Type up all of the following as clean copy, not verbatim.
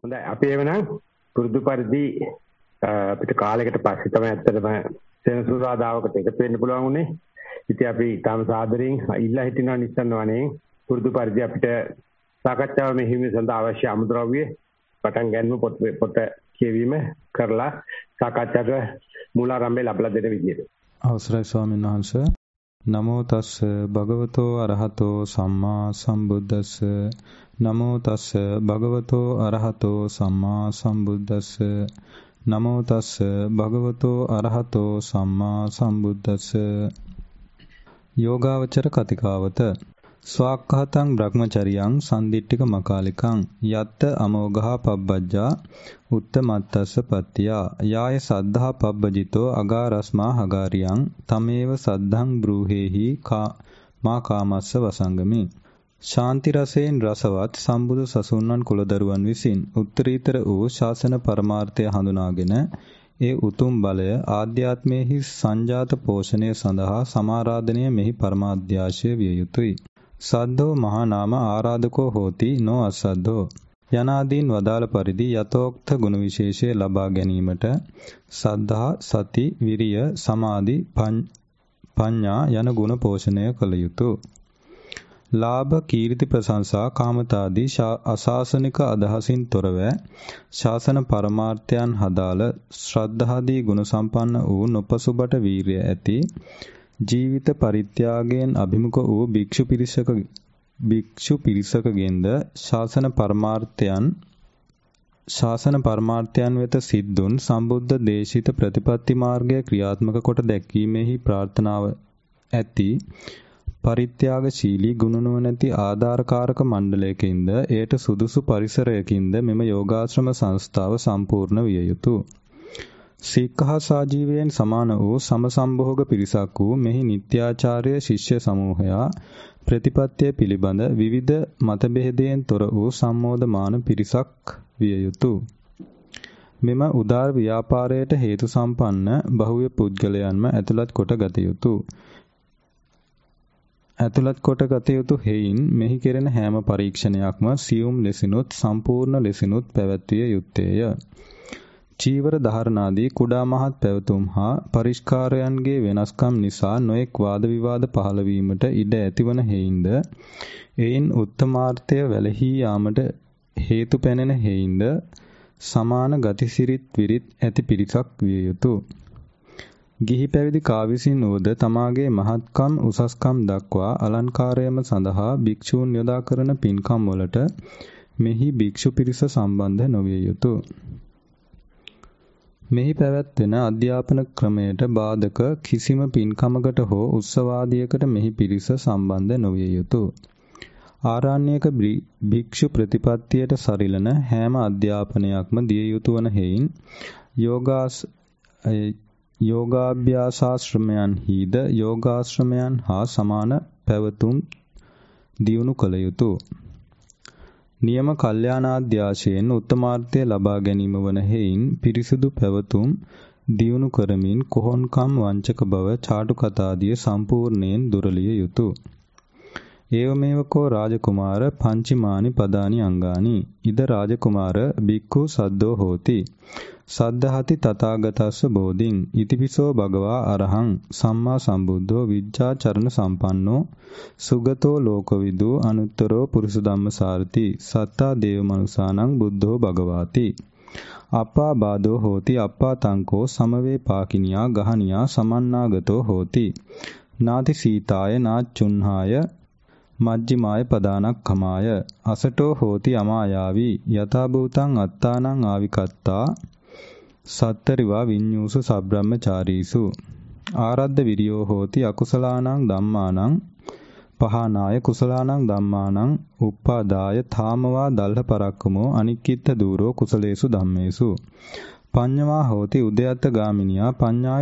හොඳයි අපි එවනම් පුරුදු පරිදි අපිට කාලයකට පස්සේ තමයි ඇත්තටම සෙනසුරාදාවකට එකතු වෙන්න පුළුවන් උනේ. ඉතින් අපි තාම සාදරයෙන් ඉල්ලා හිටිනවා නිස්සන්වනේ පුරුදු පරිදි අපිට සාකච්ඡාව මෙහිම සඳහා අවශ්‍ය අමුද්‍රව්‍ය පටන් ගන්න පොත කියවීම කරලා සාකච්ඡාවට මූලාරම්භය ලැබලා දෙන විදියට. අවසරයි ස්වාමීන් වහන්සේ. නමෝ තස්ස භගවතෝ අරහතෝ සම්මා සම්බුද්දස්ස නමෝ තස්ස භගවතෝ අරහතෝ සම්මා සම්බුද්දස්ස නමෝ තස්ස භගවතෝ අරහතෝ සම්මා සම්බුද්දස්ස. යෝගාවචර කතිකාවත ස්වාක්ඛතං බ්‍රහ්මචරියං සම්දිට්ඨික මකාලිකං යත්ත අමෝඝා පබ්බජ්ජා උත්තමත්තස්ස පත්තියා යාය සද්ධා පබ්බජිතෝ අගාරස්මා හගාරියං තමේව සද්ධං බ්‍රූහෙහි මා කාමස්ස වසංගමි. ශාන්ති රසයෙන් රසවත් සම්බුදු සසුන්වන් කුලදරුවන් විසින් උත්තරීතර වූ ශාසන පරමාර්ථය හඳුනාගෙන ඒ උතුම් බලය ආධ්‍යාත්මයෙහි සංජාත පෝෂණය සඳහා සමාරාධනය මෙහි පරමාධ්‍යාශය විය යුතුය. සද්ධෝ මහා නාම ආරාධකෝ හෝති නෝ අසද්ධෝ යනාදීන් වදාළ පරිදි යතෝක්ත ගුණ විශේෂය ලබා ගැනීමට සද්ධා සති විරිය සමාධි පඤ්ඤා යන ගුණ පෝෂණය කළ යුතුය. ලාභ කීර්ති ප්‍රශංසා කාමතාදී අශාසනික අදහසින් තොරව ශාසන පරමාර්ථයන් හදාළ ශ්‍රද්ධාදී ගුණ සම්පන්න වූ නොපසුබට වීරිය ඇති ජීවිත පරිත්‍යාගයෙන් අභිමුඛ වූ භික්ෂු පිරිසකගෙන්ද ශාසන පරමාර්ථයන් වෙත සිද්ධුන් සම්බුද්ධ දේශිත ප්‍රතිපත්ති මාර්ගය ක්‍රියාත්මක කොට දැක්වීමෙහි ප්‍රාර්ථනාව ඇති පරිත්‍යාගශීලී ගුණ නොනැති ආධාරකාරක මණ්ඩලයකින්ද එයට සුදුසු පරිසරයකින්ද මෙම යෝගාශ්‍රම සංස්ථාව සම්පූර්ණ විය යුතුය. සික්ඛා සාජීවයෙන් සමාන වූ සමසම්භෝග පිරිසක් වූ මෙහි නිත්‍යාචාර්ය ශිෂ්‍ය සමූහයා ප්‍රතිපත්තිය පිළිබඳ විවිධ මතභේදයෙන් තොර වූ සම්මෝධමාන පිරිසක් විය යුතුය. මෙම උදාර ව්‍යාපාරයට හේතු සම්පන්න බහුව පුද්ගලයන්ම ඇතුළත් කොට ගත යුතුය. ඇතුළත් කොට ගත යුතු හේයින් මෙහි කෙරෙන හැම පරීක්ෂණයක්ම සියුම් ලෙසිනුත් සම්පූර්ණ ලෙසිනුත් පැවැත්විය යුත්තේය. චීවර ධාරණාදී කුඩා මහත් පැවතුම් හා පරිස්කාරයන්ගේ වෙනස්කම් නිසා නොඑක් වාද විවාද පහළ වීමට ඉඩ ඇතිවන හේයින්ද එයින් උත්තමාර්ථය වැළහී යාමට හේතු පැනෙන හේයින්ද සමාන ගතිසිරිත් විරිත් ඇති පිරිසක් විය යුතුය. ගිහි පැවිදි කාවිසින් වූද තමාගේ මහත්කම් උසස්කම් දක්වා අලංකාරයම සඳහා භික්ෂූන් යොදා කරන පින්කම් වලට මෙහි භික්ෂු පිරිස සම්බන්ධ නොවිය යුතුය. මෙහි පැවැත්වෙන අධ්‍යාපන ක්‍රමයට බාධක කිසිම පින්කමකට හෝ උත්සවාදියකට මෙහි පිරිස සම්බන්ධ නොවිය යුතුය. ආරණ්‍යක භික්ෂු ප්‍රතිපත්තියට සරිලන හැම අධ්‍යාපනයක්ම දිය යුතු වන හේයින් යෝගාභ්‍යාසාශ්‍රමයන්හිද යෝගාශ්‍රමයන් හා සමාන පැවතුම් දියුණු කළ යුතුය. නියම කල්යාණාධ්‍යාශයෙන් උත්තමාර්ථය ලබා ගැනීම වන හේයින් පිරිසිදු පැවතුම් දියුණු කරමින් කොහොන්කම් වංචක බව චාටු කතාදිය සම්පූර්ණයෙන් දුරලිය යුතුය. ඒවමේව කෝ රාජකුමාර පංචිමානි පදානි අංගානි ඉද රාජකුමාර බික්ඛු සද්දෝ හෝති සද්ධාති තථාගතස්ස බෝධින් ඉතිපිසෝ භගවා අරහං සම්මා සම්බුද්ධෝ විජ්ජාචරණ සම්පන්නෝ සුගතෝ ලෝකවිදු අනුත්තරෝ පුරුෂ ධම්මසාරති සත්තා දේව මනුසානං බුද්ධෝ භගවාති අප්පා බාධෝ හෝති අප්පා තංකෝ සමවේ පාකිනියා ගහනියා සමන්නාගතෝ හෝති නාති සීතාය නාච්චුන්හාය මජ්ජිමාය පදානක්ඛමාය අසටෝ හෝති අමායාවි යථා භූතං අත්තානං ආවිකත්තා සත්තරිවා විඤ්ඤූසු සබ්‍රහ්මචාරීසු ආරද්ධ විරියෝ හෝති අකුසලානං ධම්මානං පහනාය කුසලානං ධම්මානං උප්පාදාය ථාමවා දල්හ පරක්කමෝ අනික්කිට දූරෝ කුසලේසු ධම්මේසු පඤ්ඤවා හෝති උදයත්ත ගාමිනියා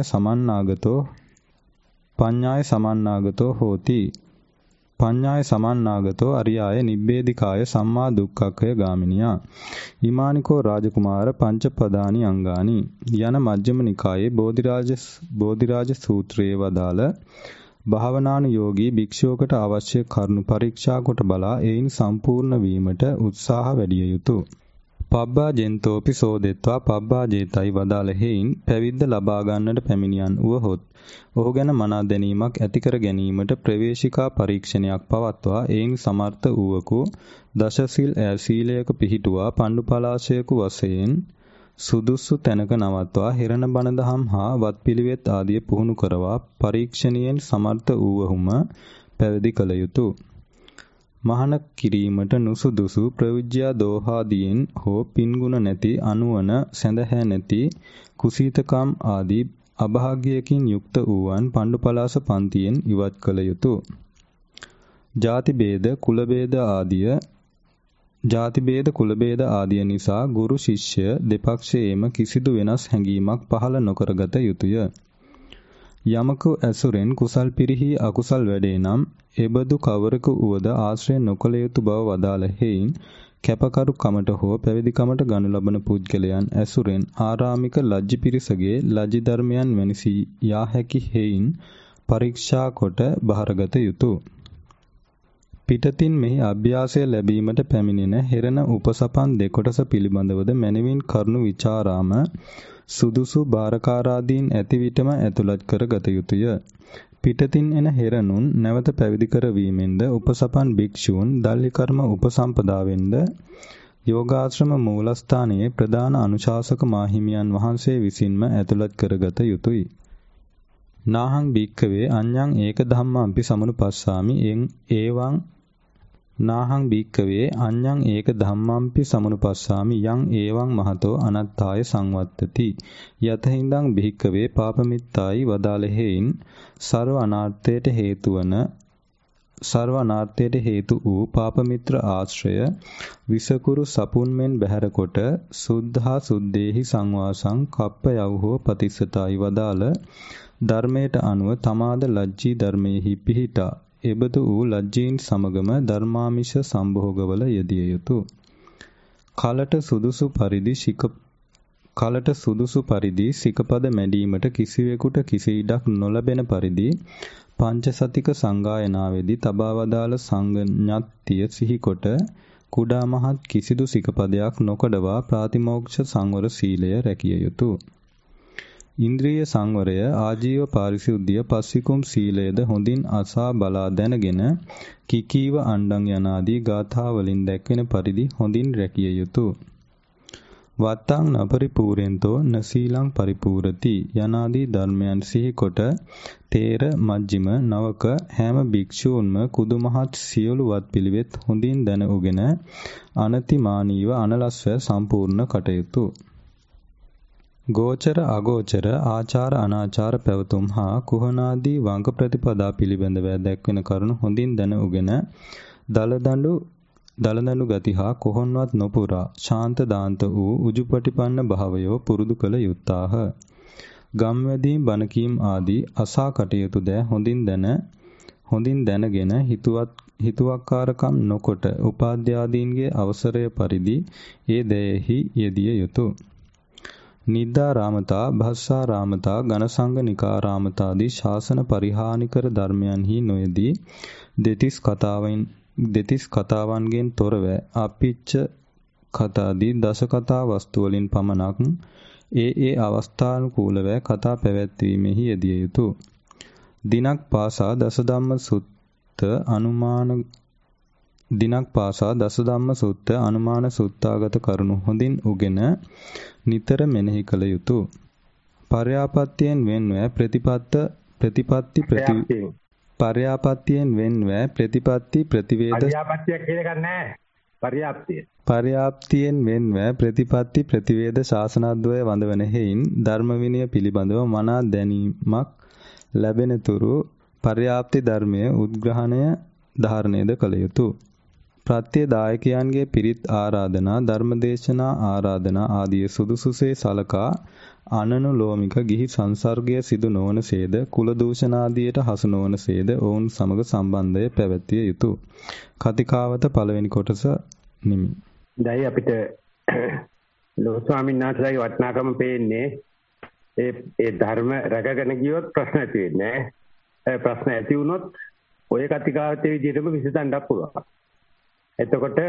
පඤ්ඤාය සමන්නාගතෝ හෝති පඤ්ඤාය සමන්නාගතෝ අරියාය නිබ්බේධිකාය සම්මා දුක්ඛක්ඛය ගාමිනියා ඊමානිකෝ රාජකුමාර පංචපදානි අංගානි යන මජ්ක්‍ධිම නිකායේ බෝධිරාජ සූත්‍රයේ වදාළ භාවනානුයෝගී භික්ෂුවකට අවශ්‍ය කරුණු පරීක්ෂා කොට බලා එයින් සම්පූර්ණ වීමට උත්සාහ වැඩිය යුතුය. පබ්බා ජෙන්තෝපි සෝදෙත්වා පබ්බා ජේතයි වදාළ හේයින් පැවිද්ද ලබා ගන්නට පැමිණියන් වුවහොත් ඔහු ගැන මනා දැනීමක් ඇති කර ගැනීමට ප්‍රවේශිකා පරීක්ෂණයක් පවත්වා එයින් සමර්ථ වූවකු දශසිල් සීලයක පිහිටුවා පණ්ඩු පලාශයකු වශයෙන් සුදුසු තැනක නවත්වා හිරණ බණ දහම් හා වත්පිළිවෙත් ආදිය පුහුණු කරවා පරීක්ෂණයෙන් සමර්ථ වූවහුම පැවිදි කළ යුතුය. මහාන කිරීමට නුසුදුසු ප්‍රවිජ්‍යා දෝහාදීන් හෝ පින්ගුණ නැති අනුවන සැඳහැ නැති කුසීතකම් ආදී අභාග්‍යයකින් යුක්ත වූවන් පණ්ඩු පලාස පන්තියෙන් ඉවත් කළ යුතුය. ಜಾති ભેද කුල ભેද ආදිය ಜಾති ભેද කුල ભેද ආදිය නිසා ගුරු ශිෂ්‍ය දෙපක්ෂයේම කිසිදු වෙනස් හැඟීමක් පහළ නොකරගත යුතුය. යමක ඇසුරෙන් කුසල් පිරිහි අකුසල් වැඩේ නම් එබඳු කවරක වුවද ආශ්‍රය නොකළ යුතු බව වදාළ හේයින් කැපකරු කමට හෝ පැවිදි කමට ගනු ලබන පුද්ගලයන් ඇසුරෙන් ආරාමික ලජ්ජි පිරිසගේ ලජ්ජි ධර්මයන් වෙනසී යා හැකි හේයින් පරීක්ෂා කොට බහරගත යුතුය. පිටතින් මෙහි අභ්‍යාසය ලැබීමට පැමිණෙන හෙරණ උපසපන් දෙකොටස පිළිබඳවද මැනවින් කරුණු විචාරාම සුදුසු බාරකාරාදීන් ඇති විටම ඇතුළත් කර ගත යුතුය. පිටතින් එන හෙරණුන් නැවත පැවිදි කරවීමෙන්ද උපසපන් භික්ෂූන් දල්හි කර්ම උපසම්පදාවෙන්ද යෝගාශ්‍රම මූලස්ථානයේ ප්‍රධාන අනුශාසක මාහිමියන් වහන්සේ විසින්ම ඇතුළත් කරගත යුතුය. නාහං භික්ඛවේ අඤ්ඤං ඒක ධම්මංපි සමනුපස්සාමි එවං නාහං භික්ඛවේ අඤ්ඤං ඒක ධම්මංපි සමනුපස්සාමි යං ඒවං මහතෝ අනත්තාය සංවත්තති යතහින්දං භික්ඛවේ පාපමිත්තායි වදාළෙහින් සර්ව අනාර්ථයට හේතු වූ පාපමිත්‍ර ආශ්‍රය විසකුරු සපුන් මෙන් බැහැර කොට සුද්ධා සුද්දේහි සංවාසං කප්ප යව්හෝ පතිස්සතායි වදාළ ධර්මයට අනුව තමාද ලජ්ජී ධර්මයේහි පිහිටා එබඳු වූ ලජ්ජීන් සමගම ධර්මාමිෂ සම්භෝගවල යෙදිය යුතුය. කලට සුදුසු පරිදි සිකපද මැඩීමට කිසිවෙකුට කිසි ඉඩක් නොලැබෙන පරිදි පංචසතික සංගායනාවේදී තබා වදාළ සංඝඥත්තිය සිහිකොට කුඩා මහත් කිසිදු සිකපදයක් නොකඩවා ප්‍රාතිමෝක්ෂ සංවර සීලය රැකිය යුතුය. ඉන්ද්‍රිය සංවරය ආජීව පාරිශුද්ධිය පස්සිකුම් සීලයද හොඳින් අසා බලා දැනගෙන කිකීව අණ්ඩං යනාදී ගාථා වලින් දැක්වෙන පරිදි හොඳින් රැකිය යුතුය. වත්තං නපරිපූරෙන්තෝ නසීලං පරිපූරති යනාදී ධර්මයන් සිහිකොට තේර මජ්ජිම නවක හැම භික්ෂූන්ම කුදුමහත් සියලු වත්පිළිවෙත් හොඳින් දැන උගෙන අනතිමානීව අනලස්ව සම්පූර්ණ කටයුතු ගෝචර අගෝචර ආචාර අනාචාර පැවතුම් හා කුහනාදී වංග ප්‍රතිපදා පිළිබඳව දැක්වෙන කරුණු හොඳින් දැන උගෙන දලදඬු ගති හා කොහොන්වත් නොපුරා ශාන්ත දාන්ත වූ උජුපටිපන්න භාවයෝ පුරුදු කළ යුත්තාහ. ගම්වැදී බණකීම් ආදී අසා කටයුතු දෑ හොඳින් දැනගෙන හිතුවක්කාරකම් නොකොට උපාධ්‍යාදීන්ගේ අවසරය පරිදි ඒ දෑයෙහි යෙදිය යුතුය. නිද්දාරාමතා, භස්සාරාමතා, ඝනසංගනිකාරාමතාදී ශාසන පරිහානිකර ධර්මයන්හි නොයදී දෙතිස් කතාවන්ගෙන් තොරව අපිච්ච කතාදී දස කතා වස්තු වලින් පමණක් ඒ අවස්ථානුකූලව කතා පැවැත්වීමෙහි යෙදිය යුතුය. දිනක් පාසා දසධම්ම සුත්ත අනුමාන සුත්තාගත කරුණු හොඳින් උගෙන නිතර මෙනෙහි කළ යුතුය. පර්යාපත්තියෙන් වෙන්ව පර්යාප්තියෙන් වෙන්ව ප්‍රතිපත්ති ප්‍රතිවේද ශාසනද්වය වඳවන හේයින් ධර්ම විනය පිළිබඳව මනා දැනීමක් ලැබෙන තුරු පර්යාප්ති ධර්මය උද්ග්‍රහණය ධාරණයද කළ යුතුය. ප්‍රත්‍ය දායකයන්ගේ පිරිත් ආරාධනා ධර්මදේශනා ආරාධනා ආදී සුදුසුසේ සලකා අනනුලෝමික ගිහි සංසර්ගය සිදු නොවන සේද කුල දූෂණාදියට හසු නොවන සේද ඔවුන් සමග සම්බන්ධය පැවැත්විය යුතුය. කතිකාවත පළවෙනි කොටස නිමි. දැන් අපිට ලෝක ස්වාමීන් වහන්සේගේ වටිනාකම පේන්නේ ඒ ධර්ම රැකගෙන ගියොත් ප්‍රශ්න ඇති වෙන්නේ නැහැ. ප්‍රශ්න ඇති වුණොත් ඔය කතිකාවතේ විදිහටම විසඳන්න පුළුවන්. එතකොට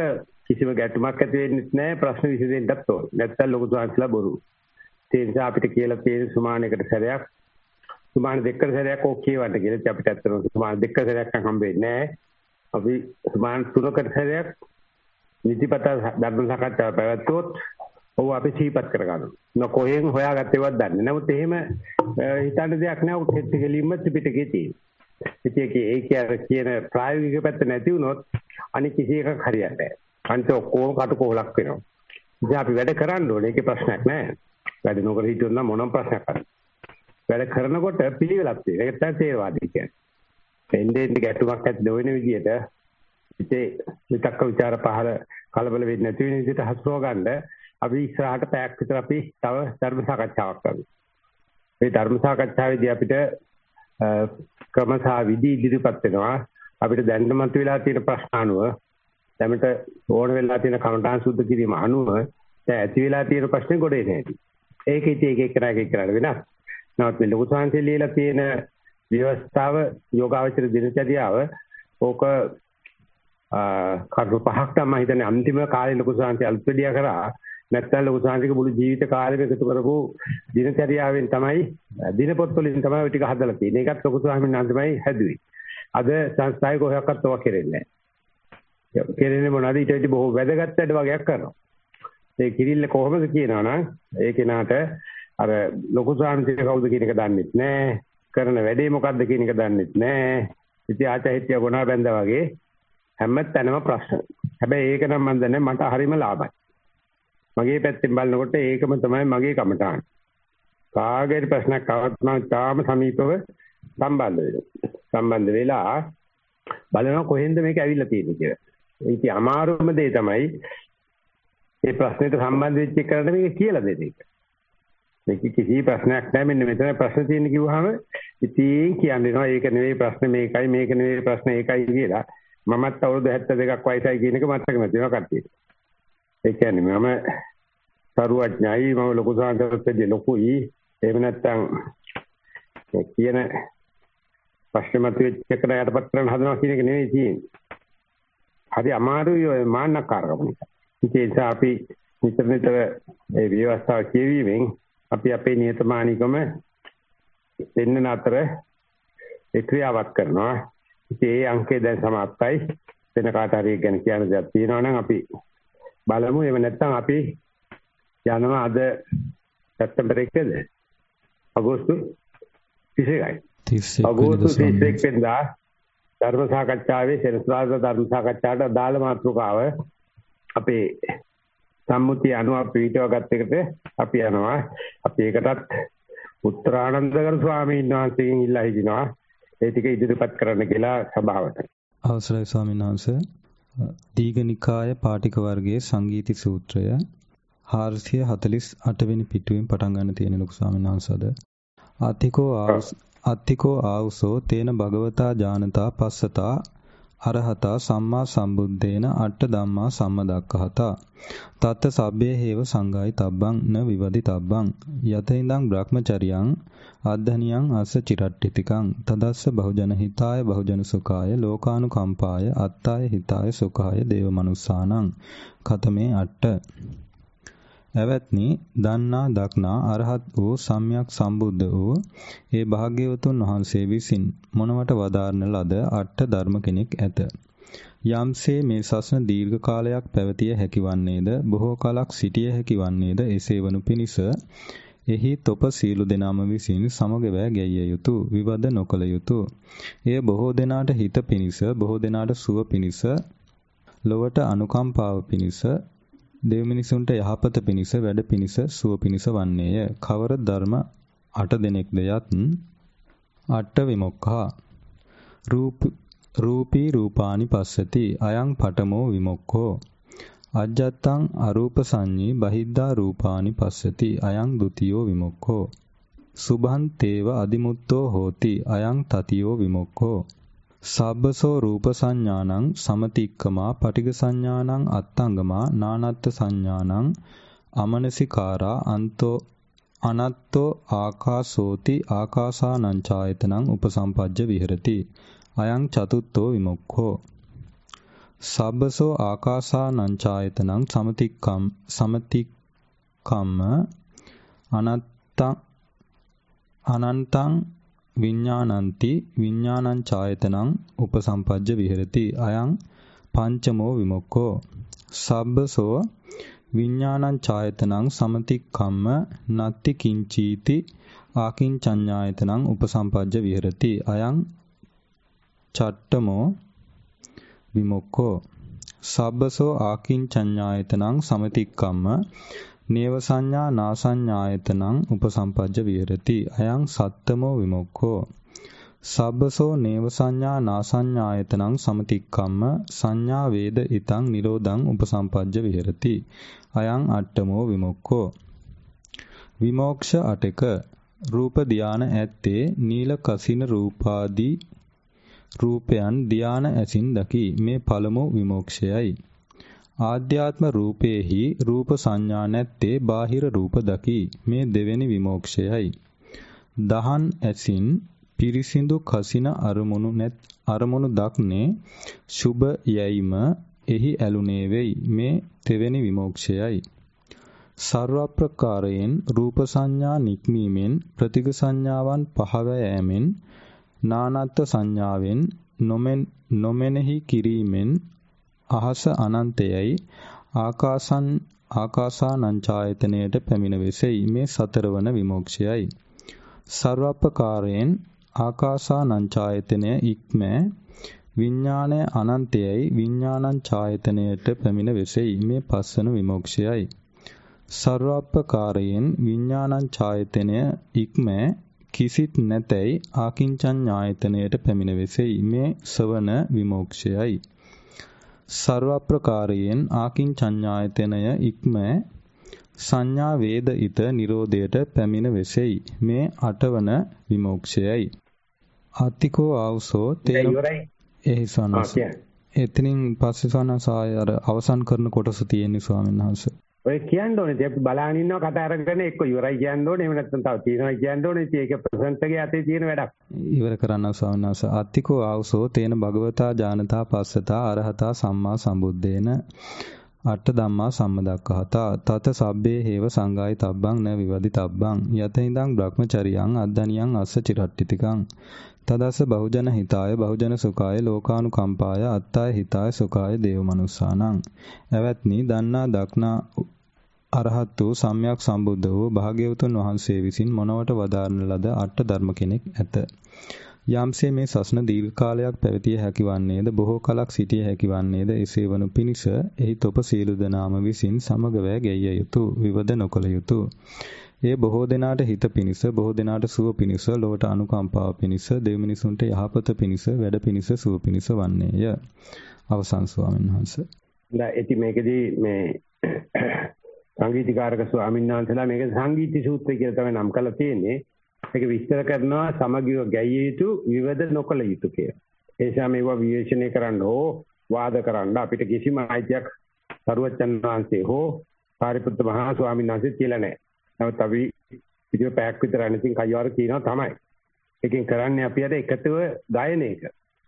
කිසිම ගැටුමක් ඇති වෙන්නේ නැහැ ප්‍රශ්න විසඳෙන්නත් ඕන. නැත්තම් ලොකු සංස්ලා බොරු. ඒ නිසා අපිට කියලා තියෙන සුමානයකට සැරයක් සුමාන දෙකකට සැරයක් ඕකේ වන්ට කියලා අපිට ඇත්තටම සුමාන දෙකකට සැරයක් හම්බෙන්නේ නැහැ. අපි සුමාන තුනකට සැරයක් නිතිපතා ධර්ම සාකච්ඡාව පැවැත්වුවොත් ඔව් අපි සිහිපත් කරගන්නවා. නොකොහෙන් හොයාගත්තේවත් දන්නේ. නමුත් එහෙම හිතන්න දෙයක් නෑ. උත් හෙලින්ම ත්‍රිපිටකයේ තියෙන. ඒ කියන ප්‍රායෝගික පැත්ත නැති වුණොත් අනිත් කිසි එකක් හරියන්නේ නැහැ. අන්ත ඔක්කොම කටකෝලක් වෙනවා. ඉතින් අපි වැඩ කරන්න ඕනේ. ඒකේ ප්‍රශ්නයක් නැහැ. වැඩ නොකර හිටියොත් නම් මොනම ප්‍රශ්නයක් නැහැ. වැඩ කරනකොට පිළිවෙලක් තියෙනවා. ඒක තමයි තේරවාදී කියන්නේ. එන්නේ ගැටුමක් ඇති නොවන විදිහට ඉතේ විතක්ක ਵਿਚාර පහල කලබල වෙන්නේ නැති වෙන විදිහට හසුරව ගන්න අපි ඉස්සරහට පැයක් විතර අපි තව ධර්ම සාකච්ඡාවක් කරමු. මේ ධර්ම සාකච්ඡාවේදී අපිට ක්‍රම සහ විදි ඉදිරිපත් වෙනවා. අපිට දැනට මතුවලා තියෙන ප්‍රශ්න අනුව දැමට ඕන වෙලා තියෙන කමඨාන් සුද්ධ කිරීම අනුව දැන් ඇති වෙලා තියෙන ප්‍රශ්නේ ගොඩේ නැහැ. ඒක ඉතින් එක කරාට වෙනස්. නමුත් මේ ලොකු සංහසේ ලියලා තියෙන ව්‍යවස්ථාව යෝගාවචර දිනචර්යාව ඕක කරුණු පහක් තමයි හිතන්නේ අන්තිම කාලේ ලොකු සංහසේ අල්පෙඩියා කරා නැත්නම් ලොකු සංහසේක මුළු ජීවිත කාලෙම එකතු කරපු දිනචර්යාවෙන් තමයි දිනපොත් වලින් තමයි ඔය ටික හදලා තියෙන්නේ. ඒකත් ලොකු සංහසෙන් නම් තමයි හැදුවේ. අද සංස්ථාවේ කොහොක්වත් ඔවා කෙරෙන්නේ නැහැ. කෙරෙන්නේ මොනවාද? ඊට වඩා බොහෝ වැදගත් වැඩ වගේක් කරනවා. ඒ කිරිල්ල කොහොමද කියනවා නම් ඒ කෙනාට අර ලොකු සංහසේ කවුද කියන එක දන්නෙත් නැහැ. කරන වැඩේ මොකද්ද කියන එක දන්නෙත් නැහැ. ඉතින් ආචාහිත්‍ය ගුණා බැඳා වගේ හැම තැනම ප්‍රශ්න. හැබැයි ඒක නම් මම දන්නේ මට හරිම ලාභයි. මගේ පැත්තෙන් බලනකොට ඒකම තමයි මගේ කමටහන්. කාගේ ප්‍රශ්නයක් આવත් නම් තාම සමීපව සම්බන්ධ වෙලා බලනවා කොහෙන්ද මේක ඇවිල්ලා තියෙන්නේ කියලා. ඒක අමාරුම දේ තමයි මේ ප්‍රශ්නෙට සම්බන්ධ වෙච්ච එකට මේක කියලා දෙන්න එක. මේක කිසි ප්‍රශ්නයක් නැහැ මෙන්න මෙතන ප්‍රශ්න තියෙන කිව්වහම ඉතින් කියන්නේ ඒක නෙවෙයි ප්‍රශ්නේ මේකයි මේක නෙවෙයි ප්‍රශ්නේ ඒකයි කියලා. මමත් අවුරුදු 72ක් වයසයි කියන එක මතක නැතිව කට්ටියට. ඒ කියන්නේ මම සරුවඥයි මම ලොකු සාන්තරත්වයේ ලොකුයි එහෙම නැත්නම් කියන ප්‍රශ්නමත් වෙච්ච එකට යටපත් කරන්න හදනවා කියන එක නෙවෙයි තියෙන්නේ. හරි අමාරුයි ඔය මාන්නකාරකම නිසා. ඒ නිසා අපි නිතර ඒ ව්‍යවස්ථාව කියවීමෙන් අපි අපේ නියතමානීකම දෙන්න අතර ඒ ක්‍රියාවක් කරනවා. ඉතින් ඒ අංකය දැන් සමාප්තයි. වෙන කාට හරි ගැන කියන දේක් තියෙනවා නම් අපි බලමු. එහෙම නැත්නම් අපි යනවා අද සැප්තැම්බර් 1ද අගෝස්තු 31යි. අගෝස්තු 31 වෙනිදා ධර්ම සාකච්ඡාවේ සෙනසුරාදා ධර්ම සාකච්ඡාවට අදාළ මාතෘකාව අපේ සම්මුතිය අනුව පිටව ගත් එකට අපි යනවා. අපි ඒකටත් උත්තරානන්දකර ස්වාමීන් වහන්සේගෙන් ඉල්ලා හිටිනවා ඒ ටික ඉදිරිපත් කරන්න කියලා සභාවට. අවසරයි ස්වාමීන් වහන්සේ. දීඝනිකාය පාටික වර්ගයේ සංගීති සූත්‍රය 448 වෙනි පිටුවෙන් පටන් ගන්න තියෙන ලොකු ස්වාමීන් වහන්සේද අත්තිකෝ ආවුසෝ තේන භගවතා ඥානතා පස්සතා අරහතා සම්මා සම්බුද්දේන අට්ඨ ධම්මා සම්මදක්ඛහතා තත්ත සබ්බේ හේව සංගායි තබ්බං න විවදි තබ්බං යතෙන්දං බ්‍රහ්මචරියං අද්ධනියං අස්ස චිරට්ඨිතිකං තදස්ස බහුජන හිතාය බහුජන සුඛාය ලෝකානුකම්පාය අත්තාය හිතාය සුඛාය දේව මනුස්සානං කතමේ අට්ඨ. එවත්නි දන්නා දක්නා අරහත් වූ සම්්‍යක් සම්බුද්ධ වූ ඒ භාග්‍යවතුන් වහන්සේ විසින් මොනවට වදාරන ලද අට්ඨ ධර්ම කෙනෙක් ඇත. යම්සේ මේ සසන දීර්ඝ කාලයක් පැවතිය හැකිවන්නේද බොහෝ කලක් සිටිය හැකිවන්නේද එසේ වනු පිණිස එහි තොප සීලු දෙනාම විසින් සමග වැය ගැයිය යුතු විවද නොකළ යුතු. එය බොහෝ දෙනාට හිත පිණිස බොහෝ දෙනාට සුව පිණිස ලොවට අනුකම්පාව පිණිස දෙව් මිනිසුන්ට යහපත පිණිස වැඩ පිණිස සුව පිණිස වන්නේය. කවර ධර්ම 8 දෙනෙක්ද යත් අට්ඨ විමුක්ඛා රූපී රූපානි පස්සති අයං පඨමෝ විමුක්ඛෝ අජ්ජත්තං අරූප සංඤී බහිද්ධා රූපානි පස්සති අයං ဒ ුතියෝ විමුක්ඛෝ සුභං තේව අදිමුත්තෝ හෝති අයං තතියෝ විමුක්ඛෝ සබ්බසෝ රූප සංඥානං සමතික්කමා පටිඝ සංඥානං අත්තංගමා නානත්ත් සංඥානං අමනසිකාරා අන්තෝ අනත්තෝ ආකාසෝති ආකාසානං ඡායතනං උපසම්පජ්ජ විහෙරති අයං චතුත්ථෝ විමුක්ඛෝ සබ්බසෝ ආකාසානං ඡායතනං සමතික්කම්ම අනන්තං විඥානಂತಿ විඥානං ඡායතනං උපසම්පජ්ජ විහෙරති අයං පංචමෝ විමුක්ඛෝ සබ්බසෝ විඥානං ඡායතනං සමතික්කම්ම නත්ති කිංචීති ආකින්චඤ්ඤායතනං උපසම්පජ්ජ විහෙරති අයං චට්ඨමෝ විමුක්ඛෝ සබ්බසෝ ආකින්චඤ්ඤායතනං සමතික්කම්ම නේව සංඥා නාසඤ්ඤායතනං උපසම්පජ්ජ විහෙරති අයං සත්තමෝ විමුක්ඛෝ සබ්බසෝ නේව සංඥා නාසඤ්ඤායතනං සමතික්කම්ම සංඥා වේද ිතං නිරෝධං උපසම්පජ්ජ විහෙරති අයං අට්ඨමෝ විමුක්ඛෝ විමෝක්ෂ අටක රූප ධාන ඇත්තේ නීල කසින රූපාදී රූපයන් ධාන ඇසින් දකි මේ පළමු විමෝක්ෂයයි ආධ්‍යාත්ම රූපේහි රූප සංඥා නැත්තේ බාහිර රූප දකි මේ දෙවෙනි විමෝක්ෂයයි දහන් ඇසින් පිරිසිදු කසින අරමුණු දක්නේ සුභ යැයිම එහි ඇලුනේ වෙයි මේ තෙවෙනි විමෝක්ෂයයි සර්ව ප්‍රකාරයෙන් රූප සංඥා නික්මීමෙන් ප්‍රතිග සංඥාවන් පහව යෑමෙන් නානත්ත් සංඥාවෙන් නොමෙනෙහි කිරීමෙන් අහස අනන්තයයි ආකාසානං ඡායතනයට පැමිණ වෙසෙයි මේ සතරවන විමෝක්ෂයයි සර්වප්‍රකාරයෙන් ආකාසානං ඡායතනය ඉක්ම විඥානය අනන්තයයි විඥානං ඡායතනයට පැමිණ වෙසෙයි මේ පස්වන විමෝක්ෂයයි සර්වප්‍රකාරයෙන් විඥානං ඡායතනය ඉක්ම කිසිත් නැතයි ආකින්චඤ්ඤායතනයට පැමිණ වෙසෙයි මේ සවන විමෝක්ෂයයි සර්වප්‍රකාරයෙන් ආකින්චඤ්ඤායතනය ඉක්ම සංඥා වේද ිත නිරෝධයට පැමිණ වෙසෙයි මේ අටවන විමෝක්ෂයයි අත්තිකෝ ආවසෝ තේන එහි සනස එතනින් පස්සේ සනස ආය අර අවසන් කරන කොටස තියෙන්නේ ස්වාමීන් වහන්සේ ඔය කියන්න ඕනේ අපි බලන් ඉන්නවා කතා අරගෙන එක්ක ඉවරයි කියන්න ඕනේ එහෙම නැත්නම් තව තියෙනවා කියන්න ඕනේ ඒක ප්‍රසන්ට් එකේ අතේ තියෙන වැඩක් ඉවර කරන්න ස්වාමීන් වහන්සේ අත්තිකෝ ආවසෝ තේන භගවතා ඥානතා පස්සතා අරහතා සම්මා සම්බුද්දේන අට ධම්මා සම්මදක්ඛහතා තත සබ්බේ හේව සංගාය තබ්බං න විවදි තබ්බං යතෙහිඳං බ්‍රහ්මචරියං අද්දනියං අස්ස චිරට්ටිතිකං තදස බහුජන හිතාය බහුජන සුඛාය ලෝකානුකම්පාය අත්තාය හිතාය සුඛාය දේව මනුස්සානං එවත්නි දන්නා දක්නා අරහත් වූ සම්්‍යක් සම්බුද්ධ වූ භාග්‍යවතුන් වහන්සේ විසින් මොනවට වදාරන ලද අට ධර්ම කෙනෙක් ඇත යම්සේ මේ සසන දීර්ඝ කාලයක් පැවතිය හැකි වන්නේද බොහෝ කලක් සිටිය හැකි වන්නේද එසේ වනු පිණිස එහි තොප සියලු දෙනාම විසින් සමග වැය ගෙයිය යුතුය විවද නොකළ යුතුය ඒ බොහෝ දෙනාට හිත පිණිස බොහෝ දෙනාට සුව පිණිස ලොවට අනුකම්පාව පිණිස දෙව් මිනිසුන්ට යහපත පිණිස වැඩ පිණිස සුව පිණිස වන්නේය අවසන් ස්වාමීන් වහන්සේ දැන් ඉති මේකදී මේ සංගීතීකාරක ස්වාමීන් වහන්සේලා මේක සංගීති සූත්‍රය කියලා තමයි නම් කරලා තියෙන්නේ ඒක විස්තර කරනවා සමගිව ගැයිය යුතු විවද නොකළ යුතු කියලා. ඒ නිසා මේවා විවේචනය කරන්න හෝ වාද කරන්න අපිට කිසිම අයිතියක් සරුවච්චන් වහන්සේ හෝ සාරිපුත්ත මහා ස්වාමීන් වහන්සේ කියලා නැහැ. නමුත් අපි විදිය පැයක් විතර අනිතින් කයිවාර කියනවා තමයි. ඒකෙන් කරන්නේ අපි අර එකතුව ගායන එක.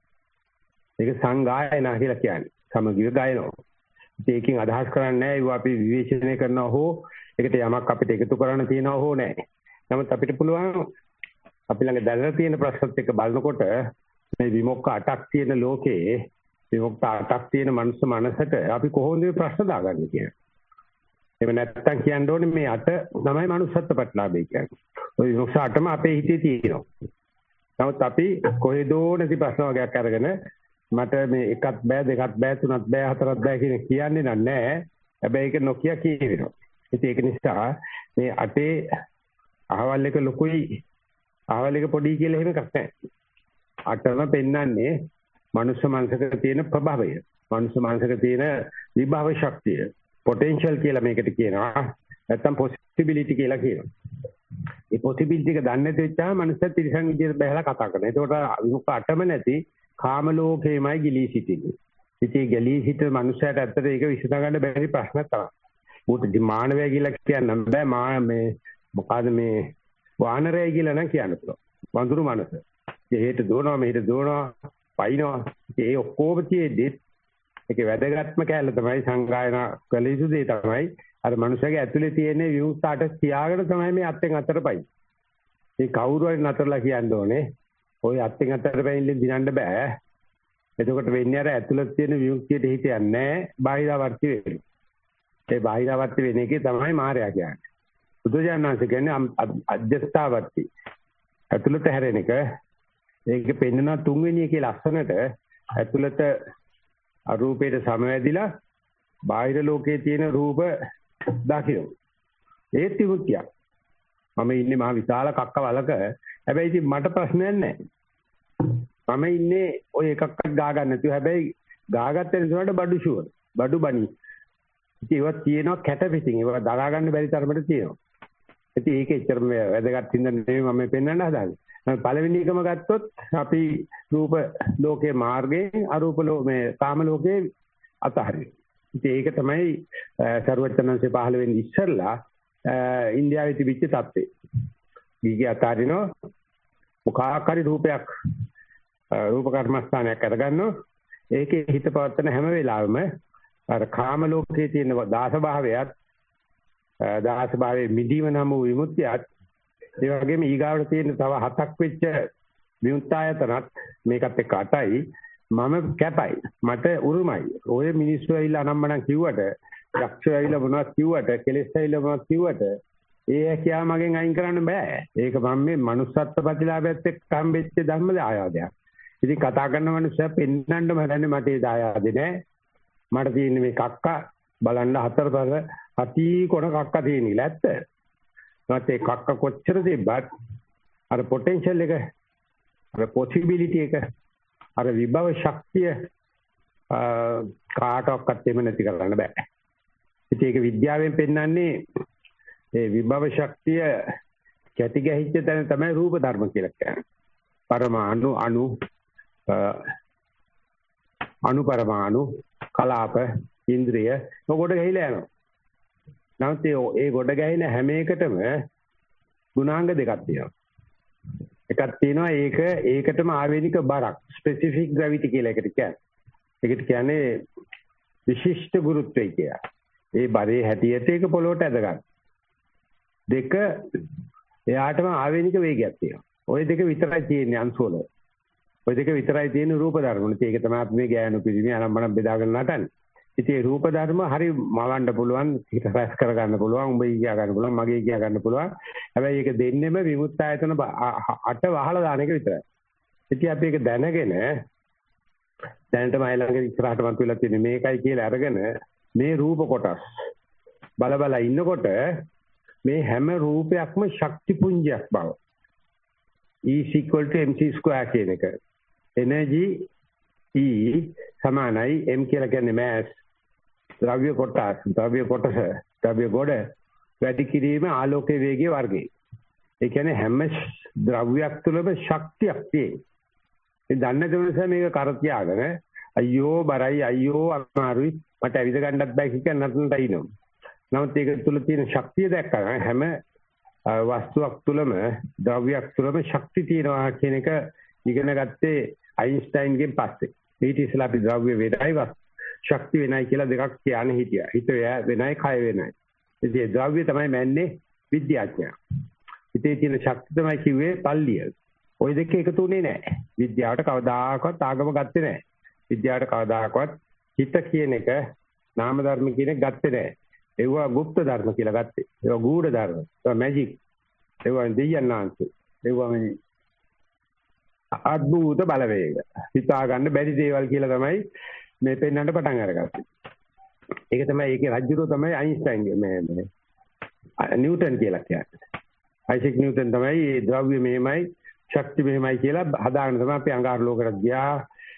ඒක සංගායනා කියලා කියන්නේ. සමගිව ගායනවා. ඒකෙන් අදහස් කරන්නේ නැහැ ඒවා අපි විවේචනය කරනවා හෝ ඒකට යමක් අපිට එකතු කරන්න තියනවා හෝ නැහැ. නමුත් අපිට පුළුවන් අපි ළඟ දැනලා තියෙන ප්‍රශ්නත් එක්ක බලනකොට මේ විමුක්ඛ 8ක් තියෙන ලෝකේ විමුක්ඛ 8ක් තියෙන මනුස්ස මනසට අපි කොහොමද මේ ප්‍රශ්න දාගන්නේ කියන්නේ. එහෙම නැත්තම් කියන්න ඕනේ මේ 8 තමයි මනුස්සත්ව ප්‍රතිලාභය කියන්නේ. ওই විමුක්ඛ 8ම අපේ හිතේ තියෙනවා. නමුත් අපි කොහෙදෝ නැති ප්‍රශ්න වර්ගයක් අරගෙන මට මේ එකක් බෑ දෙකක් බෑ තුනක් බෑ හතරක් බෑ කියන්නේ නැහැ. හැබැයි ඒක නොකිය කියනවා. ඉතින් ඒක නිසා මේ 8 අහවල් එක ලොකුයි අහවල් එක පොඩි කියලා එහෙම එකක් නැහැ. 8ම පෙන්වන්නේ මනුස්ස මනසක තියෙන ප්‍රභවය. මනුස්ස මනසක තියෙන විභව ශක්තිය. පොටෙන්ෂල් කියලා මේකට කියනවා. නැත්තම් පොසිබිලිටි කියලා කියනවා. ඒ පොසිබිලිටි එක දන්නේ නැති වෙච්චාම මනුස්සය තිරසන් විදියට බහැලා කතා කරනවා. ඒකට විමුක්ඛ 8ම නැති කාම ලෝකේමයි ගිලී සිටින්නේ. ඉතින් ගිලී සිට මනුස්සයට ඇත්තට ඒක විසඳ ගන්න බැරි ප්‍රශ්නයක් තමයි. උට මානවය කියලා කියන්න බෑ මේ මොකද මේ වානරය කියලා නම් කියන්න පුළුවන්. වඳුරු මනස. එහෙට දුවනවා මෙහෙට දුවනවා පයින්නවා. ඒ ඔක්කොම තියේදී ඒකේ වැදගත්ම කැලල තමයි සංගායනා කළ යුතු දේ තමයි අර මනුස්සයාගේ ඇතුලේ තියෙන විමුක්තාට තියාගෙන තමයි මේ අත්ෙන් අතට පයි. මේ කවුරු හරි නතරලා කියන්න ඕනේ. ওই අත්ෙන් අතට පයින්ලෙන් දිනන්න බෑ. එතකොට වෙන්නේ අර ඇතුළත තියෙන විමුක්තියට හිත යන්නේ නැහැ. බාහිරවර්ති වෙන්නේ. ඒ බාහිරවර්ති වෙන එකේ තමයි මායя කියන්නේ. බුදුජානනාංශ කියන්නේ අධ්‍යස්ථාවර්ති. ඇතුළත හැරෙන එක. ඒක පෙන්වන තුන්වෙනි එකේ ලස්සනට ඇතුළත අරූපයට සමවැදිලා බාහිර ලෝකයේ තියෙන රූප දකින්න. ඒත් විමුක්තිය. මම ඉන්නේ මහ විශාල කක්ක වලක. හැබැයි ඉතින් මට ප්‍රශ්නයක් නැහැ. මම ඉන්නේ ඔය එකක්වත් ගා ගන්න නැතුව. හැබැයි ගාගත්ත නිසාට බඩු ෂුවර්. බඩු බණි. ඉතින් ඒවා තියෙනවා කැට පිටින්. ඒවා දරා ගන්න බැරි තරමට තියෙනවා. ඉතින් ඒක එච්චරම වැදගත් හින්දා නෙමෙයි මම පෙන්වන්න හදාන්නේ. පළවෙනි එකම ගත්තොත් අපි රූප ලෝකයේ මාර්ගයෙන් අරූප මේ කාම ලෝකයේ අතහරිනවා. ඉතින් ඒක තමයි සර්වඥාන්සේ පහළ වෙන්නේ ඉස්සෙල්ලා ඉන්දියාවේ තිබිච්ච තත්ත්වය. ගිහි අතහරිනවා මොකක් හරි රූපයක් රූප කර්මස්ථානයක් අරගන්නවා. ඒකේ හිත පවත්තන හැම වෙලාවෙම අර කාම ලෝකයේ තියෙන දාස භාවයේ මිදීම නම් වූ විමුක්තියත් ඒ වගේම ඊගාවට තියෙන තව 7ක් වෙච්ච විමුක්තායතනත් මේකත් එක්ක 8යි මම කැපයි මට උරුමයි. ඔය මිනිස්සු ඇවිල්ලා අනම්මනම් කිව්වට, යක්ෂයෝ ඇවිල්ලා මොනවද කිව්වට, කෙලෙස් ඇවිල්ලා මොනවද කිව්වට ඒ කියා මගෙන් අයින් කරන්න බෑ. ඒක මම මේ manussත්ත්ව ප්‍රතිලාභයත් එක්ක හම්බෙච්ච ධර්ම දායාදයක්. ඉතින් කතා කරන මිනිස්සු පෙන්නන්නම හදන්නේ මට ඒ දායාදේ නෑ. මට තියෙන්නේ මේ කක්ක බලන්න හතරපර අති කොන කක්ක තියෙන ඉල ඇත්ත. නැත්නම් ඒ කක්ක කොච්චර තිබ්බත් අර පොටෙන්ෂල් එක අර පොසිබිලිටි එක අර විභව ශක්තිය කාටවත් එම නැති කරන්න බෑ. ඉතින් ඒක විද්‍යාවෙන් පෙන්වන්නේ ඒ විභව ශක්තිය කැටි ගැහිච්ච තැන තමයි රූප ධර්ම කියලා කියන්නේ. පරමාණු අණු පරමාණු කලාප ඉන්ද්‍රිය ඔකට ගහිලා යනවා. නමුත් ඒ ගොඩ ගැහින හැම එකටම ගුණාංග දෙකක් තියෙනවා. එකක් තියෙනවා ඒකටම ආවේනික බරක් ස්පෙસિෆික් ග්‍රැවිටි කියලා එකට කියන්නේ. ඒකට කියන්නේ විශිෂ්ට ගුරුත්වය කියලා. ඒ බරේ හැටියට ඒක පොළොවට ඇද ගන්න. දෙක එයාටම ආවේනික වේගයක් තියෙනවා. ওই දෙක විතරයි තියෙන්නේ අංශවල. ওই දෙක විතරයි තියෙන රූප ධර්ම. ඒක තමයි අපි මේ ගෑනු පිළිමේ අනම්මනම් බෙදාගෙන නටන්නේ. ඉතින් ඒ රූප ධර්ම හරි මවන්න පුළුවන්, හිත රැස් කර ගන්න පුළුවන්, උඹයි කියා ගන්න පුළුවන්, මගේ කියා ගන්න පුළුවන්. හැබැයි ඒක දෙන්නෙම විමුක්තායතන 8 වහලා දාන එක විතරයි. ඉතින් අපි ඒක දැනගෙන දැනටම අයලඟ ඉස්සරහට මත වෙලා තියෙන මේකයි කියලා අරගෙන මේ රූප කොටස් බල ඉන්නකොට මේ හැම රූපයක්ම ශක්ති පුංජයක් බව. E = mc² කියන එක. එනර්ජි E සමානයි m කියලා කියන්නේ mass ද්‍රව්‍ය කොටස ද්‍රව්‍ය ගොඩ වැඩි කිරීම ආලෝකයේ වේගයේ වර්ගය. ඒ කියන්නේ හැම ද්‍රව්‍යයක් තුළම ශක්තියක් තියෙනවා. ඒ දන්න කෙනා මේක කර තියාගෙන අයියෝ බරයි අයියෝ අමාරුයි මට ඇවිද ගන්නත් බෑ කිය නටනට ඉනවා. නමුත් ඒක තුළ තියෙන ශක්තිය දැක්කම හැම වස්තුවක් තුළම ද්‍රව්‍යයක් තුළම ශක්තිය තියෙනවා කියන එක ඉගෙන ගත්තේ අයින්ස්ටයින්ගෙන් පස්සේ. ඊට ඉස්සෙල්ලා අපි ද්‍රව්‍ය වෙනයි ශක්තිය වෙනයි කියලා දෙකක් කියන්නේ හිටියා. හිත වෙනයි කය වෙනයි. ඉතින් ද්‍රව්‍ය තමයි මැන්නේ විද්‍යාඥයා. හිතේ තියෙන ශක්තිය තමයි කිව්වේ පල්ලිය. ওই දෙක එකතු වෙන්නේ නැහැ. විද්‍යාවට කවදාකවත් ආගම ගත්තේ නැහැ. විද්‍යාවට කවදාකවත් හිත කියන එක නාම ධර්ම කියන එක ගත්තේ නැහැ. ඒවා গুপ্ত ධර්ම කියලා ගත්තේ. ඒවා ගූඪ ධර්ම. ඒවා මැජික්. ඒවා දෙයයන්ාංශ. ඒවා මේ අද්භූත බලවේග. හිතා ගන්න බැරි දේවල් කියලා තමයි මේ පෙන්වන්න පටන් අරගත්තේ. ඒක තමයි ඒකේ රජුරෝ තමයි අයින්ස්ටයින් මේ නිව්ටන් කියලා කියන්නේ. අයිසෙක් නිව්ටන් තමයි මේ ද්‍රව්‍ය මෙහෙමයි ශක්ති මෙහෙමයි කියලා හදාගෙන තමයි අපි අඟහරු ලෝකයට ගියා.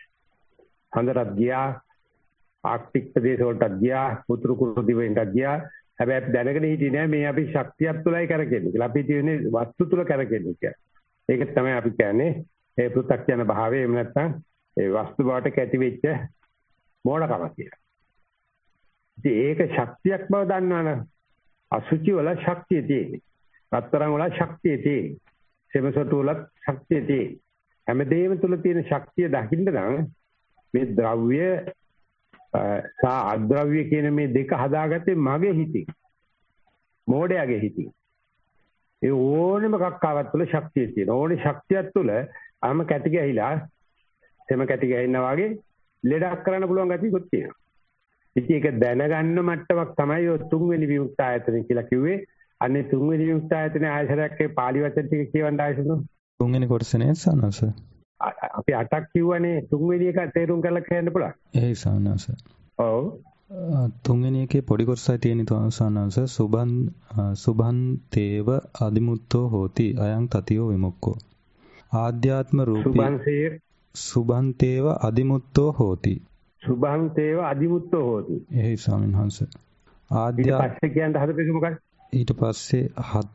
හඳටත් ගියා. ආර්ක්ටික් ප්‍රදේශ වලටත් ගියා. උතුරු කුරු දිවයිනටත් ගියා. හැබැයි අපි දැනගෙන හිටියේ නෑ මේ අපි ශක්තියක් තුලයි කරකෙන්නේ කියලා. අපි කියන්නේ වස්තු තුල කරකෙන්නේ කියලා. ඒක තමයි අපි කියන්නේ ඒ පෘථග්ජන භාවය. එහෙම නැත්නම් ඒ වස්තු බවට කැටි වෙච්ච මෝඩකම කියලා. ඉතින් ඒක ශක්තියක් බව දන්නවනේ. අසුචි වල ශක්තිය තියෙන්නේ. රත්තරන් වල ශක්තිය තියෙන්නේ. සෙමසොටු වල ශක්තිය තියෙන්නේ. හැමදේම තුල තියෙන ශක්තිය දකින්න නම් මේ ද්‍රව්‍ය සහ අද්‍රව්‍ය කියන මේ දෙක හදාගත්තේ මගේ හිතින්. මෝඩයාගේ හිතින්. ඒ ඕනෙම කක්කාවත් තුළ ශක්තිය තියෙනවා. ඕනේ ශක්තියක් තුළ ආම කැටි ගහිලා තෙම කැටි ගහිනා වගේ ලෙඩක් කරන්න පුළුවන් ගතියකුත් තියෙනවා. ඉතින් ඒක දැනගන්න මට්ටමක් තමයි ඔය තුන්වෙනි විමුක්ත ආයතන කියලා කිව්වේ. අනේ තුන්වෙනි විමුක්ත ආයතනයේ ආයතනයක් ඒ පාලි වචන ටික කියවන්න ආයතන. තුන්වෙනි කොටසේ නේද සනස? අපි 8ක් කිව්වනේ තුන්වෙනි එක තේරුම් කරලා කියන්න පුළුවන්. එයි සනස. ඔව්. තුන්වෙනි එකේ පොඩි කොටසයි තියෙන සනස සුභන්තේව අදිමුත්තෝ හෝති අයං තතියෝ විමුක්ඛෝ. ආධ්‍යාත්ම රූපී සුභන්තේව අදිමුත්තෝ හෝති. සුභන්තේව අදිමුත්තෝ හෝති. එයි ස්වාමීන් වහන්සේ. පස්සේ කියන්න හදපෙක මොකක්ද? ඊට පස්සේ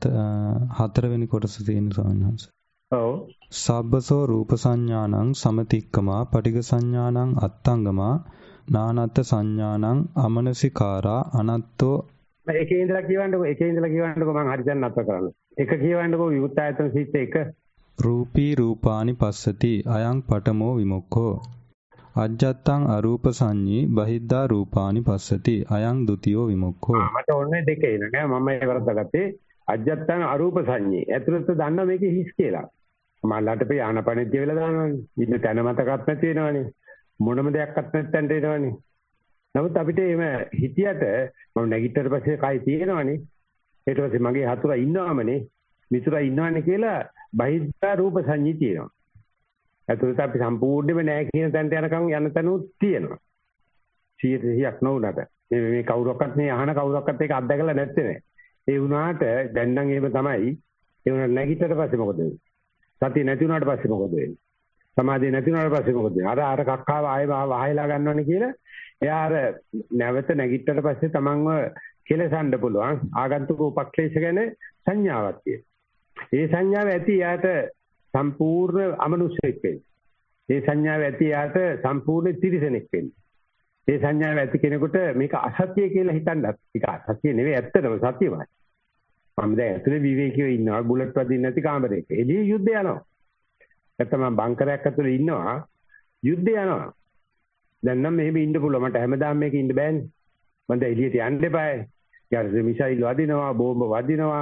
හතරවෙනි කොටස තියෙන ස්වාමීන් වහන්සේ. ඔව්. සබ්බසෝ රූප සංඥානං සමතික්කමා පටිඝ සංඥානං අත්තංගමා නානත්ත් සංඥානං අමනසිකාරා අනත්තෝ. එකේ ඉඳලා කියවන්නකෝ මම හරි දැන් නැතර කරන්න. එක කියවන්නකෝ විමුක්ත ආයතන සිත් එක. රූපී රූපානි පස්සති අයං පඨමෝ විමුක්ඛෝ. අජ්ජත්තං අරූප සංඤී බහිද්ධා රූපානි පස්සති අයං ဒ ුතියෝ විමුක්ඛෝ. මට ඕනේ දෙකේ නෑ මම ඒ වරද්දාගත්තේ. අජ්ජත්තං අරූප සංඤී. ඇතුළත දන්න මේකේ හිස් කියලා. මල්ලාට පේ ආනපනෙද්දී වෙලා දානවනේ. ඉන්න තැන මතකත් නැති වෙනවනේ. මොනම දෙයක්වත් නැත්තන්ට එනවනේ. නමුත් අපිට එහෙම හිතියට මම නැගිටතර පස්සේ කයි තියෙනවනේ. ඊට පස්සේ මගේ හතුරා ඉන්නවමනේ. මිතුරා ඉන්නවනේ කියලා බහිද්ධා රූප සංඤී තියෙනවා. ඇතුළත අපි සම්පූර්ණයෙන්ම නැහැ කියන තැනට යනකම් යන තැනුත් තියෙනවා. 100%ක් නොවුනට. මේ කවුරක්වත් මේ අහන කවුරක්වත් ඒක අත්දැකලා නැත්තේ නේ. ඒ වුණාට දැන් නම් එහෙම තමයි. ඒ වුණාට නැගිටතර පස්සේ මොකද වෙන්නේ? සතිය නැති වුණාට පස්සේ මොකද වෙන්නේ? සමාධිය නැති වුණාට පස්සේ මොකද වෙන්නේ? අර කක්කාව ආයෙ වහයලා ගන්නවනේ කියලා. එයා අර නැවත නැගිටතර පස්සේ තමන්ව කෙලසන්න පුළුවන්. ආගන්තුක උපක්ලේශ ගැන සංඥාවක් තියෙනවා. ඒ සංඥාව ඇති යාට සම්පූර්ණ අමනුෂ්‍යෙක් වෙන්නේ. ඒ සංඥාව ඇති යාට සම්පූර්ණ තිරිසනෙක් වෙන්නේ. ඒ සංඥාව ඇති කෙනෙකුට මේක අසත්‍ය කියලා හිතන්නත්. ඒක අසත්‍ය නෙවෙයි ඇත්තටම සත්‍යමයි. මම දැන් ඇතුලේ විවේකීව ඉන්නවා බුලට් වදින්න නැති කාමරයක. එළියේ යුද්ධ යනවා. නැත්නම් මම බංකරයක් ඇතුලේ ඉන්නවා යුද්ධ යනවා. දැන් නම් මෙහෙම ඉන්න පුළුවන්. මට හැමදාම මේක ඉන්න බෑනේ. මම දැන් එළියට යන්න එපායි. ඊට මිසයිල් වදිනවා, බෝම්බ වදිනවා,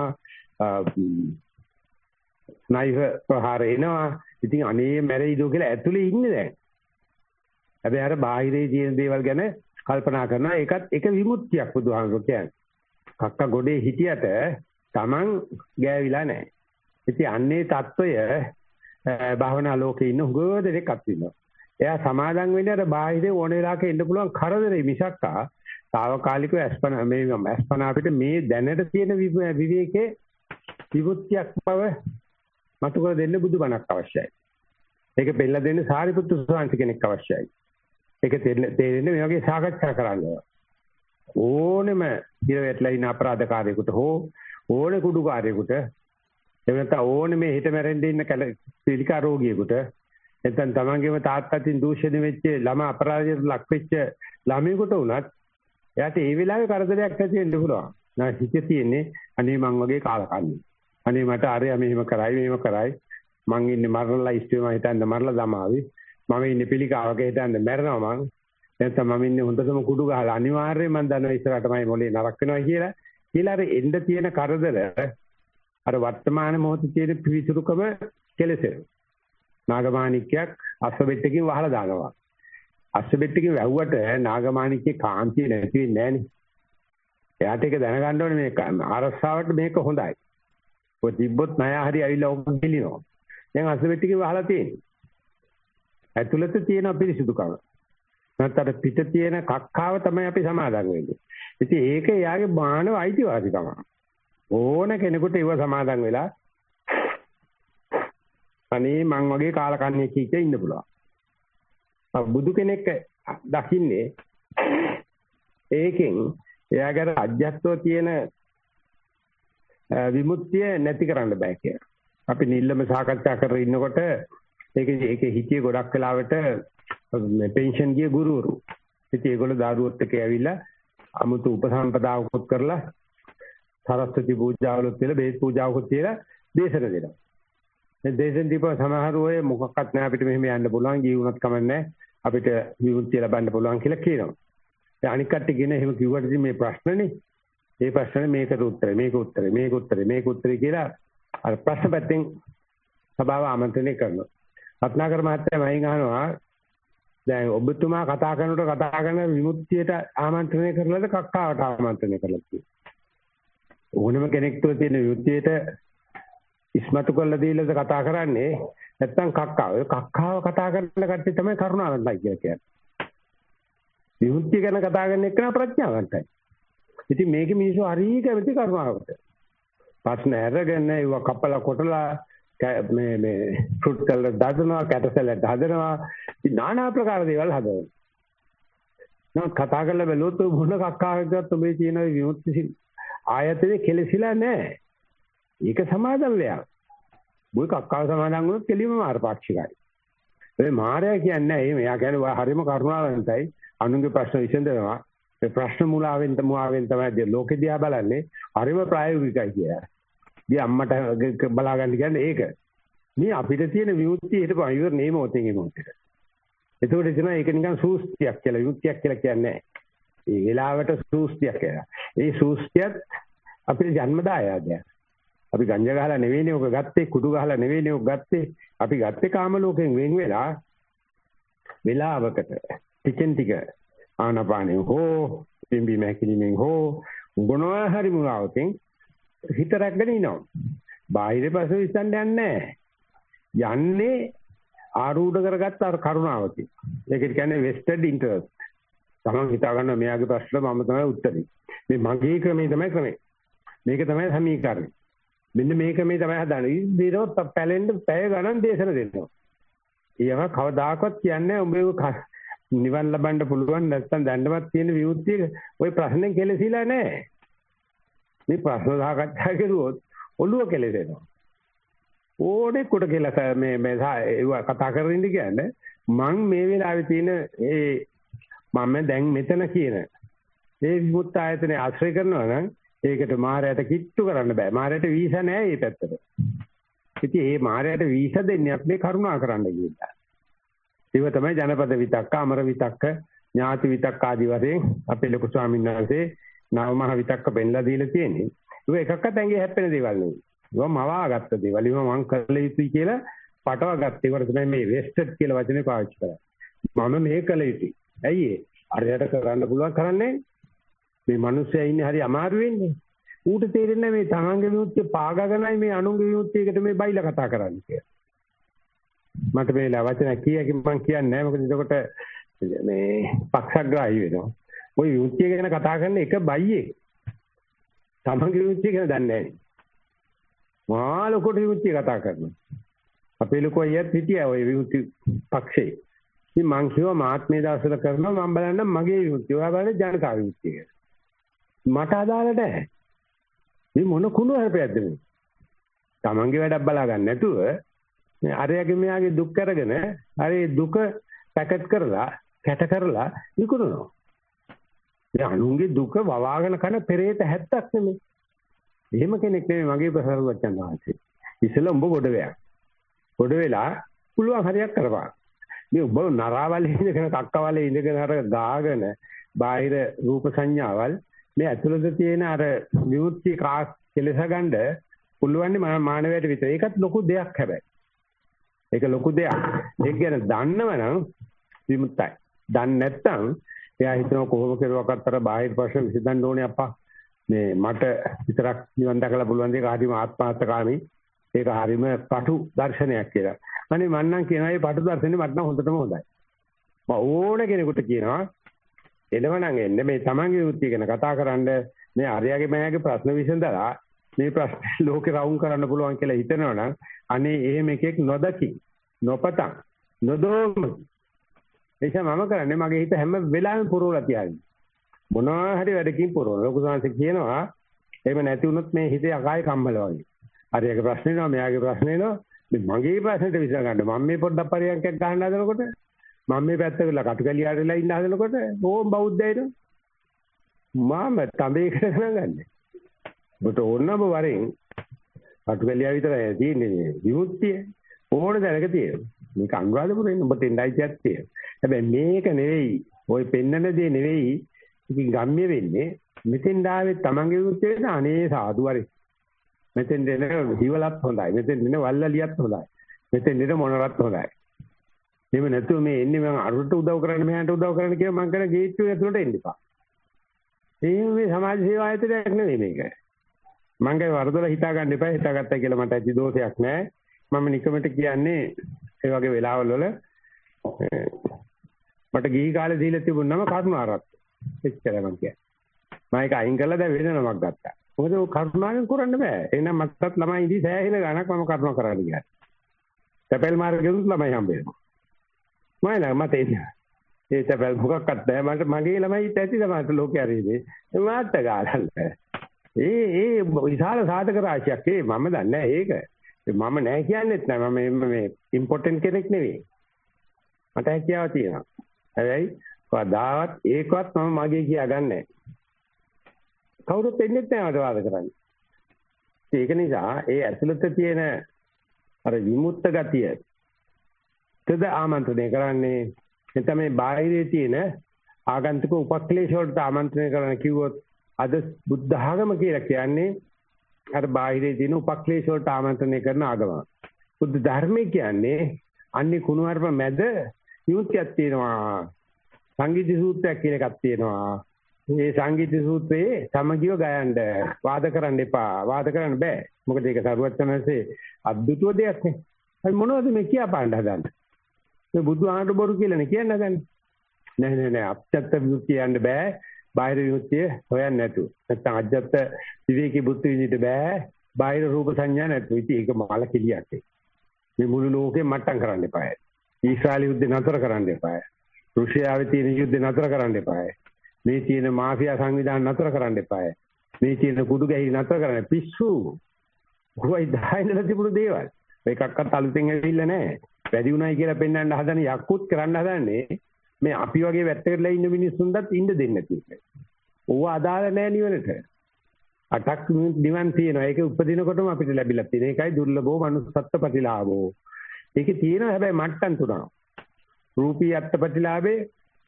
ස්නයිපර් ප්‍රහාර එනවා. ඉතින් අනේ මැරෙයිද කියලා ඇතුලේ ඉන්නේ දැන්. හැබැයි අර බාහිරේ තියෙන දේවල් ගැන කල්පනා කරනවා. ඒකත් එක විමුක්තියක් බුදුහාමුදුරුවෝ කියන්නේ. කක්ක ගොඩේ හිටියට Taman ගෑවිලා නැහැ. ඉතින් අන්නේ తত্ত্বය භාවනා ලෝකේ ඉන්න හුඟ දෙනෙක් අත්විඳිනවා. එයා සමාදන් වෙන්නේ අර බාහිරේ ඕන වෙලාවක එන්න පුළුවන් කරදරේ මිසක්කා తాවකාලිකව අස්පන අපිට මේ දැනට තියෙන විවේකයේ විමුක්තියක් බව මතු කර දෙන්න බුදුබණක් අවශ්‍යයි. ඒක පෙන්නලා දෙන්න සාරිපුත්තු ස්වාමීන් කෙනෙක් අවශ්‍යයි. ඒක තේරෙන්නේ මේ වගේ සාකච්ඡා කරන්න. ඕනෙම ඉරවැටලා ඉන්න අපරාධකාරයෙකුට හෝ ඕනේ කුඩුකාරයෙකුට එහෙම නැත්නම් ඕනේ මේ හිත මැරෙන්න ඉන්න පිළිකා රෝගියෙකුට නැත්නම් තමන්ගේම තාත්තටින් දූෂණය වෙච්ච ළමා අපරාධයට ලක් වෙච්ච ළමයෙකුට උනත් එයාට ඒ වෙලාවේ කරදරයක් ඇති වෙන්න පුළුවන්. නා හිතේ තියෙන්නේ අනේ මං වගේ කාලකන්ණි. අනේ මට අරයා මෙහෙම කරයි මං ඉන්නේ මරණලා ඉස්තුවේ මම හිතන්නේ මරලා දමාවි. මම ඉන්නේ පිළිකාවක හිතන්නේ මැරෙනවා මං. නැත්නම් මම ඉන්නේ හොඳටම කුඩු ගහලා අනිවාර්යයෙන් මං දන්නවා ඉස්සරහටමයි මොලේ නරක වෙනවා කියලා. ඊළඟ එන්න තියෙන කරදර අර වර්තමාන මොහොතේ තියෙන පිවිසුරුකම කෙලෙසෙනවා. නාගමාණික්කයක් අස්සබෙට්ටකින් වහලා දානවා. අස්සබෙට්ටකින් වැහුවට නාගමාණික්කේ කාන්තිය නැති වෙන්නේ නැහනේ. එයාට ඒක දැනගන්න ඕනේ මේක අරස්සාවට මේක හොඳයි. ඔය තිබ්බොත් ණය හරි ඇවිල්ලා ඔක දෙලිනවා. දැන් අස්සබෙට්ටකින් වහලා තියෙන්නේ. ඇතුළත තියෙන පිරිසුදුකම. නැත්නම් පිට තියෙන කක්කාව තමයි අපි සමාදන් වෙන්නේ. ඉතින් ඒක එයාගේ මානව අයිතිවාසිකම. ඕන කෙනෙකුට ඒව සමාදන් වෙලා අනේ මං වගේ කාලකන්ණියෙක් කිච්ච ඉන්න පුළුවන්. බුදු කෙනෙක් දකින්නේ ඒකෙන් එයාගේ අධ්‍යාත්මව තියෙන විමුක්තිය නැති කරන්න බෑ කියලා. අපි නිල්ලම සාකච්ඡා කරගෙන ඉන්නකොට ඒකේ හිතියේ ගොඩක් වෙලාවට පෙන්ෂන් ගිය ගුරුවරු. ඉතින් ඒගොල්ලෝ දාරුවත් එක්ක ඇවිල්ලා අමුතු උපසම්පදාවකුත් කරලා සරස්වති පූජාවලුත් කියලා බේත් පූජාවකුත් කියලා දේශන දෙනවා. මේ දේශන දීපුව සමහරව ඔය මොකක්වත් නැහැ අපිට මෙහෙම යන්න පුළුවන් ජීවුණත් කමන්නේ අපිට විමුක්තිය ලබන්න පුළුවන් කියලා කියනවා. අනික් කට්ටිය කියන එහෙම කිව්වට ඉතින් මේ ප්‍රශ්නනේ. මේ ප්‍රශ්නේ මේකට උත්තරේ මේක උත්තරේ කියලා අර ප්‍රශ්න පැත්තෙන් සභාව ආමන්ත්‍රණය කරනවා. රත්නාකර මහත්තයා මයින් අහනවා දැන් ඔබතුමා කතා කරන විමුක්තියට ආමන්ත්‍රණය කරලාද කක්කාවට ආමන්ත්‍රණය කරලාද කියලා. ඕනම කෙනෙක් තුළ තියෙන විමුක්තියට ඉස්මතු කරලා දීලාද කතා කරන්නේ නැත්නම් කක්කාව. කක්කාව කතා කරන කට්ටිය තමයි කරුණාවන්තයි කියලා කියන්නේ. විමුක්තිය ගැන කතා කරන එක ප්‍රඥාවන්තයි. ඉතින් මේකේ මිනිස්සු හරිය කැමති කරුණාවකට. ප්‍රශ්න අරගෙන ඒව කපලා කොටලා මේ ෆෘට් සලාඩ් හදනවා, කැට සලාඩ් හදනවා, ඉතින් নানা ආකාර දේවල් හදනවා. නමුත් කතා කරලා බැලුවොත් මොන කක්කාවකටත් මේ කියන විමුක්ති ආයතනේ කෙලසිලා නැහැ. ඒක සමාදම් වෙනවා. මොයි කක්කාව සමාදම් වුණොත් කෙලින්ම මාර්ගපාක්ෂිකයි. ඒ මාර්යා කියන්නේ එහෙම. එයා කියන්නේ හරිම කරුණාවන්තයි. අනුන්ගේ ප්‍රශ්න විසඳනවා. ඒ ප්‍රශ්න මුලාවෙන් තමයි ලෝකෙ දිහා බලන්නේ. හරිම ප්‍රායෝගිකයි කියලා. දී අම්මට බලා ගන්න කියන්නේ ඒක. මේ අපිට තියෙන විමුක්තිය හිටපන් ඉවරනේ මොතෙන් මොතෙට. ඒකෝට එතන ඒක නිකන් සූස්තියක් කියලා විමුක්තියක් කියලා කියන්නේ. ඒ වෙලාවට සූස්තියක් කියලා. ඒ සූස්තියත් අපේ ජන්මදායාදයක්. අපි ගංජා ගහලා නෙවෙයිනේ ඔක ගත්තේ, කුඩු ගහලා නෙවෙයිනේ ඔක ගත්තේ. අපි ගත්තේ කාම ලෝකෙන් වෙන් වෙලා වෙලාවකට ටිකෙන් ටික ආනපානෙ හෝ පිම්බි මැකිලිමෙන් හෝ ගුණවා හරි මුලාවකින් හිත රැගෙන ඉනවා. බාහිර පස්සේ විශ්සන්න යන්නේ යන්නේ ආරූඪ කරගත්ත අර කරුණාවකින්. ඒකට කියන්නේ vested interest. තමන් හිතා ගන්න මෙයාගේ ප්‍රශ්න මම තමයි උත්තරේ. මේ මගේ ක්‍රමේ තමයි ක්‍රමේ. මේක තමයි සමීකරණය. මෙන්න මේ ක්‍රමේ තමයි හදන්නේ. ඊට පැලෙන්න පැය ගණන් දේශන දෙනවා. ඊයම කවදාකවත් කියන්නේ උඹේ නිවන් ලබන්න පුළුවන් නැත්නම් දැන්නවත් තියෙන විමුක්තිය ওই ප්‍රශ්නෙන් කෙලසිලා නැහැ. මේ ප්‍රශ්න සාකච්ඡා කරුවොත් ඔළුව කෙලෙසෙනවා. ඕනේ කොට කියලා මේ කතා කරගෙන ඉඳ කියන්නේ මං මේ වෙලාවේ තියෙන මම දැන් මෙතන කියන ඒ විමුක්ත ආයතනේ ආශ්‍රය කරනවා නම් ඒකට මායයට කිට්ටු කරන්න බෑ. මායයට වීසා නැහැ මේ පැත්තට. ඉතින් මේ මායයට වීසා දෙන්නේ අපි කරුණා කරන්න කියලා. ඒක තමයි ජනපද විතක්ක, අමර විතක්ක, ඥාති විතක්ක ආදී වශයෙන් අපේ ලොකු ස්වාමීන් වහන්සේ නවමහ විතක්ක පෙන්ලා දීලා තියෙන්නේ. ඒක එකක්වත් ඇඟේ හැප්පෙන දේවල් නෙවෙයි. ඒවා මවාගත්ත දේවල්. ඒවා මං කළ යුතුයි කියලා පටවගත්ත. ඒවට තමයි මේ වෙස්ටඩ් කියලා වචනේ පාවිච්චි කරන්නේ. මම මේ කළ යුතුයි. ඇයි ඒ? අරයට කරන්න පුළුවන් කරන්නේ මේ මිනිස්සයා ඉන්නේ හරි අමාරු වෙන්නේ. ඌට තේරෙන්නේ මේ තමන්ගේ විමුක්තිය පාගගෙනයි මේ අනුන්ගේ විමුක්තියකට මේ බයිලා කතා කරන්නේ කියලා. මට මේ වචන කීයකින් මම කියන්නේ නැහැ. මොකද එතකොට මේ පක්ෂග්‍රාහී වෙනවා. ওই විමුක්තිය ගැන කතා කරන එක බයියේ. තමන්ගේ විමුක්තිය ගැන දන්නේ නැහැ. මාළකොට විමුක්තිය කතා කරනවා. අපේ ලොකෝ අයියත් හිටියා ওই විමුක්ති පක්ෂේ. ඉතින් මං කිව්වා මාත්මේ දවසල කරනවා මම බලන්නම් මගේ විමුක්තිය. ඔයා බලන්න ජනතා විමුක්තිය කියලා. මට අදාළ නැහැ. මේ මොන කුණු හරපයක්ද මේ? තමන්ගේ වැඩක් බලා ගන්න නැතුව මේ අරයාගේ මෙයාගේ දුක් අරගෙන අර ඒ දුක පැකට් කරලා කැට කරලා විකුණනවා. මේ අනුන්ගේ දුක වවාගෙන කන පෙරේත හැත්තක් නෙමෙයි. එහෙම කෙනෙක් නෙමෙයි මගේ ප්‍රසාරවච්චන් වහන්සේ. ඉතල උඹ ගොඩ වෙයක්. ගොඩ වෙලා පුළුවන් හරියක් කරපන්. මේ උඹ නරාවලේ ඉඳගෙන කක්කවලේ ඉඳගෙන අර ගාගෙන බාහිර රූප සංඥාවල් මේ ඇතුළත තියෙන අර විමුක්ති කාස් කෙලස ගන්න පුළුවන් මානවයට විතර. ඒකත් ලොකු දෙයක් හැබැයි. ඒක ලොකු දෙයක්. ඒක ගැන දන්නවනම් විමුක්තයි. දන්නේ නැත්නම් එයා හිතනවා කොහොම කෙරුවක්වත් අර බාහිර ප්‍රශ්න විසඳන්න ඕනේ අප්පා. මේ මට විතරක් නිවන් දැකලා පුළුවන් දෙයක් හරිම ආත්මාර්ථකාමී. ඒක හරිම පටු දර්ශනයක් කියලා. අනේ මම නම් කියනවා මේ පටු දර්ශනේ මට නම් හොඳටම හොඳයි. මම ඕන කෙනෙකුට කියනවා එළවනම් එන්න මේ තමන්ගේ විමුක්තිය ගැන කතා කරන්න මේ අරයාගේ මෑගේ ප්‍රශ්න විසඳලා මේ ප්‍රශ්න ලෝකේ රවුම් කරන්න පුළුවන් කියලා හිතනවනම් අනේ එහෙම එකෙක් නොදකි නොපතන් නොදෝම එيشා මම කරන්නේ මගේ හිත හැම වෙලාවෙම පුරවලා තියන්නේ මොනවා හරි වැඩකින් පුරවන ලොකු සංසි කියනවා එහෙම නැති වුණොත් මේ හිතේ අකායි කම්මල වගේ අරයාගේ ප්‍රශ්න එනවා මෙයාගේ ප්‍රශ්න එනවා මගේ ප්‍රශ්නෙට විසඳ ගන්න මම මේ පොඩ්ඩක් පරියන්කයක් ගන්න හදනකොට මම මේ පැත්ත කරලා කටුකැලියට වෙලා ඉන්න හදනකොට ඕම් බෞද්ධයද මම තඹේකට ගණන් ගන්න. ඔබට ඕනම වරෙන් කටුකැලිය විතරයි තියෙන්නේ විමුක්තිය ඕන දැනක තියෙනවා. මේක අනුරාධපුරේ ඔබට එන්නයි තියක් තියෙනවා. හැබැයි මේක නෙවෙයි ওই පෙන්නන දේ නෙවෙයි ඉතින් ගම්ම්‍ය වෙන්නේ මෙතෙන් ඩාවේ තමන්ගේ විමුක්තියට අනේ සාදු හරි. මෙතෙන් දෙන හිවලත් හොඳයි. මෙතෙන් දෙන වල්ලලියත් හොඳයි. මෙතෙන් දෙන මොනරත් හොඳයි. එහෙම නැතුව මේ එන්නේ මම අරුට උදව් කරන්න මෙයාට උදව් කරන්න කියලා මං කරන ගේට්ටුවේ ඇතුළට එන්න එපා. මේ සමාජ සේවා ආයතනයක් නෙවෙයි මේක. මං ගේ වරදොල හිතා ගන්න එපා. හිතාගත්තා කියලා මට ඇති දෝෂයක් නැහැ. මම නිකමට කියන්නේ ඒ වගේ වෙලාවල් වල මට ගිහි කාලේ දීලා තිබුණාම කරුණාරත්. එච්චරයි මං කියන්නේ. මම ඒක අයින් කරලා දැන් වෙන නමක් ගත්තා. මොකද ඔය කරුණාවෙන් කරන්න බෑ. එහෙනම් මටත් ළමයි ඉඳි සෑහෙන ගණක් මම කරුණා කරන්න ගියා. තැපැල් මාර්ගෙත් ළමයි හම්බෙනවා. මට ඒ තැපැල් මොකක්වත් නැහැ. මට මගේ ළමයි ඇති තමයි ලෝකේ හරිනේ. මාත් ගාලන්න. ඒ විශාල සාධක රාශියක්. මම දන්නේ නැහැ ඒක. මම නැහැ කියන්නේත් නැහැ. මම මේ ඉම්පෝටන්ට් කෙනෙක් නෙවෙයි. මට හැකියාව තියෙනවා. හැබැයි කවදාවත් ඒකවත් මම මගේ කියා ගන්නෑ. කවුරුත් එන්නේ නැහැ මට වාද කරන්න. ඒක නිසා ඒ ඇතුළත තියෙන අර විමුක්ත ගතිය තද ආමන්ත්‍රණය කරන්නේ නැත්නම් මේ බාහිරේ තියෙන ආගන්තුක උපක්ලේශ වලට ආමන්ත්‍රණය කරන්න කිව්වොත් අද බුද්ධ ආගම කියලා කියන්නේ අර බාහිරේ තියෙන උපක්ලේශ වලට ආමන්ත්‍රණය කරන ආගම. බුද්ධ ධර්මය කියන්නේ අන්නේ කුණුහරුප මැද විමුක්තියක් තියෙනවා. සංගීත සූත්‍රයක් කියලා එකක් තියෙනවා. මේ සංගීත සූත්‍රයේ සමගිව ගයන්න වාද කරන්න එපා. වාද කරන්න බෑ. මොකද ඒක සරුවචනන්සේ අද්දුටුව දෙයක් නේ. හරි මොනවද මේ කියපාන්න හදන්නේ? මේ බුදු ආනට බොරු කියලා නේ කියන්න හදන්නේ. නෑ අත්‍යත්ත විමුක්තිය යන්න බෑ. බාහිර විමුක්තිය හොයන්න නැතු. නැත්නම් අජත්ත විවේකී බුද්ධ විදිහට බෑ. බාහිර රූප සංඥා නැතු. ඉතින් ඒක මාල කිලියක්. මේ මුළු ලෝකෙම මට්ටම් කරන්න එපා. ඊශ්‍රායල යුද්ධ නතර කරන්න එපා. රුසියාවේ තියෙන යුද්ධ නතර කරන්න එපා. මේ තියෙන මාෆියා සංවිධාන නතර කරන්න එපා. මේ තියෙන කුඩු ගැහි නතර කරන්න පිස්සු. කොයි දායනල තිබුණු දේවල්. එකක්වත් අලුතෙන් ඇවිල්ලා නැහැ. වැඩි උනායි කියලා පෙන්වන්න හදන යක්කුත් කරන්න හදන්නේ මේ අපි වගේ වැත්තකටලා ඉන්න මිනිස්සුන්ටත් ඉන්න දෙන්නේ නැති එක. ඕව අදාළ නැහැ නිවනට. අටක් නිවන් තියෙනවා. ඒක උපදිනකොටම අපිට ලැබිලා තියෙන. ඒකයි දුර්ලභෝ manussත්ත්ව ප්‍රතිලාභෝ. ඒකේ තියෙනවා හැබැයි මට්ටම් තුනක්. රූපී අත්පටිලාභේ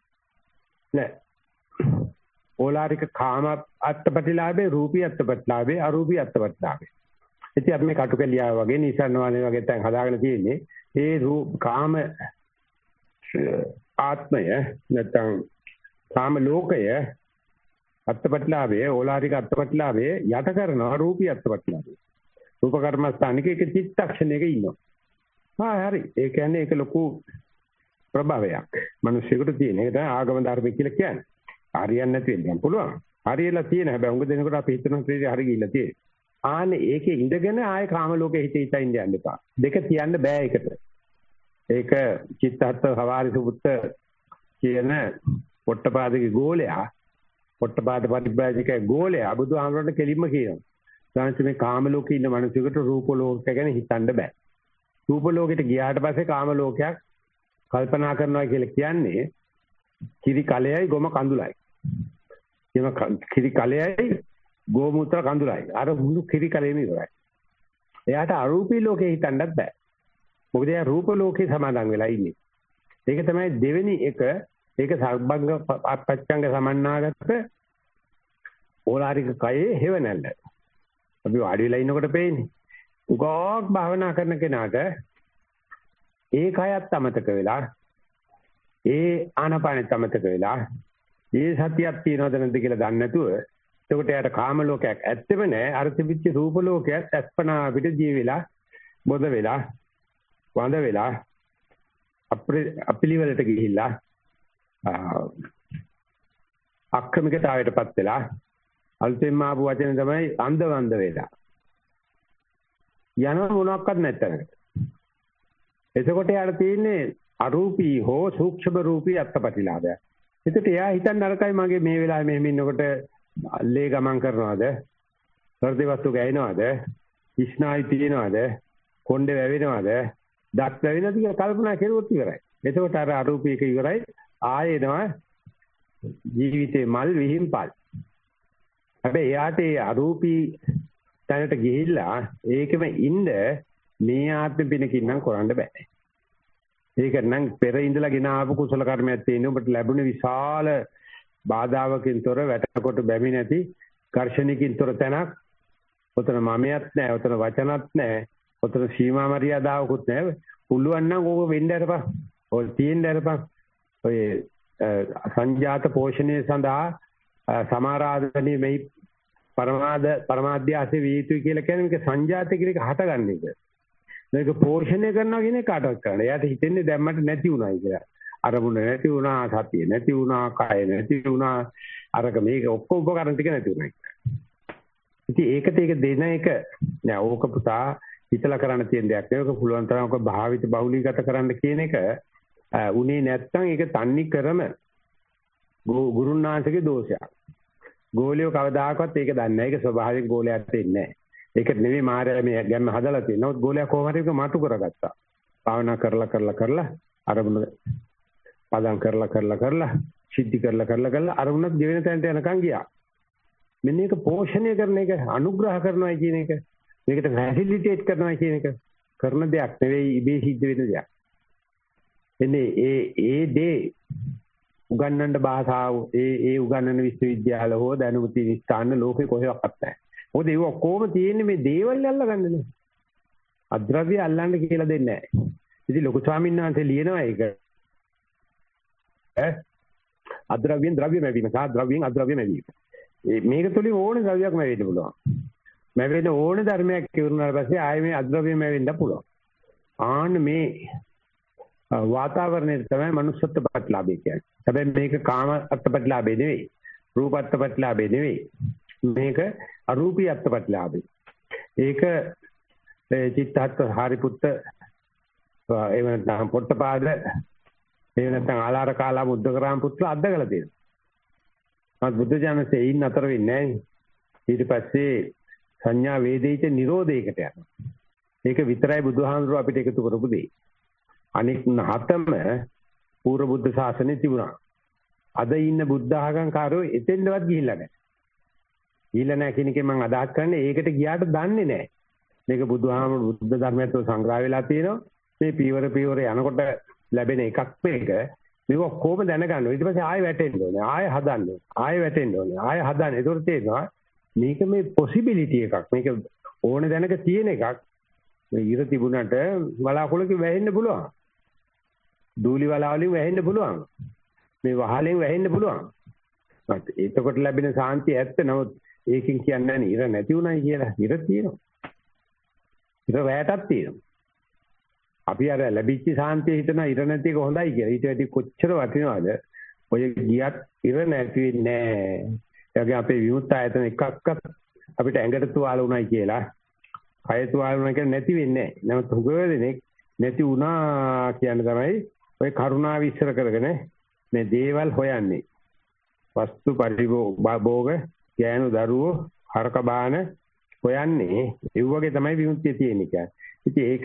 නෑ. ඕලාරික කාම අත්පටිලාභේ, රූපී අත්පටිලාභේ, අරූපී අත්පටිලාභේ. ඉතින් අපි මේ කටුකැලියා වගේ නිසන්වනේ වගේ තැන් හදාගෙන තියෙන්නේ. ඒ කාම ආත්මය නැත්නම් කාම ලෝකය අත්පටිලාභේ, ඕලාරික අත්පටිලාභේ යට කරනවා රූපී අත්පටිලාභේ. රූප කර්මස්ථානික එක චිත්තක්ෂණයක ඉන්නවා. හරි. ඒ කියන්නේ ඒක ලොකු ප්‍රභාවයක්. මිනිස්සුන්ට තියෙන. ඒක තමයි ආගම ධර්ම කියලා කියන්නේ. හරියන්නේ නැති වෙන්න පුළුවන්. හරියලා තියෙන හැබැයි උඟ දෙනකොට අපි හිතන ක්‍රියා හරි ගිහිල්ලා තියෙන. ආනේ ඒකේ ඉඳගෙන ආයේ කාම ලෝකේ හිතේ ඉඳ යන්න එපා. දෙක තියන්න බෑ ඒකට. ඒක චිත්තහත් හවාරි සුපුත්ත කියන පොට්ටපාදගේ ගෝලයා, පොට්ටපාද පරිබ්‍රාජිකේ ගෝලයා බුදුහාමරට කෙලින්ම කියනවා. සාංශ මේ කාම ලෝකේ ඉන්න මිනිසෙකුට රූප ලෝකය ගැන හිතන්න බෑ. රූප ලෝකෙට ගියාට පස්සේ කාම ලෝකයක් කල්පනා කරනවා කියලා කියන්නේ කිරි කලෙයි ගොම කඳුලයි. කිරි කලෙයි ගෝමූත්‍ර කඳුලයි. අර මුළු කිරි කලෙම ඉවරයි. එයාට අරූපී ලෝකේ හිතන්නත් බෑ. මොකද එයා රූප ලෝකේ සමාදන් වෙලා ඉන්නේ. ඒක තමයි දෙවෙනි එක. ඒක සර්බංග පච්චංග සමන්නාගත්ත ඕලාරික කයේ හේවණල්ල. අපි වාඩි වෙලා ඉන්නකොට පේන්නේ. උගෝක් භාවනා කරන කෙනාට ඒ කයත් අමතක වෙලා, ඒ ආනපානෙත් අමතක වෙලා, ඒ සතියක් තියනවද නැද්ද කියලා දන්නේ නැතුව එතකොට යාට කාම ලෝකයක් ඇත්තෙම නැහැ. අර තිබිච්ච රූප ලෝකයක් අස්පනා අපිට ජී වෙලා, බොද වෙලා, වඳ වෙලා, අපිලිවලට ගිහිල්ලා අක්‍රමිකතාවයටපත් වෙලා අල්තෙන් ආපු වචන තමයි අන්ධවන්ද වෙලා. යන මොනක්වත් නැත්තනක. එතකොට යාට තියෙන්නේ අරූපී හෝ සූක්ෂම රූපී අත්පටිලාභය. එතකොට එයා හිතන්නේ නරකයි මගේ මේ වෙලාවේ මෙහෙම ඉන්නකොට ලේ ගමන් කරනවද? හෘද වස්තු ගෑනවද? ස්නායු තියෙනවද? කොණ්ඩේ වැවෙනවද? දත් වැවෙනවද කියලා කල්පනා කරුවොත් ඉවරයි. එතකොට අර අරූපී එක ඉවරයි. ආයෙනවා ජීවිතේ මල් විහිම්පල්. හැබැයි එයාට ඒ අරූපී තැනට ගිහිල්ලා ඒකෙම ඉන්න මේ ආත්ම පිනකින් නම් කරන්න බෑ. ඒක නම් පෙර ඉඳලා ගෙන ආපු කුසල කර්මයක් තියෙන ඔබට ලැබුණ විශාල බාධාවකින් තොර වැටකොට බැමි නැති ඝර්ෂණිකින් තොර තැනක්. ඔතන මමයක් නැහැ, ඔතන වචනත් නැහැ, ඔතන සීමා මරියාදාවකුත් නැහැ. පුළුවන් නම් ඕක වෙන්න අරපන්. ඔය තියෙන්න අරපන්. ඔය සංජාත පෝෂණය සඳහා සමාරාධනීය මේ පරමාධ්‍යාසයේ විය යුතුයි කියලා කියන්නේ මේක සංජාත කියන එක හටගන්න එක. මේක පෝෂණය කරනවා කියන එක කාටවත් කරන්න. එයාට හිතෙන්නේ දැම්මට නැති උනායි කියලා. අරමුණ නැති වුණා, සතිය නැති වුණා, කය නැති වුණා, අරක මේක ඔක්කොම උපකරණ ටික නැති වුණා. ඉතින් ඒකට ඒක දෙන එක නෑ. ඕක පුතා හිතලා කරන්න තියෙන දෙයක් නෙවෙයි. ඕක පුළුවන් තරම් ඔක භාවිත බහුලීගත කරන්න කියන එක උනේ නැත්තම් ඒක තන්නේ කරම ගුරුනාථගේ දෝෂයක්. ගෝලියෝ කවදාකවත් ඒක දන්නේ නැහැ. ඒක ස්වභාවික ගෝලයට එන්නේ නැහැ. ඒක නෙවෙයි මායя මේ ගැම්ම හදලා තියෙනවා. නමුත් ගෝලයා කොහොම හරි ඒක මතු කරගත්තා. භාවනා කරලා අරමුණ පදම් කරලා සිද්ධි කරලා අරමුණත් ගෙවෙන තැනට යනකම් ගියා. මෙන්න මේක පෝෂණය කරන එක, අනුග්‍රහ කරනවා කියන එක, මේකට ෆැසිලිටේට් කරනවා කියන එක කරන දෙයක් නෙවෙයි, ඉබේ සිද්ධ වෙන දෙයක්. එන්නේ ඒ දේ උගන්වන්න භාෂාව, ඒ උගන්වන විශ්වවිද්‍යාල හෝ දැනුම තියෙන ස්ථාන ලෝකේ කොහෙවත් නැහැ. මොකද ඒක ඔක්කොම තියෙන්නේ මේ දේවල් අල්ලගන්නනේ. අද්‍රව්‍ය අල්ලන්න කියලා දෙන්නේ නැහැ. ඉතින් ලොකු ස්වාමීන් වහන්සේ ලියනවා ඒක. අද්‍රව්‍යෙන් ද්‍රව්‍ය මැවීම සහ ද්‍රව්‍යෙන් අද්‍රව්‍ය මැවීම. මේක තුලින් ඕනේ ද්‍රව්‍යයක් මැවෙන්න පුළුවන්. මැවෙන්න ඕනේ ධර්මයක් කියුණාට පස්සේ ආයේ මේ අද්‍රව්‍ය මැවෙන්න පුළුවන්. ආන්න මේ වාතාවරණය තමයි මනුෂ්‍යත්ව ප්‍රතිලාභය කියන්නේ. හැබැයි මේක කාම අත්පත්ලාභය නෙවෙයි. රූප අත්පත්ලාභය නෙවෙයි. මේක අරූපී අත්පත්ලාභය. ඒක චිත්තහත් හාරිපුත්ත එහෙම නැත්නම් පොට්ටපාද එහෙම නැත්නම් ආලාර කාලා මුද්දකරාම පුත්‍ර අද්දගලා තියෙනවා. මත් බුද්ධ ඥානසේ ඉන්න අතර වෙන්නේ නැහැ. ඊට පස්සේ සංඥා වේදිත නිරෝධයකට යනවා. ඒක විතරයි බුදුහාමුදුරුවෝ අපිට එකතු කරපු දෙය. අනික් හතම පූර්ව බුද්ධ ශාසනයේ තිබුණා. අද ඉන්න බුද්ධ ආගම්කාරයෝ එතෙන්වත් ගිහිල්ලා නැහැ. ගිහිල්ලා නැහැ කියන එකෙන් මම අදහස් කරන්නේ ඒකට ගියාට දන්නේ නැහැ. මේක බුදුහාමුදුරුවෝ බුද්ධ ධර්මයට සංග්‍රහ වෙලා තියෙනවා. මේ පීවර යනකොට ලැබෙන එකක් මේක. මේක කොහොම දැනගන්නව? ඊට පස්සේ ආයෙ වැටෙන්න ඕනේ. ආයෙ හදන්න ඕනේ. ආයෙ වැටෙන්න ඕනේ. ආයෙ හදන්න. ඒතකොට තේරෙනවා මේක මේ පොසිබිලිටි එකක්. මේක ඕන දැනක තියෙන එකක්. මේ ඉර තිබුණට වලාකුළක වැහෙන්න පුළුවන්. දූලි වලාවලින් වැහෙන්න පුළුවන්. මේ වහලෙන් වැහෙන්න පුළුවන්. එතකොට ලැබෙන සාන්තිය ඇත්ත. නමුත් ඒකෙන් කියන්නේ නැහැ ඉර නැති උනායි කියලා. ඉර තියෙනවා. ඉර වැටක් තියෙනවා. අපි අර ලැබිච්ච සාන්තිය හිතන ඉර නැති එක හොඳයි කියලා. ඊට වැඩි කොච්චර වටිනවද? ඔය ගියත් ඉර නැති වෙන්නේ නැහැ. ඒගොල්ලෝ අපේ විමුක්ත ආයතන එකක්වත් අපිට ඇඟට තුවාල උනායි කියලා, කය තුවාල උනායි කියලා නැති වෙන්නේ නැහැ. නමුත් හුඟවෙදෙනෙක් නැති වුණා කියන තමයි ඔය කරුණාව ඉස්සර කරගෙන මේ දේවල් හොයන්නේ. වස්තු පරිභෝග, ගෑනු දරුවෝ, හරක බාන හොයන්නේ. ඒ වගේ තමයි විමුක්තිය තියෙන්නේ. ඉතින් ඒක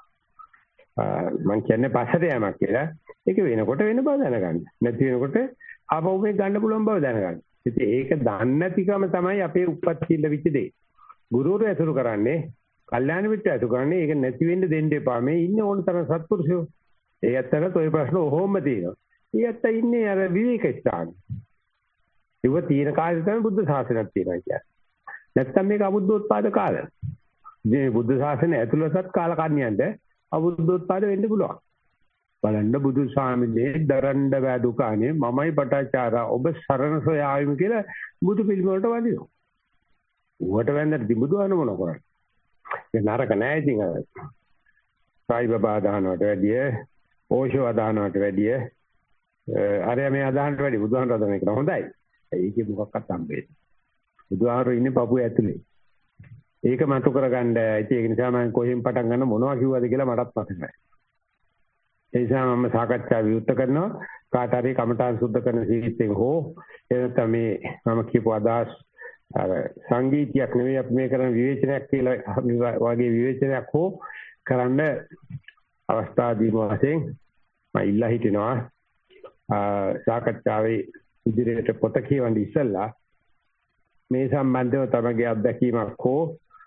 මම කියන්නේ පස්සට යamak කියලා. ඒක වෙනකොට වෙන බව දැනගන්න. නැති වෙනකොට ආපහු මේ ගන්න පුළුවන් බව දැනගන්න. ඉතින් ඒක දන්නේ නැතිකම තමයි අපේ උප්පත්ති ඉල්ලවිච්ච දේ. ගුරුවරු ඇසුරු කරන්නේ, කල්යාණ මිත්‍ර ඇසුරු කරන්නේ ඒක නැති වෙන්න දෙන්න එපා. මේ ඉන්නේ ඕන තරම් සත්පුරුෂයෝ. ඒ ඇත්තට ඔය ප්‍රශ්න ඔහොම තියෙනවා. ඒ ඇත්ත ඉන්නේ අර විවේක ස්ථානේ. ඒක තියෙන කාලේ තමයි බුද්ධ ශාසනයක් තියෙනවා කියන්නේ. නැත්තම් මේක අබුද්ධෝත්පාද කාලය. මේ බුද්ධ ශාසනය ඇතුළතත් කාලකන්‍යයන්ට අබුද්ධෝත්පාද වෙන්න පුළුවන්. බලන්න බුදු ස්වාමීන් දරන්න බෑ දුකානේ මමයි පටාචාරා ඔබ සරණ සොයාවිමු කියලා බුදු පිළිම වලට වදිනවා. ඌට වැන්දට තිබුදුවන මොන කරන්නේ? ඒ නරක නෑ ඉතින් සායි බබා දානවට වැඩිය, ඕෂෝ දානවට වැඩිය, අරය මේ අදානට වැඩිය බුදුහාමර දාන එක හොඳයි. ඒකේ මොකක්වත් හම්බෙන්නේ. බුදුහාමර ඉන්නේ පපුවේ ඇතුලේ. ඒක මතු කරගන්න. ඒක නිසා මම කොහෙන් පටන් ගන්න මොනවා කිව්වද කියලා මටත් මතක නැහැ. ඒ නිසා මම සාකච්ඡා විවෘත කරනවා. කාට හරි කමඨාන් සුද්ධ කරන සීලයෙන් හෝ එතන මේ මම කියපු අදහස් අර සංගීතයක් නෙවෙයි අපි මේ කරන විවේචනයක් කියලා වගේ විවේචනයක් හෝ කරන්න අවස්ථාව දීම වශයෙන් මම ඉල්ලා හිටිනවා. සාකච්ඡාවේ ඉදිරියට පොත කියවන්න ඉස්සෙල්ලා මේ සම්බන්ධව තමගේ අත්දැකීමක් හෝ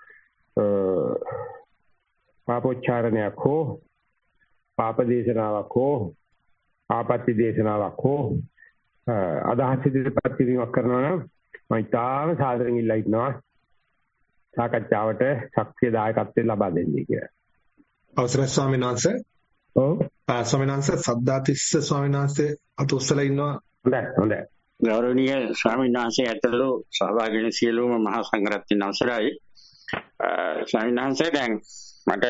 පාපෝච්චාරණයක් හෝ පාප දේශනාවක් හෝ ආපත්‍ය දේශනාවක් හෝ අදහස් ඉදිරිපත් කිරීමක් කරනවා නම් මම ඉතාම සාදරයෙන් ඉල්ලා ඉන්නවා සාකච්ඡාවට ශක්තිය දායකත්වයෙන් ලබා දෙන්නේ කියලා. අවසරයි ස්වාමීන් වහන්සේ. ඔව්. ස්වාමීන් වහන්සේ සද්දාතිස්ස ස්වාමීන් වහන්සේ අත උස්සලා ඉන්නවා. හොඳයි. ගෞරවනීය ස්වාමීන් වහන්සේ ඇතුළු සහභාගී වෙන සියලුම මහා සංඝරත්නයන් අවසරයි. ස්වාමීන් වහන්සේ දැන් මට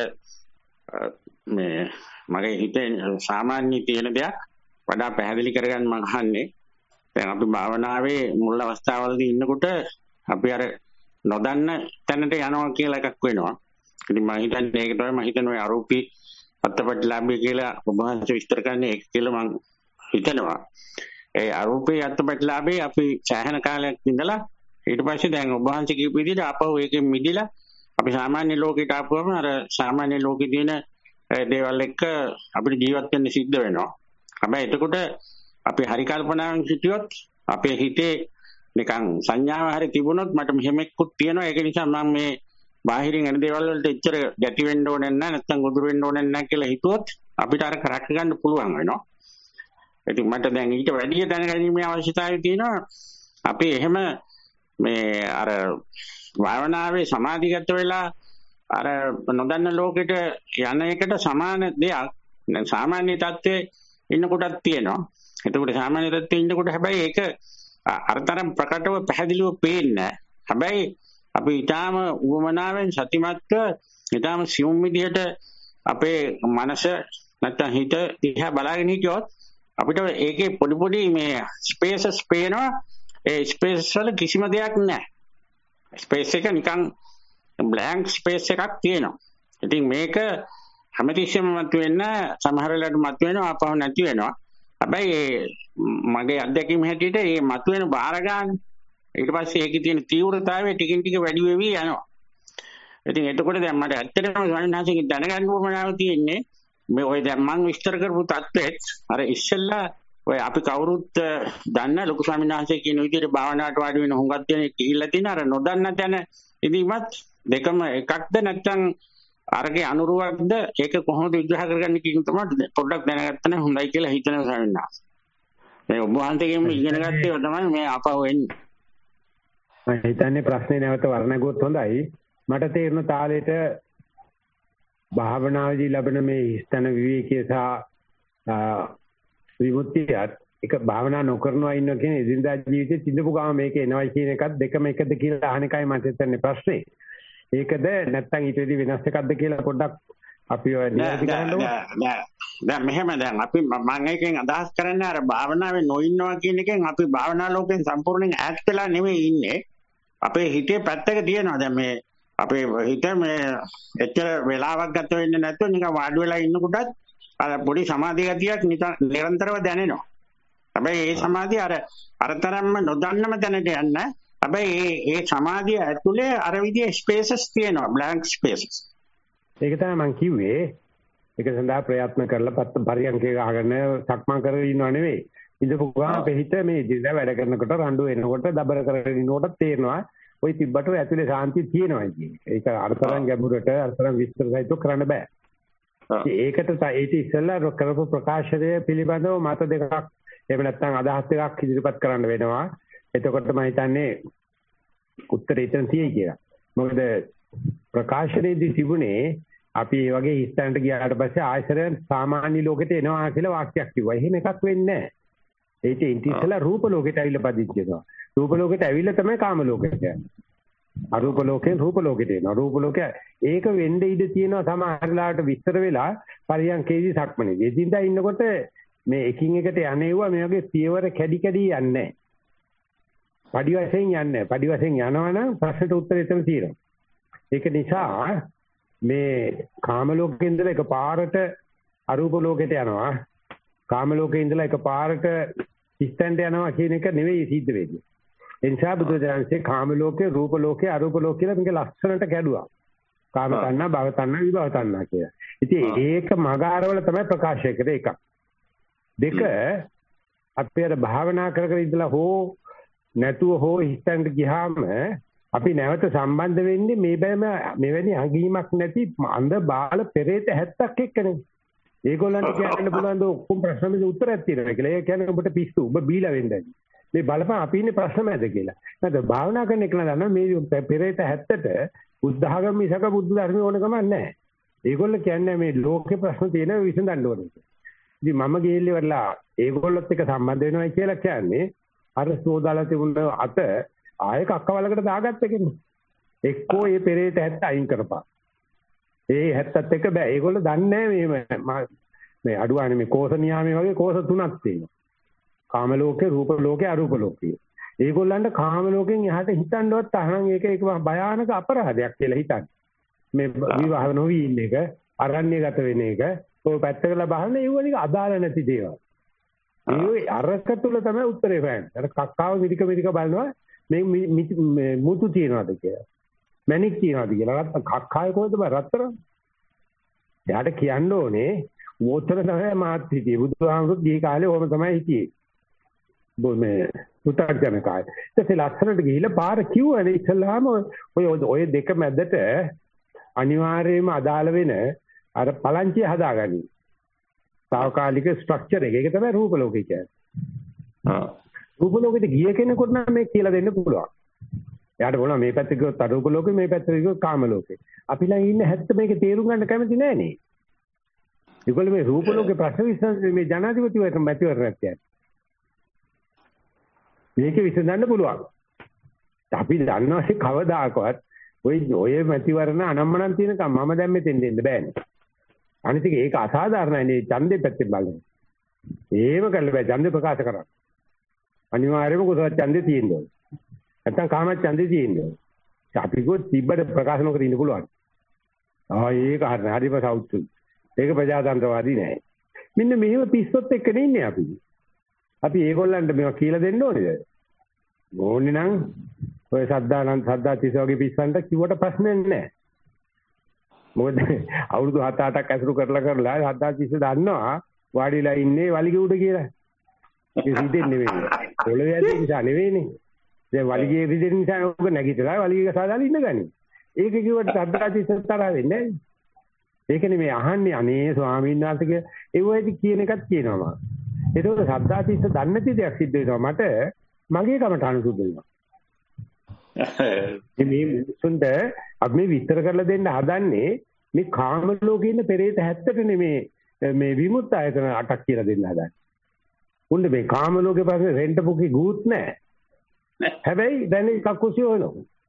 මගේ හිතේ සාමාන්‍ය තියෙන දෙයක් වඩා පැහැදිලි කරගන්න මම අහන්නේ. දැන් අපි භාවනාවේ මුල් අවස්ථාවවලදී ඉන්නකොට අපි අර නොදන්න තැනට යනවා කියලා එකක් වෙනවා. ඉතින් මම හිතන්නේ ඒක තමයි මම හිතන්නේ අරූපී අත්පත්ලාභය කියලා ඔබ වහන්සේ විස්තර කරන්නේ ඒක කියලා මම හිතනවා. ඒ අරූපී අත්පත්ලාභේ අපි සෑහෙන කාලයක් ඉඳලා ඊට පස්සේ දැන් ඔබ වහන්සේ කියපු විදිහට ආපහු ඒකෙන් මිදිලා අපි සාමාන්‍ය ලෝකයට ආපුවම අර සාමාන්‍ය ලෝකේ තියෙන දේවල් එක්ක අපිට ජීවත් වෙන්න සිද්ධ වෙනවා. හැබැයි එතකොට අපි හරි කල්පනාවෙන් හිටියොත් අපේ හිතේ නිකන් සංඥාව හරි තිබුණොත් මට මෙහෙම එක්කුත් තියෙනවා. ඒක නිසා මම මේ බාහිරින් එන දේවල් වලට එච්චර ගැටි වෙන්න ඕනේ නැහැ නැත්නම් ගොදුරු වෙන්න ඕනේ නැහැ කියලා හිතුවොත් අපිට අර කරක් ගන්න පුළුවන් වෙනවා. ඉතින් මට දැන් ඊට වැඩි දැනගැනීමේ අවශ්‍යතාවය තියෙනවා. අපි එහෙම මේ අර භාවනාවේ සමාධිගත වෙලා අර නොදන්න ලෝකෙට යන එකට සමාන දෙයක් දැන් සාමාන්‍ය තත්ත්වයේ ඉන්නකොටත් තියෙනවා. එතකොට සාමාන්‍ය තත්ත්වයේ ඉන්නකොට හැබැයි ඒක අරතරම් ප්‍රකටව පැහැදිලිව පේන්නේ. හැබැයි අපි ඊටාම උවමනාවෙන් සතිමත්ව ඊටාම සියුම් විදිහට අපේ මනස නැත්නම් හිත දිහා බලාගෙන හිටියොත් අපිට ඒකේ පොඩි පොඩි මේ ස්පේසස් පේනවා. ඒ ස්පේස් වල කිසිම දෙයක් නැහැ. ස්පේස් එක නිකන් බ්ලැන්ක් ස්පේස් එකක් තියෙනවා. ඉතින් මේක හැමතිස්සෙම මතුවෙන්න සමහර වෙලාවට මතුවෙනවා ආපහු නැති වෙනවා. හැබැයි මගේ අත්දැකීම හැටියට මේ මතුවෙන බාර ගන්න ඊට පස්සේ ඒකේ තියෙන තීව්‍රතාවය ටිකින් ටික වැඩි වෙවි යනවා. ඉතින් එතකොට දැන් මට ඇත්තටම ස්වාමීන් දැනගන්න ඕනෑව තියෙන්නේ මේ ඔය දැන් මම විස්තර කරපු තත්ත්වෙත් අර ඉස්සෙල්ලා ඔය අපි කවුරුත් දන්න ලොකු ස්වාමීන් වහන්සේ කියන විදිහට භාවනාවට වාඩි වෙන හුඟක් දෙනෙක් ගිහිල්ලා තියෙන අර නොදන්න තැන ඉදීමත් දෙකම එකක්ද නැත්නම් අරගේ අනුරුවක්ද ඒක කොහොමද විග්‍රහ කරගන්නේ කියන තමයි පොඩ්ඩක් දැනගත්තා නම් හොඳයි කියලා හිතනවා ස්වාමීන් වහන්සේ. මේ ඔබ වහන්සේගෙන් ඉගෙන ගත්තේ තමයි මේ ආපහු එන්නේ. මම හිතන්නේ ප්‍රශ්නේ නැවත වර්ණගුවොත් හොඳයි. මට තේරෙන තාලෙට භාවනාවේදී ලැබෙන මේ ස්ථන විවේකයේ සහ විමුක්තියත් එක භාවනා නොකරනවා ඉන්න කෙනෙක් ඉදින්දා ජීවිතේ තිබු ගාම මේක එනවයි කියන එකත් දෙකම එකද කියලා අහන එකයි මට හිතන්නේ ප්‍රශ්නේ. ඒකද නැත්නම් ඊට වෙඩි වෙනස් එකක්ද කියලා පොඩ්ඩක් අපි ඔය නිවැරදි කරන්න ඕනේ. දැන් මෙහෙම දැන් අපි මම එකෙන් අදහස් කරන්නේ අර භාවනාවේ නොඉන්නවා කියන එකෙන් අපි භාවනා ලෝකෙන් සම්පූර්ණයෙන් ඈත් වෙලා නෙමෙයි ඉන්නේ. අපේ හිතේ පැත්තක තියෙනවා. දැන් මේ අපේ හිත මේ එච්චර වෙලාවක් ගත වෙන්නේ නැතුව නිකන් වාඩි වෙලා ඉන්නකොටත් අර පොඩි සමාධි ගතියක් නිරන්තරව දැනෙනවා. හැබැයි ඒ සමාධිය අරතරම්ම නොදන්නම දැනට යන්න. හැබැයි ඒ සමාධිය ඇතුලේ අර විදිහේ ස්පේසස් තියෙනවා, බ්ලැන්ක් ස්පේසස්. ඒක තමයි මම කිව්වේ. ඒක සඳහා ප්‍රයත්න කරලා පරියන්කේ ගහගෙන සක්මන් කරගෙන ඉන්නව නෙවෙයි. ඉඳපු ගමන් අපේ හිත මේ දින වැඩ කරනකොට රණ්ඩු එනකොට දබර කරගෙන ඉන්නකොට තේරෙනවා ওই තිබ්බට ඇතුලේ සාන්තිය තියෙනවා කියන්නේ. ඒක අරතරම් ගැඹුරට අරතරම් විස්තර සහිතව කරන්න බෑ. ඒකට ඒක ඉස්සෙල්ලා කරපු ප්‍රකාශනය පිළිබඳව මත දෙකක් එහෙම නැත්නම් අදහස් දෙකක් ඉදිරිපත් කරන්න වෙනවා. එතකොට මම හිතන්නේ උත්තරය එතන තියෙයි කියලා. මොකද ප්‍රකාශනයේදී තිබුණේ අපි මේ වගේ හිස්තැනට ගියාට පස්සේ ආයතරෙන් සාමාන්‍ය ලෝකෙට එනවා කියලා වාක්‍යයක් කිව්වා. එහෙම එකක් වෙන්නේ නැහැ. ඒක ඉන්ටිසලා රූප ලෝකෙට ඇවිල්ලා පදිච්ච වෙනවා. රූප ලෝකෙට ඇවිල්ලා තමයි කාම ලෝකෙට යන්නේ. අරූප ලෝකෙන් රූප ලෝකෙට එනවා. රූප ලෝකය ඒක වෙන්නේ ඉඳ තියෙනවා සමහරලාට විස්තර වෙලා පරියන්කේදී සක්මනේදී. එදින්දා ඉන්නකොට මේ එකින් එකට යන්නේවා මේ වගේ පියවර කැඩි කැඩි යන්නේ නැහැ. පඩි වශයෙන් යන්නේ නැහැ. පඩි වශයෙන් යනවනම් ප්‍රශ්නට උත්තර එතන තියෙනවා. ඒක නිසා මේ කාම ලෝකේ ඉඳලා එකපාරට අරූප ලෝකෙට යනවා. කාම ලෝකේ ඉඳලා එකපාරට හිස්තැනට යනවා කියන එක නෙවෙයි සිද්ධ වෙන්නේ. ඒ නිසා බුදුදහමේ කාම ලෝකේ, රූප ලෝකේ, අරූප ලෝකේ කියලා මේක ලස්සනට කැඩුවා. කාම තණ්හා, භව තණ්හා, විභව තණ්හා කියලා. ඉතින් ඒක මගාරවල තමයි ප්‍රකාශය කරේ එකක්. දෙක අපි අර භාවනා කර කර ඉඳලා හෝ නැතුව හෝ හිස්තැනට ගියාම අපි නැවත සම්බන්ධ වෙන්නේ මෙවැනි අඟීමක් නැති අන්ධ බාල පෙරේත 70ක් එක්කනේ. ඒගොල්ලන්ට කියන්න පුළුවන් ද ඔක්කොම ප්‍රශ්න වලට උත්තරයක් තියෙනවා කියලා. ඒ කියන්නේ ඔබට පිස්සු. ඔබ බීලා වෙන්නයි. මේ බලපන් අපි ඉන්නේ ප්‍රශ්න මැද කියලා. නැත්නම් භාවනා කරන එක නේද මේ පෙරේත 70ට බුද්ධ ආගම මිසක බුද්ධ ධර්මය ඕන කමක් නැහැ. ඒගොල්ලෝ කියන්නේ මේ ලෝකේ ප්‍රශ්න තියෙනවා විසඳන්න ඕනේ. ඉතින් මම ගිහිල්ලා ඉවරලා ඒගොල්ලොත් එක්ක සම්බන්ධ වෙනවා කියලා කියන්නේ අර සෝදාලා තිබුණ අත ආයෙ කක්කවලකට දාගත්ත කෙනෙක්. එක්කෝ මේ පෙරේත 70 අයින් කරපන්. ඒ 70ත් එක්ක බෑ. ඒගොල්ලෝ දන්නේ නැහැ මේ අඩුවානේ මේ කෝෂ නියාමයේ වගේ කෝෂ තුනක් තියෙනවා. කාම ලෝකේ, රූප ලෝකේ, අරූප ලෝකේ. ඒගොල්ලන්ට කාම ලෝකෙන් එහාට හිතන්නවත් තරම් ඒක භයානක අපරාධයක් කියලා හිතන්නේ. මේ විවාහ නොවි ඉන්න එක, අරණ්‍යගත වෙන එක, ඔය පැත්තකලා බලන්න ඒව නික අදාළ නැති දේවල්. ඒ අරක තුල තමයි උත්තරේ හොයන්නේ. අර කක්කාව මිරික බලනවා මේ මුතු තියනවාද කියලා. මැණික් තියනවාද කියලා. කක්කාය කොහෙද බය රත්තරන්? එයාට කියන්න ඕනේ උත්තර තමයි මාත් හිටියේ. බුදුහාමුදුරුවෝ ගිහි කාලේ ඕම තමයි හිටියේ. මේ පුතර්ජන කාලේ. ඊටසේ ලස්සනට ගිහිල්ලා පාර කිව්වනේ ඉස්සල්ලාම ඔය දෙක මැදට අනිවාර්යයෙන්ම අදාළ වෙන අර පලංචිය හදාගනි. తాවකාලික ස්ට්‍රක්චර් එක. ඒක තමයි රූප ලෝකේ කියන්නේ. රූප ලෝකෙට ගිය කෙනෙකුට නම් මේ කියලා දෙන්න පුළුවන්. එයාට බලන්න මේ පැත්තේ ගියොත් අරූප ලෝකෙ, මේ පැත්තේ ගියොත් කාම ලෝකෙ. අපි ළඟ ඉන්න 70 මේක තේරුම් ගන්න කැමති නැහැ නේ. ඒගොල්ලෝ මේ රූප ලෝකේ ප්‍රශ්න විසඳන මේ ජනාධිපතිවරට මැතිවරණයක් කියන්නේ. මේක විසඳන්න පුළුවන්. අපි දන්නවා ඒ කවදාකවත් ඔය මැතිවරණ අනම්මනම් තියෙනකම් මම දැන් මෙතෙන් දෙන්න බෑනේ. අනිත් එක ඒක අසාධාරණයි නේ ඡන්දේ පැත්තෙන් බලන්න. ඒව කළ බෑ ඡන්දේ ප්‍රකාශ කරන්න. අනිවාර්යයෙන්ම කුසල ඡන්දේ තියෙන්න ඕනේ. නැත්තම් කාම ඡන්දේ තියෙන්න ඕනේ. අපි ගොඩ තිබ්බට ප්‍රකාශ නොකර ඉන්න පුළුවන්. ඒක හරිම සෞත්තුයි. ඒක ප්‍රජාතන්ත්‍රවාදී නෑ. මෙන්න මෙහෙම පිස්සොත් එක්කනේ ඉන්නේ අපි. අපි ඒගොල්ලන්ට මේවා කියලා දෙන්න ඕනේද? ඕනේ නම් ඔය සද්දාතිස්ස වගේ පිස්සන්ට කිව්වට ප්‍රශ්නයක් නැහැ. මොකද අවුරුදු 7-8ක් ඇසුරු කරලා සද්දාතිස්ස දන්නවා වාඩිලා ඉන්නේ වලිග උඩ කියලා. ඒක හිතෙන්නේ නෙවෙයි. පොළවේ ඇති නිසා නෙවෙයිනේ. දැන් වලිගේ රිදෙන නිසා ඔබ නැගිටලා වලිගය සාදාලා ඉන්න ගනි. ඒක කිව්වට සද්දාතිස්ස තරහ වෙන්නේ නැහැ. ඒකනේ මේ අහන්නේ අනේ ස්වාමීන් වහන්සේ ඒ වගේ කියන එකක් කියනවා මම. ඒකෝද සද්දාතිස්ස දන්නේ නැති දෙයක් සිද්ධ වෙනවා මට මගේ කමට අනුසුද්ධ වෙනවා. මේ මිනිසුන්ට අපි මේ විස්තර කරලා දෙන්න හදන්නේ මේ කාම ලෝකේ ඉන්න පෙරේත 70ට නෙමේ මේ විමුක්ත ආයතන 8ක් කියලා දෙන්න හදන්නේ. උන්ද මේ කාම ලෝකේ පස්සේ රෙන්ට් පුකේ ගූත් නැහැ. හැබැයි දැන් කක්කුසිය හොයනවා.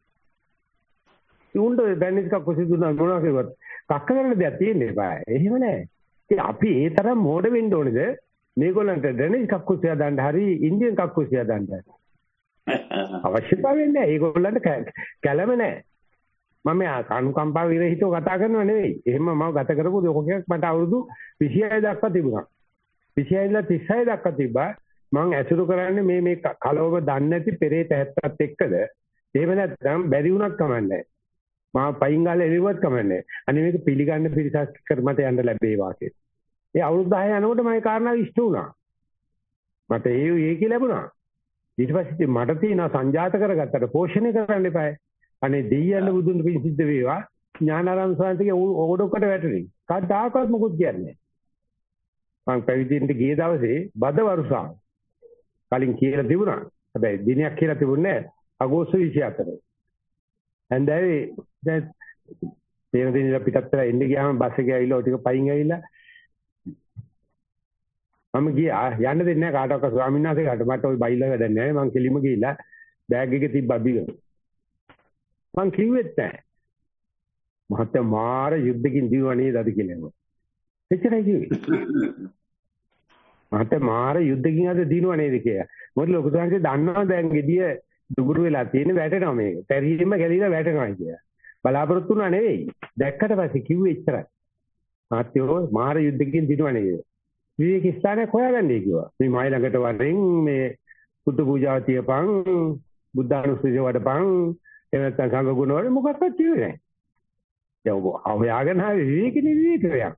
උන්ද දැන් කක්කුසිය දුන්නා මොනවා කියවත් කක්ක කරන්න දෙයක් තියෙන්නේ බෑ. එහෙම නැහැ. ඉතින් අපි ඒ තරම් මෝඩ වෙන්න ඕනේද? මේගොල්ලන්ට ඩැනිස් කක්කුසිය දාන්න හරි ඉන්දියන් කක්කුසිය දාන්න. අවශ්‍යතාවය නැහැ. ඒගොල්ලන්ට කැළම නැහැ. මම අනුකම්පාව විරහිතව කතා කරනව නෙවෙයි. එහෙම මම ගත කරපු ලෝකයක් මට අවුරුදු 26 දක්වා තිබුණා. 26 ඉඳලා 36 දක්වා තිබ්බා. මම ඇසුරු කරන්නේ මේ කලවම දන්නේ නැති පෙරේත 70ත් එක්කද. එහෙම නැත්නම් බැරි වුණත් කමන්නේ. මම පයින් ගාලා එළියවත් කමන්නේ. අනේ මේක පිළිගන්න පිරිසක් කර මට යන්න ලැබේවා කියලා. ඒ අවුරුදු 10 යනකොට මම ඒ කාරණා ඉෂ්ට වුණා. මට ඒක ලැබුණා. ඊට පස්සේ මට තියෙන සංජාත කරගත්තට පෝෂණය කරන්න එපායි. අනේ දෙයියන් බුදුන් පින් සිද්ධ වේවා. ඥානාරාම සාන්තිගේ ඕඩොක්කට වැටෙන්නේ. කවදාකවත් මොකුත් කියන්නේ නැහැ. මම පැවිදිින්ට ගිය දවසේ බද වරුසාව. කලින් කියලා තිබුණා. හැබැයි දිනයක් කියලා තිබුණේ නැහැ. අගෝස්තු 24. හන්දෑවේ දැන් තේන දිනේට පිටත් වෙලා එන්න ගියාම බස් එකේ ඇවිල්ලා ටික පයින් ඇවිල්ලා මම ගියා යන්න දෙන්නේ නැහැ කාටවත් ස්වාමීන් වහන්සේකට මට ওই බයිලා වැඩක් නැහැ මං කෙලිම ගිහිල්ලා බෑග් එකේ තිබ්බා බිල මං කිව්වෙත් නැහැ මහත්තයා මාර යුද්ධකින් දිනුවා නේද අද කියලා එච්චරයි කිව්වේ මහත්තයා මාර යුද්ධකින් අද දිනුවා නේද කියලා මොකද ලොකු සංහසේ දන්නවා දැන් ගෙඩිය දුබුරු වෙලා තියෙන වැටෙනවා මේක පෙරීම ගැලිලා වැටෙනවා කියලා බලාපොරොත්තු වුණා නෙවෙයි දැක්කට පස්සේ කිව්වේ එච්චරයි මහත්තයෝ මාර යුද්ධකින් දිනුවා නේද විවේක ස්ථානයක් හොයාගන්නයි කිව්වා. මේ මයි ළඟට වරෙන් මේ බුද්ධ පූජාව තියපන්, බුද්ධානුස්සතිය වඩපන්, එහෙම නැත්නම් සංඝ ගුණ වල මොකක්වත් කිව්වේ නැහැ. දැන් ඔබ හොයාගෙන හරි විවේකයක්.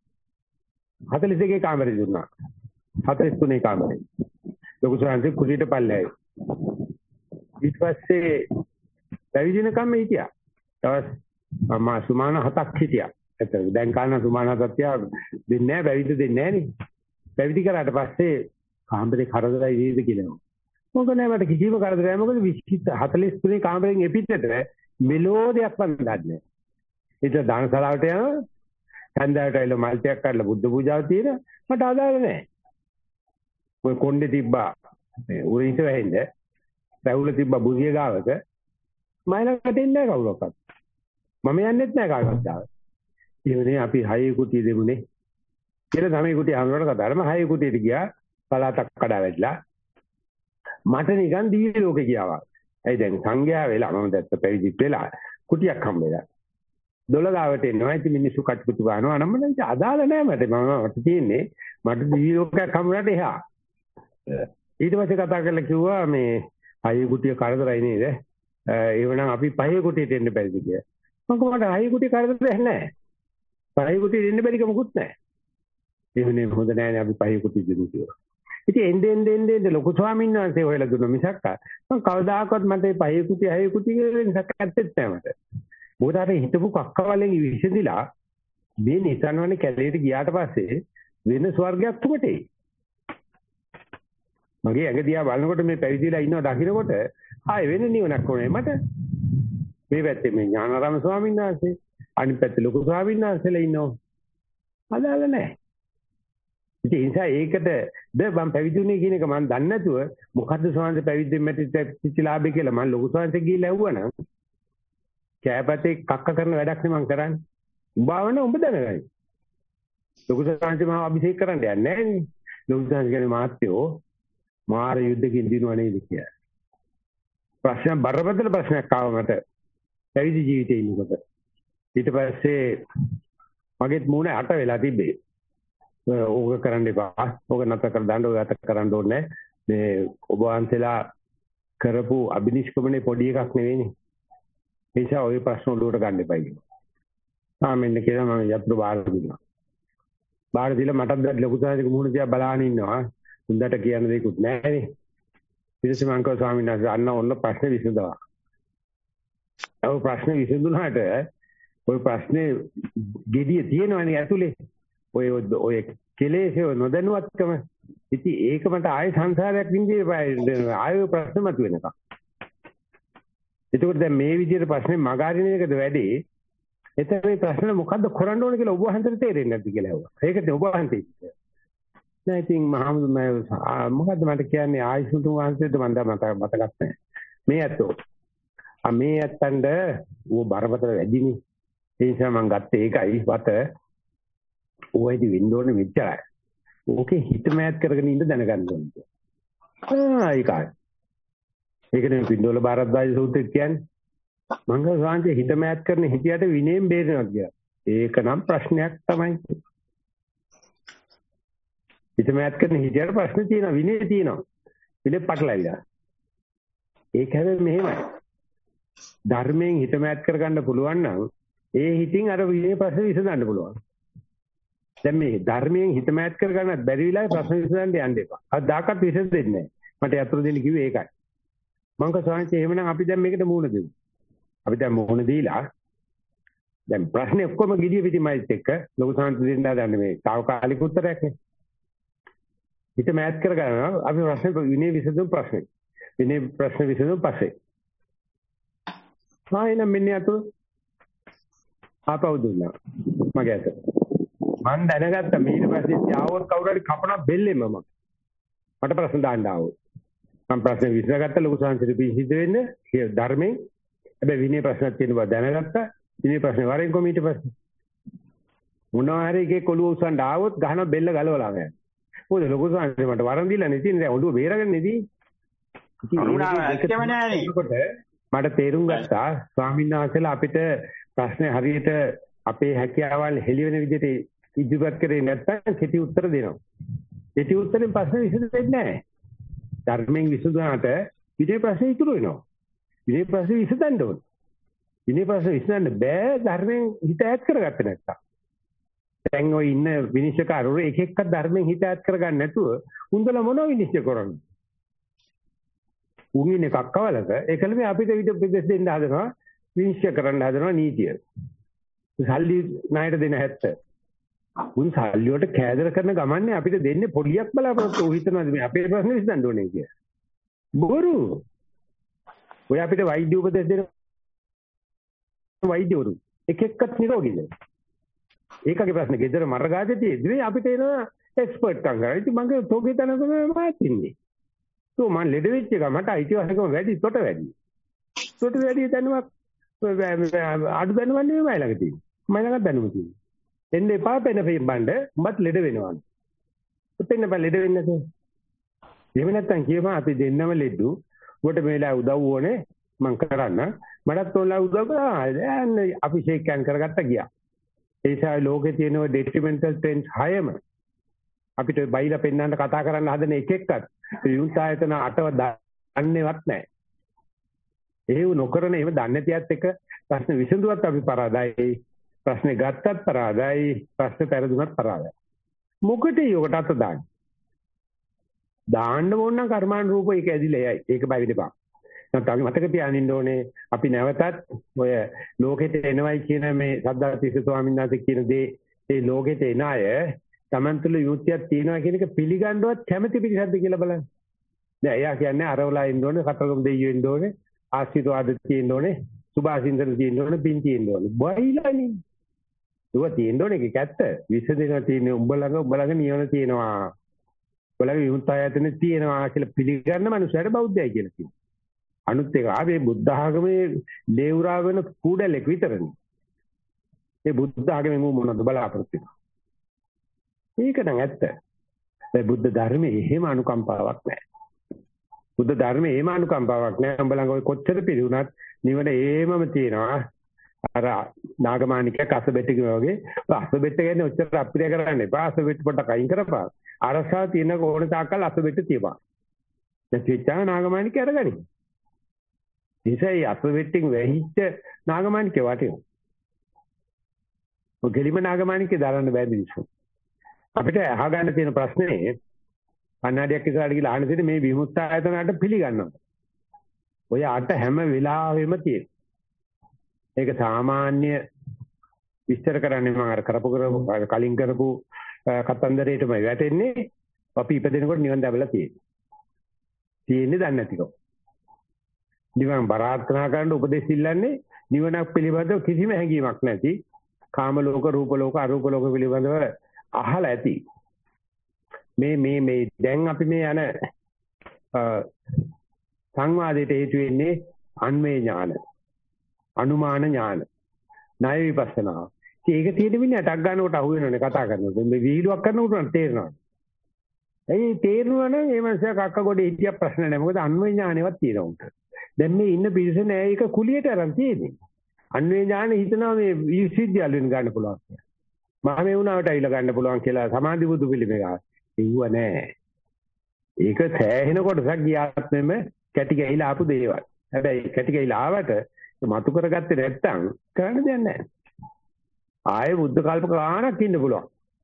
42 කාමරේ දුන්නා. 43 කාමරේ. ලොකු සංඝ කුටියට පල්ලෙයි. ඊට පස්සේ පැවිදින කම්ම හිටියා. තවස් මාස 7ක් හිටියා. එතන දැන් කාරණා සුමාන සත්‍ය දෙන්නේ නැහැ පැවිදි දෙන්නේ නැහැ නේ. පැවිදි කරාට පස්සේ කාමරේ කරදරයි නේද කියලා. මොකද නෑ මට කිසිම කරදරයක් නැහැ. මොකද 43 කාමරෙන් එපිටට මෙලෝඩියක් වන්දන්නේ නැහැ. ඊට දානශාලාවට යනවා. හන්දාවට ඇවිල්ලා මල් ටිකක් අරලා බුද්ධ පූජාව තියෙන මට අදාළ නැහැ. ඔය කොණ්ඩේ තිබ්බා මේ උරින්ට වැහෙන්න රැවුල තිබ්බා බුදිය ගාවක මයිලකට එන්නේ නැහැ කවුරක්වත්. මම යන්නෙත් නැහැ කාටවත් ගාව. ඉතින් අපි 6 කුටිය දෙමුනේ. කියලා තමයි කුටිය හම්බුනට කතා කරලා 6 කුටියට ගියා. පළාතක් කඩා වැටලා මට නිකන් දිවි ලෝකේ ගියා. ඇයි දැන් සංඝයා වෙලා මම දැත්ත පැවිදි වෙලා කුටියක් හම්බෙලා. 12 ගාවට එනවා. ඉතින් මිනිස්සු කට්ටිය ගානවා. නම් මට අදාළ නැහැ මට තියෙන්නේ මට දිවි ලෝකයක් හම්බුනට එහා. ඊට පස්සේ කතා කරලා කිව්වා මේ 6 කුටිය කරදරයි නේද? ඒවනම් අපි 5 කුටියට එන්න බැරිද කියලා. මම කොහොමද 6 කුටිය කරදරයක් නැහැ. 5 කුටියට එන්න බැරි කමකුත් නැහැ. එහෙමනේ හොඳ නැහැනේ අපි 5 කුටිය දෙමු කියලා. ඉතින් එන්නේ ලොකු ස්වාමීන් වහන්සේ හොයලා දුන්න මිසක් මම කවදාකවත් මට 5 කුටිය 6 කුටිය කියලා මිසක් ඇත්තෙත් නැහැ මට. මොකද අර හිතපු කක්කවලෙන් විසඳිලා මේ නිසන්වනේ කැලේට ගියාට පස්සේ වෙන ස්වර්ගයක් තුමටේ. මගේ ඇඟ දිහා බලනකොට මේ පැවිදිලා ඉන්නව දකින්නකොට ආයෙ වෙන නිවනක් ඕනේ මට. මේ පැත්තේ මේ ඥානාරාම ස්වාමීන් වහන්සේ අනිත් පැත්තේ ලොකු ස්වාමීන් වහන්සේලා ඉන්නවා. අදාළ නැහැ. ඉතින් ඒ නිසා ඒකට මම පැවිදිුනේ කියන එක මම දන්නේ නැතුව මොකද්ද ස්වාමීන් පැවිද්දෙන් මැටිච්ච ලාභය කියලා මම ලොකු ස්වාමීන් ගිහිල්ලා ඇහුවනම් කෑපතේ කක්ක කරන වැඩක් නේ මම කරන්නේ. උඹවන උඹ දැනගයි. ලොකු ස්වාමීන් මම අභිෂේක කරන්න යන්නේ නැහැ නේ. ලොකු ස්වාමීන් කියන්නේ මාත්‍යෝ මාර යුද්ධකින් දිනුවා නේද කියලා. ප්‍රශ්න බරපතල ප්‍රශ්නයක් ආව මට පැවිදි ජීවිතේ ඉන්නකොට. ඊට පස්සේ මගෙත් මූණ අට වෙලා තිබ්බේ. ඕක කරන්න එපා. ඕක නැතර කර දාන්න ඕක නැතර කරන්න ඕනේ. මේ ඔබ වහන්සේලා කරපු අබිනිෂ්ක්‍මණේ පොඩි එකක් නෙවෙයිනේ. ඒ නිසා ওই ප්‍රශ්න උඩට ගන්න එපා කියලා. ආමෙන්න කියලා මම යතුරු බාර දුන්නා. බාර දීලා මටත් ලොකු සාහිතික මූණ දිහා බලාගෙන ඉන්නවා. උන්දට කියන්න දෙයක්වත් නැහැ නේ. ඊට පස්සේ මං කව ස්වාමීන් වහන්සේ අන්න ඔන්න ප්‍රශ්නේ විසඳවා. ඔය ප්‍රශ්නේ විසඳුනාට ඔය ප්‍රශ්නේ gediye තියෙනවනේ ඇතුලේ. ඔය කෙලෙසේ නොදැනුවත්කම. ඉතින් ඒක මට ආයෙ සංසාරයක් විඳින්න බෑ. ආයෙ ප්‍රශ්න මතුවෙනකම්. ඒකෝට දැන් මේ විදිහට ප්‍රශ්නේ මගහරින එකද වැඩි. එතන මේ ප්‍රශ්න මොකද්ද කරන්න ඕන කියලා ඔබ වහන්සේට තේරෙන්නේ නැද්ද කියලා ඇහුවා. ඒකද ඔබ වහන්සේ නෑ ඉතින් මොකද්ද මට කියන්නේ ආයසුතු වහන්සේද මම මතකත් නැහැ. මේ ඇත්තෝ. මේ ඇත්තන්ට ඌ බරපතල වැඩිනේ. ඒ නිසා මම ගත්තේ ඒකයි වත. ඌයිදි වින්ඩෝනේ මෙච්චරයි. ඕකේ හිත මෑත් කරගෙන ඉන්න දැනගන්න ඕනේ. ඒකයි. ඒකනේ වින්ඩෝල බාරද්දාජ සූත්‍රය කියන්නේ. මංගල සාන්තිය හිත මෑත් කරන හිතියට විනයෙන් බේරෙනවා කියලා. ඒක නම් ප්‍රශ්නයක් තමයි. හිත මෑත් කරන හිතියට ප්‍රශ්න තියෙනවා විනය තියෙනවා. විනය පටලයිලා. ඒක හැබැයි මෙහෙමයි. ධර්මයෙන් හිත මෑත් කරගන්න පුළුවන් නම් ඒ හිතින් අර විනය ප්‍රශ්න විසඳන්න පුළුවන්. දැන් මේ ධර්මයෙන් හිත මෑත් කරගන්නත් බැරි වෙලාවේ ප්‍රශ්න විසඳන්න යන්න එපා. අදාකත් විසඳෙන්නේ නැහැ. මට යතුරු දෙන්න කිව්වේ ඒකයි. මං කව සාංශ එහෙමනම් අපි දැන් මේකට මුහුණ දෙමු. අපි දැන් මුහුණ දීලා දැන් ප්‍රශ්නේ ඔක්කොම gediya පිටිමයිත් එක්ක ලොකු සාංශ දෙන්න හදන්නේ මේ తాවකාලික උත්තරයක් නේ. හිත මෑත් කරගන්නවා අපි ප්‍රශ්න විනය විසඳුම් ප්‍රශ්නේ. විනය ප්‍රශ්න විසඳුම් පස්සේ. එනම් මෙන්න යතුරු ආපහු දුන්නා. මගේ අත. මම දැනගත්තා ඊට පස්සේ යාවොත් කවුරු හරි කපන බෙල්ලෙම මම. මට ප්‍රශ්න දාන්න ආවොත්. මම ප්‍රශ්න විසඳගත්ත ලොකු සංසිද්ධ පිහිට වෙන්න ධර්මයෙන්. හැබැයි විනය ප්‍රශ්නක් තියෙන බව දැනගත්තා. විනය ප්‍රශ්නේ වරෙන් කොම ඊට පස්සේ. මොනවා හරි එකේ කොළුව උස්සන්න ආවොත් ගහන බෙල්ල ගලවලා යනවා. මොකද ලොකු සංසිද්ධ මට වරන් දීලා නෙති දැන් ඔළුව බේරගෙන නෙති. මට තේරුම් ගත්තා ස්වාමීන් වහන්සේලා අපිට ප්‍රශ්නේ හරියට අපේ හැකියාවල් හෙළි වෙන විදිහට ඉදිරිපත් කරේ නැත්නම් කෙටි උත්තර දෙනවා. කෙටි උත්තරෙන් ප්‍රශ්න විසඳෙන්නේ නැහැ. ධර්මයෙන් විසඳුනාට විනය ප්‍රශ්න ඉතුරු වෙනවා. විනය ප්‍රශ්න විසඳන්න ඕන. විනය ප්‍රශ්න විසඳන්න බෑ ධර්මයෙන් හිත ඈත් කරගත්තේ නැත්තම්. දැන් ඔය ඉන්න විනිශ්චයකාරවරු එක එකක් ධර්මයෙන් හිත ඈත් කරගන්න නැතුව උන්දලා මොනව විනිශ්චය කරන්නේ? උන් ඉන්නේ කක්කවලක ඒකලම අපිට විදිහ දෙන්න හදනවා විනිශ්චය කරන්න හදනවා නීතිය. සල්ලි ණයට දෙන 70. උන් සල්ලි වලට කෑදර කරන ගමන්නේ අපිට දෙන්නේ පොඩියක් බලාපොරොත්තු හිතනවාද මේ අපේ ප්‍රශ්න විසඳන්න ඕනේ කියලා. බොරු. ඔය අපිට වෛද්‍ය උපදෙස් දෙන වෛද්‍යවරු එක එක්කත් නිරෝගීද? ඒකගේ ප්‍රශ්නේ ගෙදර මරගාජේ තියෙද්දි අපිට එන එක්ස්පර්ට් කංගා. ඉතින් මගේ තෝගේ තනකම මාත් ඉන්නේ. તો මම ලෙඩ වෙච්ච එක මට අයිතිවාසිකම වැඩි තොට වැඩි. තොට වැඩි දැනුමක් අඩු දැනුමක් නෙමෙයි මයි ළඟ තියෙන්නේ. මයි ළඟ දැනුම තියෙන්නේ. එන්න එපා පෙන බණ්ඩ උඹත් ලෙඩ වෙනවා. පෙන්න බෑ ලෙඩ වෙන්නේ නැතේ. එහෙම නැත්තම් කියපන් අපි දෙන්නම ලෙඩු. උඹට මේ වෙලාව උදව් ඕනේ මං කරන්න. මටත් ඔයාලා උදව් කරා. දැන් අපි ෂේක් හෑන්ඩ් කරගත්ත ගියා. ඒ නිසා ලෝකේ තියෙන ඔය ඩෙට්‍රිමෙන්ටල් ට්‍රෙන්ඩ්ස් හයම අපිට බයිලා පෙන්නන්න කතා කරන්න හදන එක එක්කත් විමුක්ත ආයතන 8ව දන්නේවත් නැහැ. ඒව නොකරන ඒව දන්නේ නැතිවත් එක ප්‍රශ්න විසඳුවත් අපි පරාදයි. ප්‍රශ්නේ ගත්තත් පරාදයි. ප්‍රශ්න පෙරදුනත් පරාදයි. මොකටද යකට අත දාන්නේ? දාන්න ඕන නම් කර්මාන රූප ඒක ඇදිලා යයි. ඒක බය වෙන්නපා. නැත්නම් අපි මතක තියාගන්න ඕනේ අපි නැවතත් ඔය ලෝකෙට එනවයි කියන මේ සද්ධාතිස්ස ස්වාමීන් වහන්සේ කියන දේ ඒ ලෝකෙට එන අය Taman තුල යුක්තියක් තියනවා කියන එක පිළිගන්නවත් කැමැති පිළිසද්ද කියලා බලන්න. දැන් එයා කියන්නේ අරවලා ඉන්න ඕනේ, කතරගම දෙයියෝ ඉන්න ඕනේ, ආශිර්වාද තියෙන්න ඕනේ, සුභාසින්දන තියෙන්න ඕනේ, පින් තියෙන්න ඕනේ. බයිලානේ. දුව තියෙන්න ඕනේ ඒක ඇත්ත. විශ්දේශන තියෙන්නේ උඹ ළඟ නිවන තියෙනවා. උඹලගේ විමුක්ත ආයතන තියෙනවා කියලා පිළිගන්න මනුස්සයර බෞද්ධයයි කියලා කියනවා. අනුත් ඒක ආවේ බුද්ධ ආගමේ දේවරා වෙන කුඩලෙක් විතරනේ. ඒ බුද්ධ ආගමේ මොනවද බලාපොරොත්තු වෙනවා. ඒක නම් ඇත්ත. ඒ බුද්ධ ධර්මයේ එහෙම අනුකම්පාවක් නැහැ. බුද්ධ ධර්මයේ එහෙම අනුකම්පාවක් නැහැ. උඹ ළඟ ඔය කොච්චර පිළිුණත් නිවන එහෙමම තියෙනවා. අර නාගමාණිකයක් අසබෙට්ටක වගේ අසබෙට්ට කියන්නේ ඔච්චර අප්‍රිය කරන්න එපා. අසබෙට්ට පොඩ්ඩක් අයින් කරපන්. අරසාව තියෙන ඕන තාක්කල් අසබෙට්ට තියපන්. දැන් චිත්තා නාගමාණිකය අරගනි. ඉතින් අසබෙට්ටින් වැහිච්ච නාගමාණිකය වටිනවා. ඔය ගෙලිම නාගමාණිකය දරන්න බෑ මිනිස්සු. අපිට අහගන්න තියෙන ප්‍රශ්නේ කන්නඩියක් ඉස්සරහට ගිහලා අහන්න තියෙන්නේ මේ විමුක්ත ආයතනකට පිළිගන්නවා. ඔය අට හැම වෙලාවෙම තියෙන. ඒක සාමාන්‍ය විස්තර කරන්නේ මම අර කලින් කරපු කතන්දරේටම වැටෙන්නේ අපි ඉපදෙනකොට නිවන් දැබලා තියෙන්නේ දන්නේ නැතිකම. නිවන් බාරාර්ථනා කරන්න උපදෙස් ඉල්ලන්නේ නිවනක් පිළිබඳව කිසිම හැඟීමක් නැති කාම ලෝක, රූප ලෝක, අරූප ලෝක පිළිබඳව අහලා ඇති. මේ දැන් අපි මේ යන සංවාදයට හේතු වෙන්නේ අන්වේ ඥාන, අනුමාන ඥාන, ණය විපස්සනා. ඒක තියෙන මිනිහට අටක් ගන්නකොට අහු වෙනවනේ කතා කරනකොට. මේ වීලුවක් කරනකොට තේරෙනවා. ඒ තේරෙනවා නම් ඒ මනුස්සයා කක්ක ගොඩේ හිටිය ප්‍රශ්න නැහැ. මොකද අන්වේ ඥානෙවත් තියෙනවා උන්ට. දැන් මේ ඉන්න පිරිස නෑ ඒක කුලියට අරන් තියෙන්නේ. අන්වේ ඥානෙ හිතනවා මේ විශ්වවිද්‍යාලෙන් ගන්න පුළුවන් කියලා. මම මේ වුණාට අවිල ගන්න පුළුවන් කියලා සමාධි බුදු පිළිමේ ගා. ඒව නෑ. ඒක සෑහෙන කොටසක් ගියාත්මෙම කැටි ගහිලා ආපු දේවල්. හැබැයි කැටි ගහිලා ආවට මතු කරගත්තේ නැත්තම් කරන්න දෙයක් නෑ. ආයේ බුද්ධ කල්ප ගානක් ඉන්න පුළුවන්.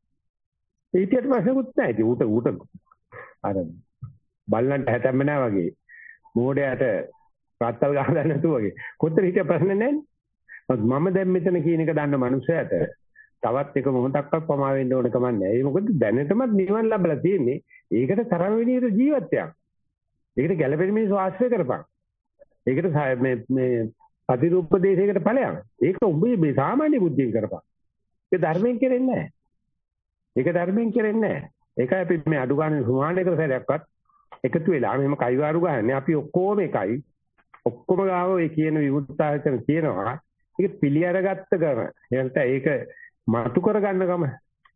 ඊට පස්සෙකුත් නෑ. ඉතින් ඌට අර බල්ලන්ට හැතැම්ම නෑ වගේ. මෝඩයට රත්තල් ගහලා නැතු වගේ. කොතන හිටිය ප්‍රශ්න නෑනේ. මම දැන් මෙතන කියන එක දන්න මනුස්සයට තවත් එක මොහොතක්වත් පමා වෙන්න ඕන කම නැහැ. ඒ මොකද දැනටමත් නිවන් ලැබලා තියෙන්නේ. ඒකට තරම් විදිහට ජීවිතයක්. ඒකට ගැළපෙන මිනිස්සු ආශ්‍රය කරපන්. ඒකට මේ ප්‍රතිરૂපදේශයකට ඵලයක්. ඒක උඹේ මේ සාමාන්‍ය බුද්ධියෙන් කරපන්. ඒක ධර්මයෙන් කෙරෙන්නේ නැහැ. ඒක ධර්මයෙන් කෙරෙන්නේ නැහැ. ඒකයි අපි මේ අඩු ගන්න සුමානයකට සැරයක්වත් එකතු වෙලා මෙහෙම කයිවාරු ගහන්නේ. අපි ඔක්කොම එකයි. ඔක්කොම ගාව ඒ කියන විමුක්තායතන කියනවා. ඒක පිළි අරගත්ත ගම. එහෙනම් ඒක මතු කරගන්න ගම.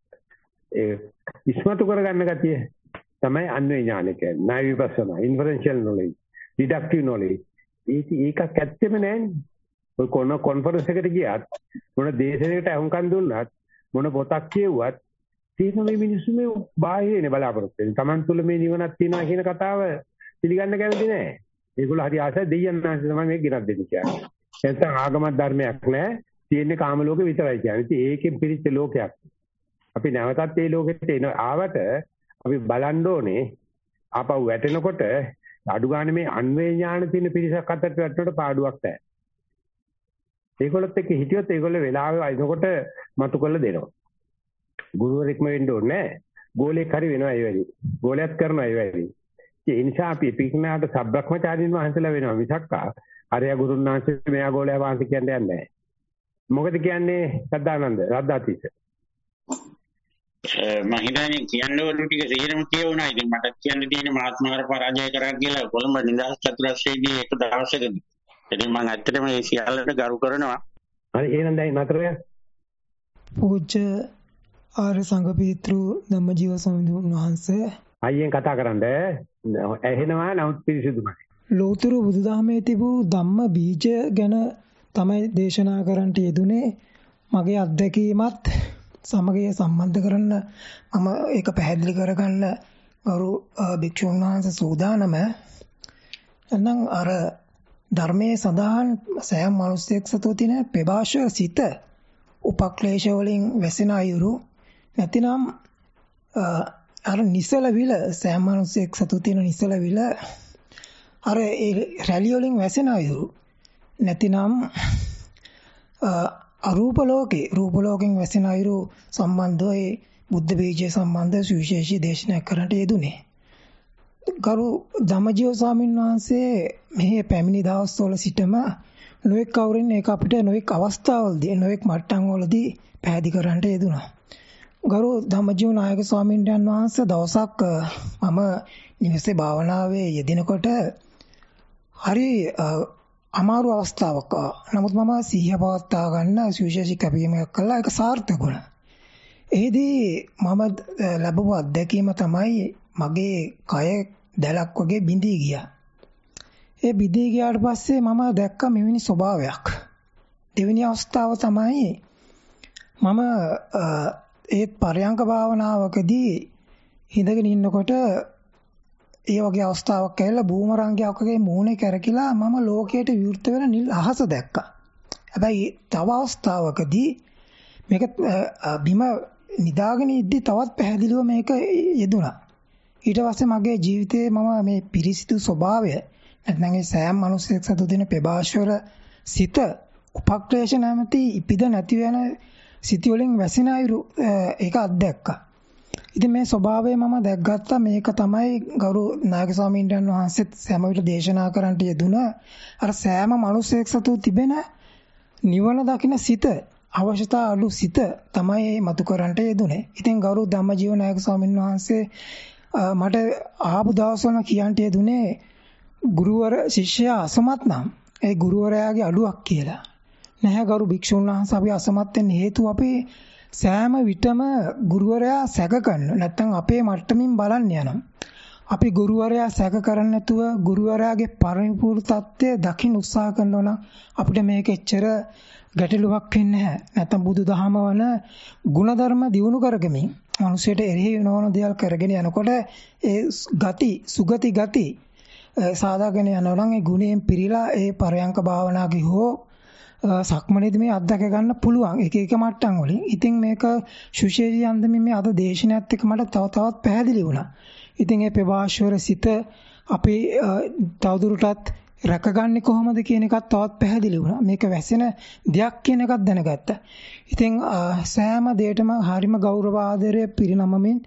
ඒ ඉස්මතු කරගන්න ගතිය තමයි අන්වේ ඥාන කියන්නේ. ණය vipassana, inferential knowledge, deductive knowledge. ඒකක් ඇත්තෙම නෑනේ. ඔය කොන්ෆරන්ස් එකට ගියත් මොන දේශනයකට අහුම්කම් දුන්නත් මොන පොතක් කියුවත් තියෙන මේ මිනිස්සු මේ බාහිරනේ බලාපොරොත්තු වෙන්නේ. Taman තුල මේ නිවනක් තියෙනවා කියන කතාව පිළිගන්න කැමති නෑ. ඒගොල්ලෝ හරි ආසයි දෙයයන් නැන්සේ තමයි මේක ගෙනත් දෙන්නේ කියන්නේ. නැත්නම් ආගමක් ධර්මයක් නෑ. තියෙන්නේ කාම ලෝකෙ විතරයි කියන්නේ. ඉතින් ඒකෙන් පිරිච්ච ලෝකයක්. අපි නැවතත් ඒ ලෝකෙට එන ආවට අපි බලන්න ඕනේ ආපහු වැටෙනකොට අඩු ගන්න මේ අන්වේ ඥාන තියෙන පිරිසක් අතරට වැටෙනකොට පාඩුවක් නැහැ. ඒගොල්ලොත් එක්ක හිටියොත් ඒගොල්ලෝ වෙලාවෙ අයිනකොට මතු කරලා දෙනවා. ගුරුවරෙක්ම වෙන්න ඕනේ නැහැ. ගෝලයක් හරි වෙනවා ඒ වැඩි. ගෝලයක් කරනවා ඒ වැඩි. ඒ නිසා අපි පිටිනාට සබ්‍රක්‍මචාරීන් වහන්සේලා වෙනවා මිසක් අරයා ගුරුන් වහන්සේ මෙයා ගෝලයා වහන්සේ කියන්නේ නැහැ. මොකද කියන්නේ සද්ධානන්ද රද්දාතිස්ස? මම හිතන්නේ කියන්න ඕන ටික තේරෙම කියවුණා. ඉතින් මට කියන්න තියෙන්නේ මහත්මාර පරාජය කරා කියලා කොළඹ නිදහස් චතුරස්‍රයේදී එක දවසකදී. ඉතින් මම ඇත්තටම ඒ සියල්ලට ගරු කරනවා. හරි එහෙනම් දැන් නතර වෙන්න. පූජ්‍ය ආර්ය සංඝ පීතෘ ධම්මජීව ස්වාමීන් වහන්සේ අයියෙන් කතා කරන්න ඇහෙනවා නමුත් පිරිසිදුමයි. ලෝතර බුදුදහමේ තිබූ ධම්ම බීජ ගැන තමයි දේශනා කරන්නට යෙදුනේ. මගේ අත්දැකීමත් සමගය සම්බන්ධ කරන්න මම ඒක පැහැදිලි කරගන්න ගරු භික්ෂුන් වහන්සේ සූදානම. එහෙනම් අර ධර්මයේ සඳහන් සෑම මිනිසෙක් සතු තියෙන ප්‍රභාෂර සිත උපක්ලේශ වලින් වැසෙන අයුරු නැතිනම් අර නිසල විල සෑම මිනිසෙක් සතු තියෙන නිසල විල අර ඒ රැලි වලින් වැසෙන අයුරු නැතිනම් අරූප ලෝකෙන් වැසෙන අයුරු සම්බන්ධව ඒ බුද්ධ බීජය සම්බන්ධ සුවිශේෂී දේශනා කරන්නට යෙදුනේ. ගරු ධම්මජීව ස්වාමීන් වහන්සේ මෙහි පැමිණි දවස්වල සිටම නොඑක් කවුරුන් ඒක අපිට නොඑක් අවස්ථාවලදී නොඑක් මට්ටම් වලදී පැහැදිලි කරන්නට යෙදුනා. ගරු ධම්මජීව නායක ස්වාමීන් වහන්සේ දවසක් මම නිවසේ භාවනාවේ යෙදෙනකොට හරි අමාරු අවස්ථාවක්. නමුත් මම සිහිය පවත්වා ගන්න සුවිශේෂී කැපවීමක් කළා. ඒක සාර්ථක වුණා. එහිදී මම ලැබපු අත්දැකීම තමයි මගේ කය දැලක් වගේ බිඳී ගියා. ඒ බිඳී ගියාට පස්සේ මම දැක්ක මෙවැනි ස්වභාවයක්. දෙවෙනි අවස්ථාව තමයි මම ඒත් පරයන්ක භාවනාවකදී හිඳගෙන ඉන්නකොට ඒ වගේ අවස්ථාවක් ඇවිල්ලා බූමරංගයක් වගේ මූණේ කැරකිලා මම ලෝකයට විවෘත වෙන නිල් අහස දැක්කා. හැබැයි තව අවස්ථාවකදී මේක බිම නිදාගෙන ඉද්දි තවත් පැහැදිලිව මේක යෙදුණා. ඊට පස්සේ මගේ ජීවිතේ මම මේ පිරිසිදු ස්වභාවය නැත්නම් ඒ සෑම මිනිසෙක් සතු දෙන ප්‍රභාෂවල සිත උපක්ලේශ නැමැති ඉපිද නැති වෙන සිටි වලින් වැසෙන අයුරු ඒක අත්දැක්කා. ඉතින් මේ ස්වභාවය මම දැක්ගත්තා. මේක තමයි ගරු නායක ස්වාමීන් වහන්සේත් සෑම විට දේශනා කරන්නට යෙදුන අර සෑම මිනිසෙක් සතු තිබෙන නිවන දකින සිත අවශ්‍යතා අඩු සිත තමයි මතු කරන්නට යෙදුනේ. ඉතින් ගරු ධම්මජීව නායක ස්වාමීන් වහන්සේ මට ආපු දවස්වල කියන්නට යෙදුනේ ගුරුවර ශිෂ්‍යයා අසමත් නම් ඒ ගුරුවරයාගේ අඩුවක් කියලා. නැහැ ගරු භික්ෂුන් වහන්සේ අපි අසමත් වෙන්න හේතුව අපි සෑම විටම ගුරුවරයා සැක කරන නැත්නම් අපේ මට්ටමින් බලන්න යනවා. අපි ගුරුවරයා සැක කරන්නේ නැතුව ගුරුවරයාගේ පරිපූර්ණ தත්ත්වය දකින්න උත්සාහ කරනවා නම් අපිට මේක එච්චර ගැටලුවක් වෙන්නේ නැහැ. නැත්නම් බුදුදහම වන ಗುಣධර්ම දියුණු කරගමින් මිනිසෙට එරෙහි නොවන දේවල් කරගෙන යනකොට ඒ ගති සුගති ගති සාදාගෙන යනවා නම් ඒ ගුණයෙන් පිරීලා ඒ පරයන්ක භාවනාවේ හෝ සක්මනේදී මේ අත්දැක ගන්න පුළුවන් එක එක මට්ටම් වලින්. ඉතින් මේක සුශේෂී අන්දමින් මේ අද දේශනාවත් එක්ක මට තවත් පැහැදිලි වුණා. ඉතින් මේ ප්‍රභාෂවර සිත අපි තවදුරටත් රැකගන්නේ කොහොමද කියන එකත් තවත් පැහැදිලි වුණා. මේක වැසෙන දෙයක් කියන එකත් දැනගත්තා. ඉතින් සෑම දෙයකටම හරිම ගෞරව ආදරය පිරිනමමින්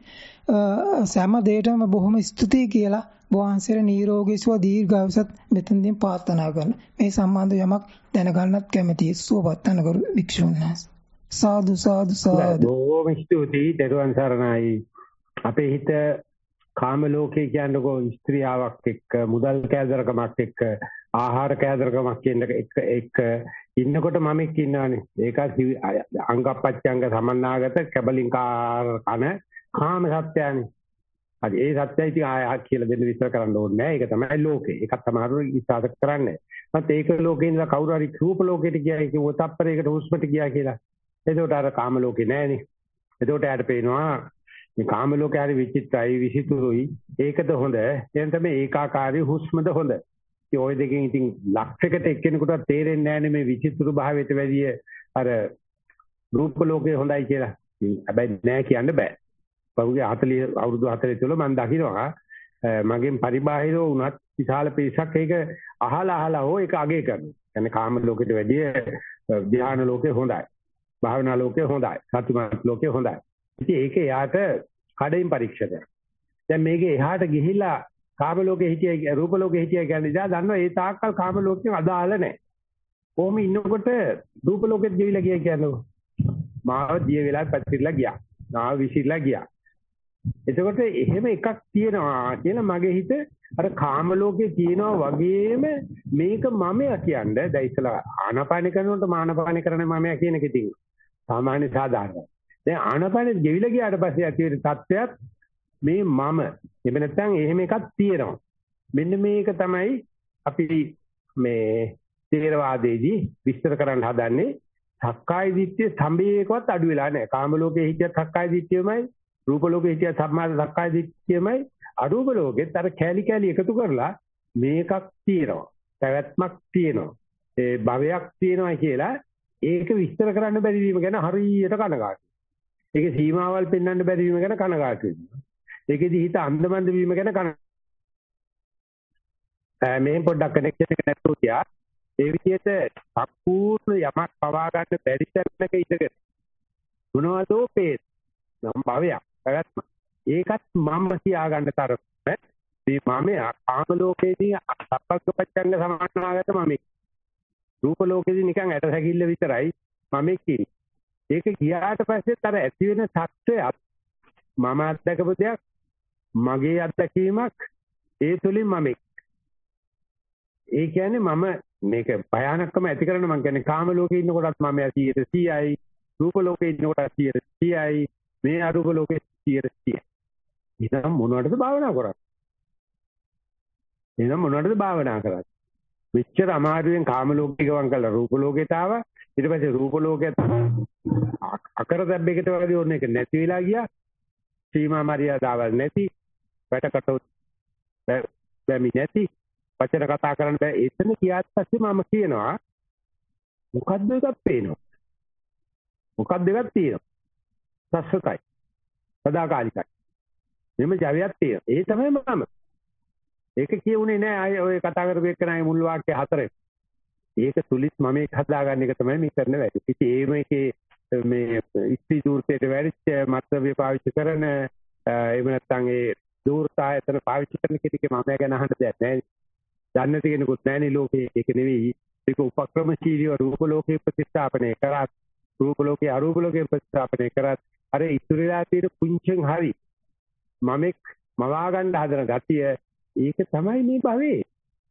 සෑම දෙයකටම බොහොම ස්තුතියි කියලා වහන්සේට නිරෝගී සුව දීර්ඝායුෂත් මෙතනදී ප්‍රාර්ථනා කරන. මේ සම්බන්ධ යමක් දැනගන්නත් කැමැතියි. සුවපත් අනගරු වික්ෂුන් වහන්සේ. සාදු සාදු සාදු. බොහොම ස්තුතියි. දරුවන් සරණයි. අපේ හිත කාම ලෝකේ කියනකො ස්ත්‍රියාවක් එක්ක මුදල් කෑදරකමක් එක්ක ආහාර කෑදරකමක් කියන එක ඉන්නකොට මමෙක් ඉන්නවානේ. ඒක අංගපච්චංග සමන්නාගත කැබලින්කාර කන කාම සත්‍යයනේ. අද ඒ සත්‍යයි ඉතින් ආයෙත් කියලා දෙන්න විස්තර කරන්න ඕනේ නැහැ. ඒක තමයි ලෝකේ. ඒකත් තමයි විශ්වාස කරන්නේ. මත් ඒක ලෝකේ ඉඳලා කවුරු හරි රූප ලෝකෙට ගියා කිව්වොත් තප්පරයකට හුස්මට ගියා කියලා. එතකොට අර කාම ලෝකේ නැහැනේ. එතකොට යාට පේනවා මේ කාම ලෝකේ හරි විචිත්‍රයි විසිතුරුයි. ඒකද හොඳ. එහෙනම් තමයි ඒකාකාරී හුස්මද හොඳ. ඉතින් ওই දෙකෙන් ඉතින් ලක්ෂයකට එක්කෙනෙකුට තේරෙන්නේ නැහැනේ මේ විචිතුරු භාවයට වැඩිය අර රූප ලෝකේ හොඳයි කියලා. හැබැයි නෑ කියන්න බෑ. පහුගිය 40 අවුරුදු 40 තුළ මම දකිනවා මගෙන් පරිබාහිරව වුණත් විශාල පිරිසක් ඒක අහලා හෝ ඒක අගය කරනවා. يعني කාම ලෝකෙට වැඩිය ධ්‍යාන ලෝකේ හොඳයි. භාවනා ලෝකේ හොඳයි. සතිමත් ලෝකේ හොඳයි. ඉතින් ඒකේ යාට කඩින් පරීක්ෂකයක්. දැන් මේකේ එහාට ගිහිලා කාම ලෝකේ හිටියයි රූප ලෝකේ හිටියයි කියන්නේ දන්නවා ඒ තාක්කල් කාම ලෝකෙන් අදාළ නැහැ. කොහොම ඉන්නකොට රූප ලෝකෙත් ගෙවිලා ගියා කියන්නේ. මාව දිය වෙලා පැතිරිලා ගියා. මාව විසිරලා ගියා. එතකොට එහෙම එකක් තියෙනවා කියලා මගේ හිත අර කාම ලෝකේ තියෙනවා වගේම මේක මමයා කියන්නේ දැන් ඉතලා ආනාපාන කරනකොට මානපාන කරන මමයා කියන එක ඉතින් සාමාන්‍ය සාධාරණයි. දැන් ආනාපානෙ ගෙවිලා ගියාට පස්සේ ඇති වෙන තත්ත්වයක් මේ මම එහෙම නැත්නම් එහෙම එකක් තියෙනවා. මෙන්න මේක තමයි අපි මේ තේරවාදයේදී විස්තර කරන්න හදන්නේ. සක්කාය දිට්ඨිය සම්බේකවත් අඩු වෙලා නැහැ. කාම ලෝකේ හිටියත් සක්කාය දිට්ඨියමයි, රූප ලෝකේ හිටියත් සම්මාද සක්කාය දිට්ඨියමයි, අරූප ලෝකෙත් අර කැලි කැලි එකතු කරලා මේකක් තියෙනවා. පැවැත්මක් තියෙනවා. ඒ භවයක් තියෙනවා කියලා ඒක විස්තර කරන්න බැරි වීම ගැන හරියට කනගාටුයි. ඒකේ සීමාවල් පෙන්වන්න බැරි වීම ගැන කනගාටුයි. ඒකෙදි හිත අන්දමන්ද වීම ගැන මේ පොඩ්ඩක් කනෙක්ෂන් එක නැතුව තියා ඒ විදිහට සම්පූර්ණ යමක් පවා ගන්න බැරි තැනක ඉඳගෙන මොනවදෝ පේන නම් භවයක් පැවැත්ම ඒකත් මම කියා ගන්න තරම මේ මම කාම ලෝකේදී සප්පක්කපච්චංග සමානාගත මම රූප ලෝකේදී නිකන් ඇට සැකිල්ල විතරයි මම කියන්නේ. ඒක ගියාට පස්සෙත් අර ඇති වෙන සත්‍යයක් මම අත්දකපු දෙයක් මගේ අත්දැකීමක් ඒ තුලින් මම ඒ කියන්නේ මම මේක භයානකම ඇති කරන මම කියන්නේ කාම ලෝකේ ඉන්නකොටත් මම 100%යි රූප ලෝකේ ඉන්නකොටත් 100%යි මේ අරූප ලෝකේ 100%යි. එහෙනම් මොනවටද භාවනා කරන්නේ? එහෙනම් මොනවටද භාවනා කරන්නේ? මෙච්චර අමාරුවෙන් කාම ලෝකේ ගවන් කළා රූප ලෝකයට ආවා. ඊට පස්සේ රූප ලෝකයට අකර දැබ්බෙකට වගේ ඕන එක නැති වෙලා ගියා. සීමා මරියාදාවල් නැති, වැටකට බැමි නැති, වචන කතා කරන්න බෑ. එතන කියාත් පස්සේ මම කියනවා මොකද්ද එකක් පේනවා. මොකක්ද එකක් තියෙනවා. සස්සතයි. සදාකාලිකයි. මෙම ජවයක් තියෙනවා. ඒ තමයි මම. ඒක කියුනේ නෑ අය ඔය කතා කරපු එක්කනයි මුල් වාක්‍ය හතරේ. ඒක තුලිස් මම ඒක හදාගන්න එක තමයි මේ කරන වැඩ. ඉතින් ඒ මේකේ මේ ඉස්ති දූර්තයට වැඩිච්ච මත්ද්‍රව්‍ය පාවිච්චි කරන එහෙම නැත්නම් ඒ දූර්තායතන පාවිච්චි කරන කෙනෙක් මම ගැන අහන්න දෙයක් නෑ. දන්නේ කෙනෙකුත් නෑනේ ලෝකේ. ඒක නෙවෙයි. ඒක උපක්‍රමශීලීව රූප ලෝකේ ප්‍රතිස්ථාපනය කරත් රූප ලෝකේ අරූප ලෝකේ ප්‍රතිස්ථාපනය කරත් අර ඉතුරුලා තියෙන පුංචෙන් හරි මමෙක් මවා ගන්න හදන ගතිය ඒක තමයි මේ භවේ.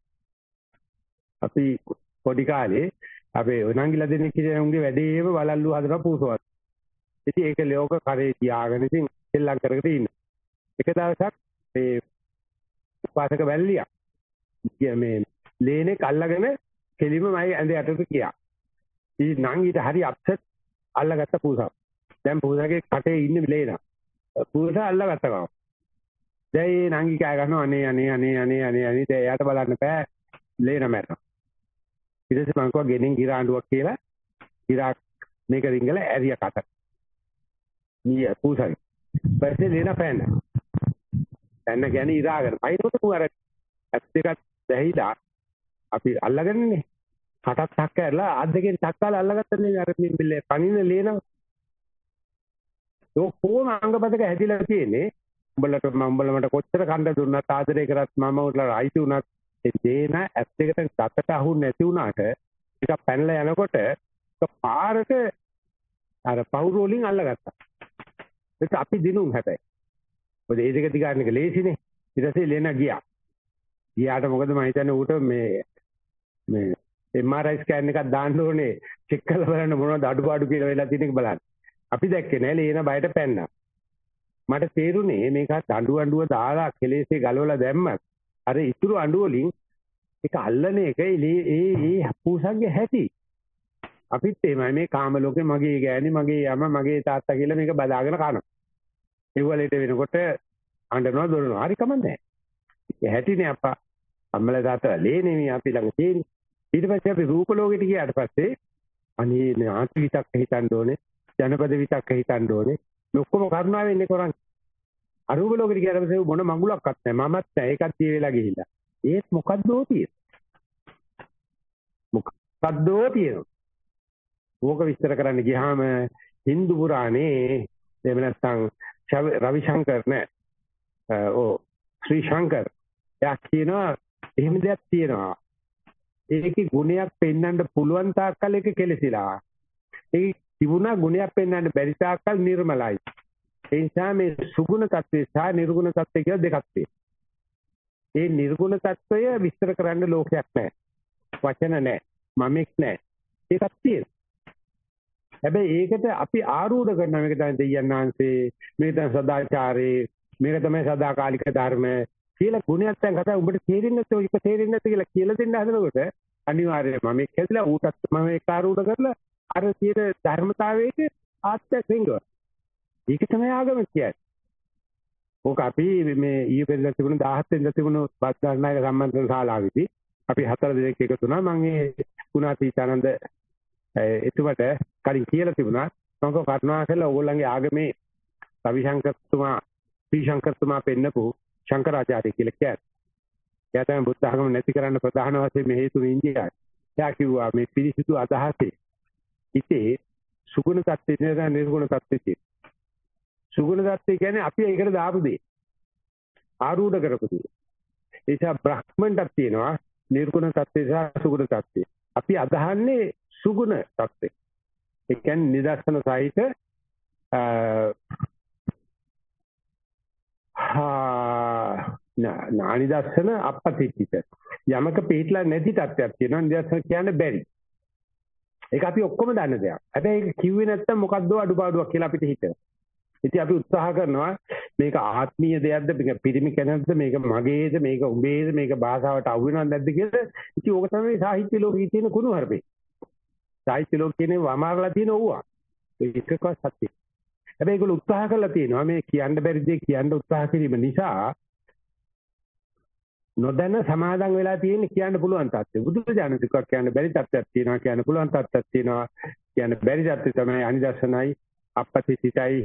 අපි පොඩි කාලේ අපේ උණංගිලා දෙන්නේ කියන උන්ගේ වැඩේම බලල්ලු හදන පූසවත්. ඉතින් ඒක ලෝක කරේ තියාගෙන ඉතින් සෙල්ලම් කරගෙන ඉන්න. එක දවසක් මේ උපාසක වැල්ලියා මේ ලේනෙක් අල්ලගෙන කෙලිම මයි ඇඳ යටට ගියා. ඉතින් නංගිට හරි අප්සෙට් අල්ලගත්ත පූසාව. දැන් පූසාගේ කටේ ඉන්නේ ලේනා. පූසා අල්ලගත්ත ගමන්. දැන් නංගි කෑ ගන්නවා අනේ දැන් එයාට බලන්න බෑ ලේනා මැරෙනවා. ඊට පස්සේ මං කිව්වා ගෙනින් ගිරාඬුවක් කියලා ගිරා මේක රිංගල ඇරිය කට. නිය පූසාගේ. පස්සේ ලේනා පෑන්න. පෑන්න කියන්නේ ඉරාගෙන. අයිනකොට මු අර ඇස් දෙකක් දැහිලා අපි අල්ලගන්නනේ. කටත් ටක් කරලා අත් දෙකෙන් ටක් කාලා අල්ලගත්තනේ අර මේ පණින ලේනවා. ඒක කොහොම අංගපතක හැදිලා තියෙන්නේ. උඹලට මට කොච්චර කණ්ඩ දුන්නත් ආදරය කරත් මම උඹලට අයිති උනත් ඒ දේන ඇස් දෙකට දතට අහුන්නේ නැති වුණාට ටිකක් පැනලා යනකොට පාරට අර පවුරු වලින් අල්ලගත්තා. ඒක අපි දිනුම් හැබැයි. මොකද ඒ දෙක දිගාරන එක ලේසිනේ. ඊට පස්සේ ලේනා ගියා. ගියාට මොකද මම හිතන්නේ ඌට මේ MRI ස්කෑන් එකක් දාන්න ඕනේ චෙක් කරලා බලන්න මොනවද අඩුපාඩු කියලා වෙලා තියෙන එක බලන්න. අපි දැක්කේ නෑ ලේන බයට පැන්නා. මට තේරුනේ මේක අඬුව දාලා කෙලෙසේ ගලවලා දැම්මත් අර ඉතුරු අඬුව වලින් ඒක අල්ලන එක ඒ පූසක්ගේ හැටි. අපිත් එමය මේ කාම ලෝකේ මගේ ගෑණි මගේ යම මගේ තාත්තා කියලා මේක බදාගෙන කනවා. ඒ වලට වෙනකොට අඬනවා දොරනවා. හරි කමන්නේ. ඒ හැටිනේ අප්පා අම්මලා තාත්තා ලේනේ මේ අපි ළඟ තියෙන්නේ. ඊට පස්සේ අපි රූප ලෝකෙට ගියාට පස්සේ අනේ නාති විතක් හිතන්න ඕනේ ජනපද විතක් හිතන්න ඕනේ ඔක්කොම කරුණාවෙන් ඉන්නේ කරන්නේ අරූප ලෝකෙට ගියාට පස්සේ මොන මඟුලක්වත් නැහැ මමත් නැහැ ඒකත් දිය වෙලා ගිහිල්ලා ඒත් මොකද්දෝ තියෙනවා ඕක විස්තර කරන්න ගියාම හින්දු පුරාණේ එහෙම නැත්නම් රවිශංකර් නෑ ශ්‍රී ශංකර් එයා කියනවා එහෙම දෙයක් තියෙනවා. ඒකේ ගුණයක් පෙන්වන්න පුළුවන් තාක්කල් ඒක කෙලසිලා. ඒ තිබුණා ගුණයක් පෙන්වන්න බැරි තාක්කල් නිර්මලයි. ඒ නිසා මේ සුගුණ tattve සහ නිර්ගුණ tattve කියලා දෙකක් තියෙනවා. ඒ නිර්ගුණ tattවය විස්තර කරන්න ලෝකයක් නැහැ. වචන නැහැ. මමෙක් නැහැ. ඒකක් තියෙනවා. හැබැයි ඒකට අපි ආරූඪ කරනවා මේක තමයි දෙයයන් වහන්සේ, මේක තමයි සදාචාරේ, මේක තමයි සදාකාලික ධර්ම කියලා ගුණයක් දැන් කතා උඹට තේරෙන්නේ නැත්නම් ඔයක තේරෙන්නේ නැත්නම් කියලා කියලා දෙන්න හදනකොට අනිවාර්යයෙන්ම මම එක්කදලා ඌටත් මම ඒක ආරූඪ කරලා අර තියෙන ධර්මතාවයේ ආත්‍යයක් වෙනවා. ඒක තමයි ආගම කියන්නේ. ඕක අපි මේ ඊයේ පෙරේද තිබුණ 17 වෙනිදා තිබුණ බද්දානායක සම්මන්ත්‍රණ ශාලාවේදී අපි 4 දෙනෙක් එකතු වුණා. මම ඒ ගුණාතීතානන්ද එතුමට කලින් කියලා තිබුණා මම කරුණා කරලා ඕගොල්ලන්ගේ ආගමේ රවිශංකර්තුමා ශ්‍රීශංකර්තුමා පෙන්නපු ශංකරාචාර්ය කියලා කියන්නේ. එයා තමයි බුද්ධ ආගම නැති කරන්න ප්‍රධාන වශයෙන් මේ හේතුව ඉන්දියාවේ. එයා කිව්වා මේ පිරිසිදු අදහසේ ඉතේ සුගුණ tattve නේද නිර්ගුණ tattve. සුගුණ tattve කියන්නේ අපි ඒකට දාපු දේ. ආරූඪ කරපු දේ. ඒ නිසා බ්‍රහ්මණ්ඩක් තියෙනවා නිර්ගුණ tattve සහ සුගුණ tattve. අපි අදහන්නේ සුගුණ tattve. ඒ කියන්නේ නිදර්ශන සහිත නානිදර්ශන අපපතිච්චිත යමක පිටලා නැති තත්ත්වයක් තියෙනවා. නිදර්ශන කියන්න බැරි. ඒක අපි ඔක්කොම දන්න දෙයක්. හැබැයි ඒක කිව්වේ නැත්තම් මොකද්ද අඩුපාඩුවක් කියලා අපිට හිතෙනවා. ඉතින් අපි උත්සාහ කරනවා මේක ආත්මීය දෙයක්ද, මේක පිරිමි කෙනෙක්ද, මේක මගේද, මේක උඹේද, මේක භාෂාවට අවු වෙනවද නැද්ද කියලා. ඉතින් ඕක තමයි සාහිත්‍ය ලෝකයේ තියෙන කුණුහරුපේ. සාහිත්‍ය ලෝකයේ වමාරලා තියෙන ඕවා. ඒකකවත් සත්‍යයි. හැබැයි ඒගොල්ලෝ උත්සාහ කරලා තියෙනවා මේ කියන්න බැරි දේ කියන්න උත්සාහ කිරීම නිසා නොදැන සමාදන් වෙලා තියෙන කියන්න පුළුවන් තත්ත්වය. බුදුරජාණන් වහන්සේ කියන්න බැරි තත්ත්වයක් තියෙනවා, කියන්න පුළුවන් තත්ත්වයක් තියෙනවා. කියන්න බැරි තත්ත්වය තමයි අනිදර්ශනයි, අපපතිසිතයි,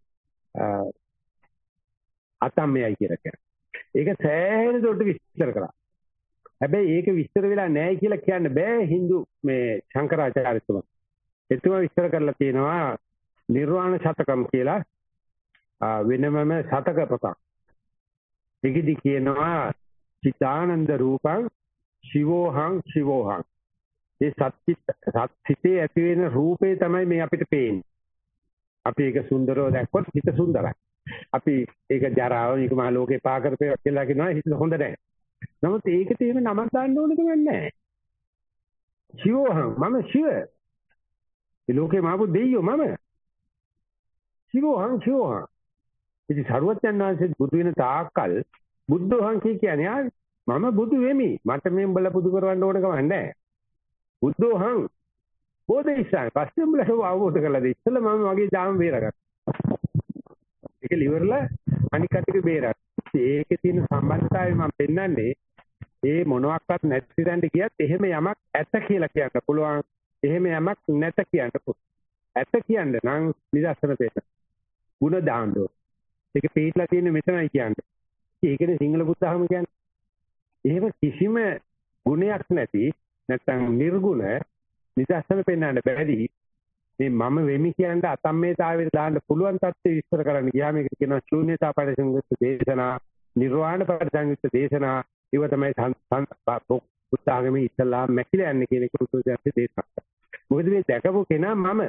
අතම්මයයි කියලා කියන්නේ. ඒක සෑහෙන දුරට විස්තර කරා. හැබැයි ඒක විස්තර වෙලා නැහැ කියලා කියන්න බෑ හින්දු මේ ශංකරාචාර්යතුමා. එතුමා විස්තර කරලා තියෙනවා නිර්වාණ ශතකම් කියලා වෙනමම ශතක පොතක්. ඒකෙදි කියනවා චිතානන්ද රූපං ශිවෝහං ශිවෝහං. ඒ සත්‍චිතේ ඇති වෙන රූපේ තමයි මේ අපිට පේන්නේ. අපි ඒක සුන්දරව දැක්කොත් හිත සුන්දරයි. අපි ඒක ජරාව මේක මහ ලෝකේ පා කරපේ කියලා කියනවා හිත හොඳ නැහැ. නමුත් ඒකට එහෙම නමක් දාන්න ඕන කමක් නැහැ. ශිවෝහං මම ශිව. මේ ලෝකේ මාපු දෙයියෝ මම. ශිවෝහං ශිවෝහං. ඉතින් සරුවච්චන් වහන්සේ බුදු වෙන තාක්කල් බුද්ධෝහං කියන්නේ මම බුදු වෙමි. මට මේ උඹලා පුදු කරවන්න ඕන කමක් නැහැ. බුද්ධෝහං බෝධිසත්ව පස්සේ උඹලා අවබෝධ කරලා දෙයි. ඉතල මම මගේ ජාම බේරගත්තා. ඒක liverලා අනික් කටික බේරගත්තා. ඒකේ තියෙන සම්බන්ධතාවය මම පෙන්නන්නේ ඒ මොනවාක්වත් නැති තැනට ගියත් එහෙම යමක් ඇත කියලා කියන්න පුළුවන්. එහෙම යමක් නැත කියන්න පුළුවන්. ඇත කියන්න නම් නිදර්ශන දෙන්න. ಗುಣ දාන්න ඕන. ඒක පිටලා තියෙන්නේ මෙතනයි කියන්නේ. ඒකනේ සිංහල බුද්ධ ධර්ම කියන්නේ. එහෙම කිසිම ගුණයක් නැති නැත්නම් නිර්ගුණ නිදර්ශන පෙන්වන්න බැරි මේ මම වෙමි කියන අතම්මේතාවයට දාන්න පුළුවන් තත්ත්වය විස්තර කරන්න ගියාම මේකට කියනවා ශූන්‍යතා පරිසංයුක්ත දේශනා, නිර්වාණ පරිසංයුක්ත දේශනා. ඒව තමයි බුද්ධ ආගමේ ඉස්ලාම් මැකිලා යන්නේ කියන එක උතුම්යන්ගේ දේශනා. මොකද මේ දැකපු කෙනා මම.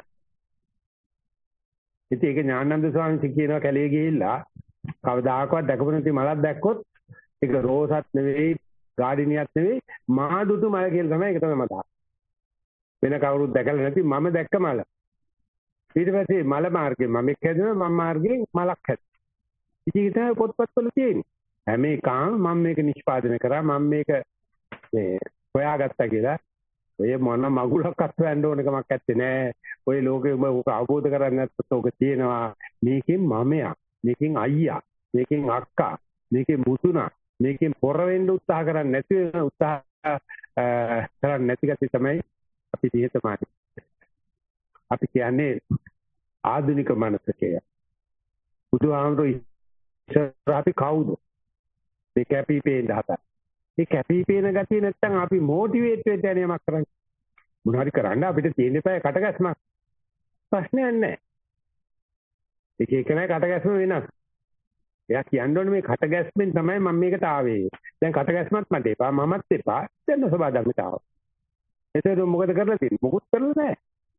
ඉතින් ඒක ඥානানন্দ ස්වාමීන් කියනවා කැලේ ගිහිල්ලා කවදාකවත් දැකපු නැති මලක් දැක්කොත් ඒක රෝසත් නෙවෙයි, ගාඩිනියක් නෙවෙයි, මාදුතු මල කියලා තමයි ඒක තමයි මතක්. වෙන කවුරුත් දැකලා නැති මම දැක්ක මල. ඊට පස්සේ මල මාර්ගේ මම හැදුවා, මම මාර්ගයෙන් මලක් හැදුවා. ඉතින් ඒක තමයි පොත්පත්වල තියෙන්නේ. හැම එකම මම මේක නිෂ්පාදනය කරා, මම මේක මේ හොයාගත්තා කියලා. ඔය මොන මගුලක්වත් වෙන්න ඕන කමක් නැත්තේ නෑ. ඔය ලෝකෙ ඔබ අවබෝධ කරගන්න නැත්නම් ඔක තියෙනවා. මේකෙන් මමයා, මේකෙන් අයියා, මේකෙන් අක්කා, මේකෙන් මුතුණා, මේකෙන් පොර වෙන්න උත්සාහ කරන්නේ නැති වෙන උත්සාහ කරන්නේ නැති ගැති තමයි අපි දිහතමානි. අපි කියන්නේ ආධුනික මනසකය. බුදුහාමුදුරුවෝ ඉස්සර අපි කවුද? මේ කැපිපේන හතර. මේ කැපිපේන ගතිය නැත්තම් අපි මොටිවේට් වෙන්න යන්නේ යමක් කරන්නේ. මොනවාරි කරන්න අපිට තියෙන එපා කටගැස්මක්. ප්‍රශ්නයක් නැහැ. එක එකනේ කටගැස්ම වෙනස්. එයා කියන්නේ මේ කටගැස්මෙන් තමයි මම මේකට ආවේ. දැන් කටගැස්මත් මට එපා මමත් එපා. දැන් සබා ධර්මයට ආවා. එතකොට මොකද කරලා තියෙන්නේ? මොකුත් කරලා නැහැ.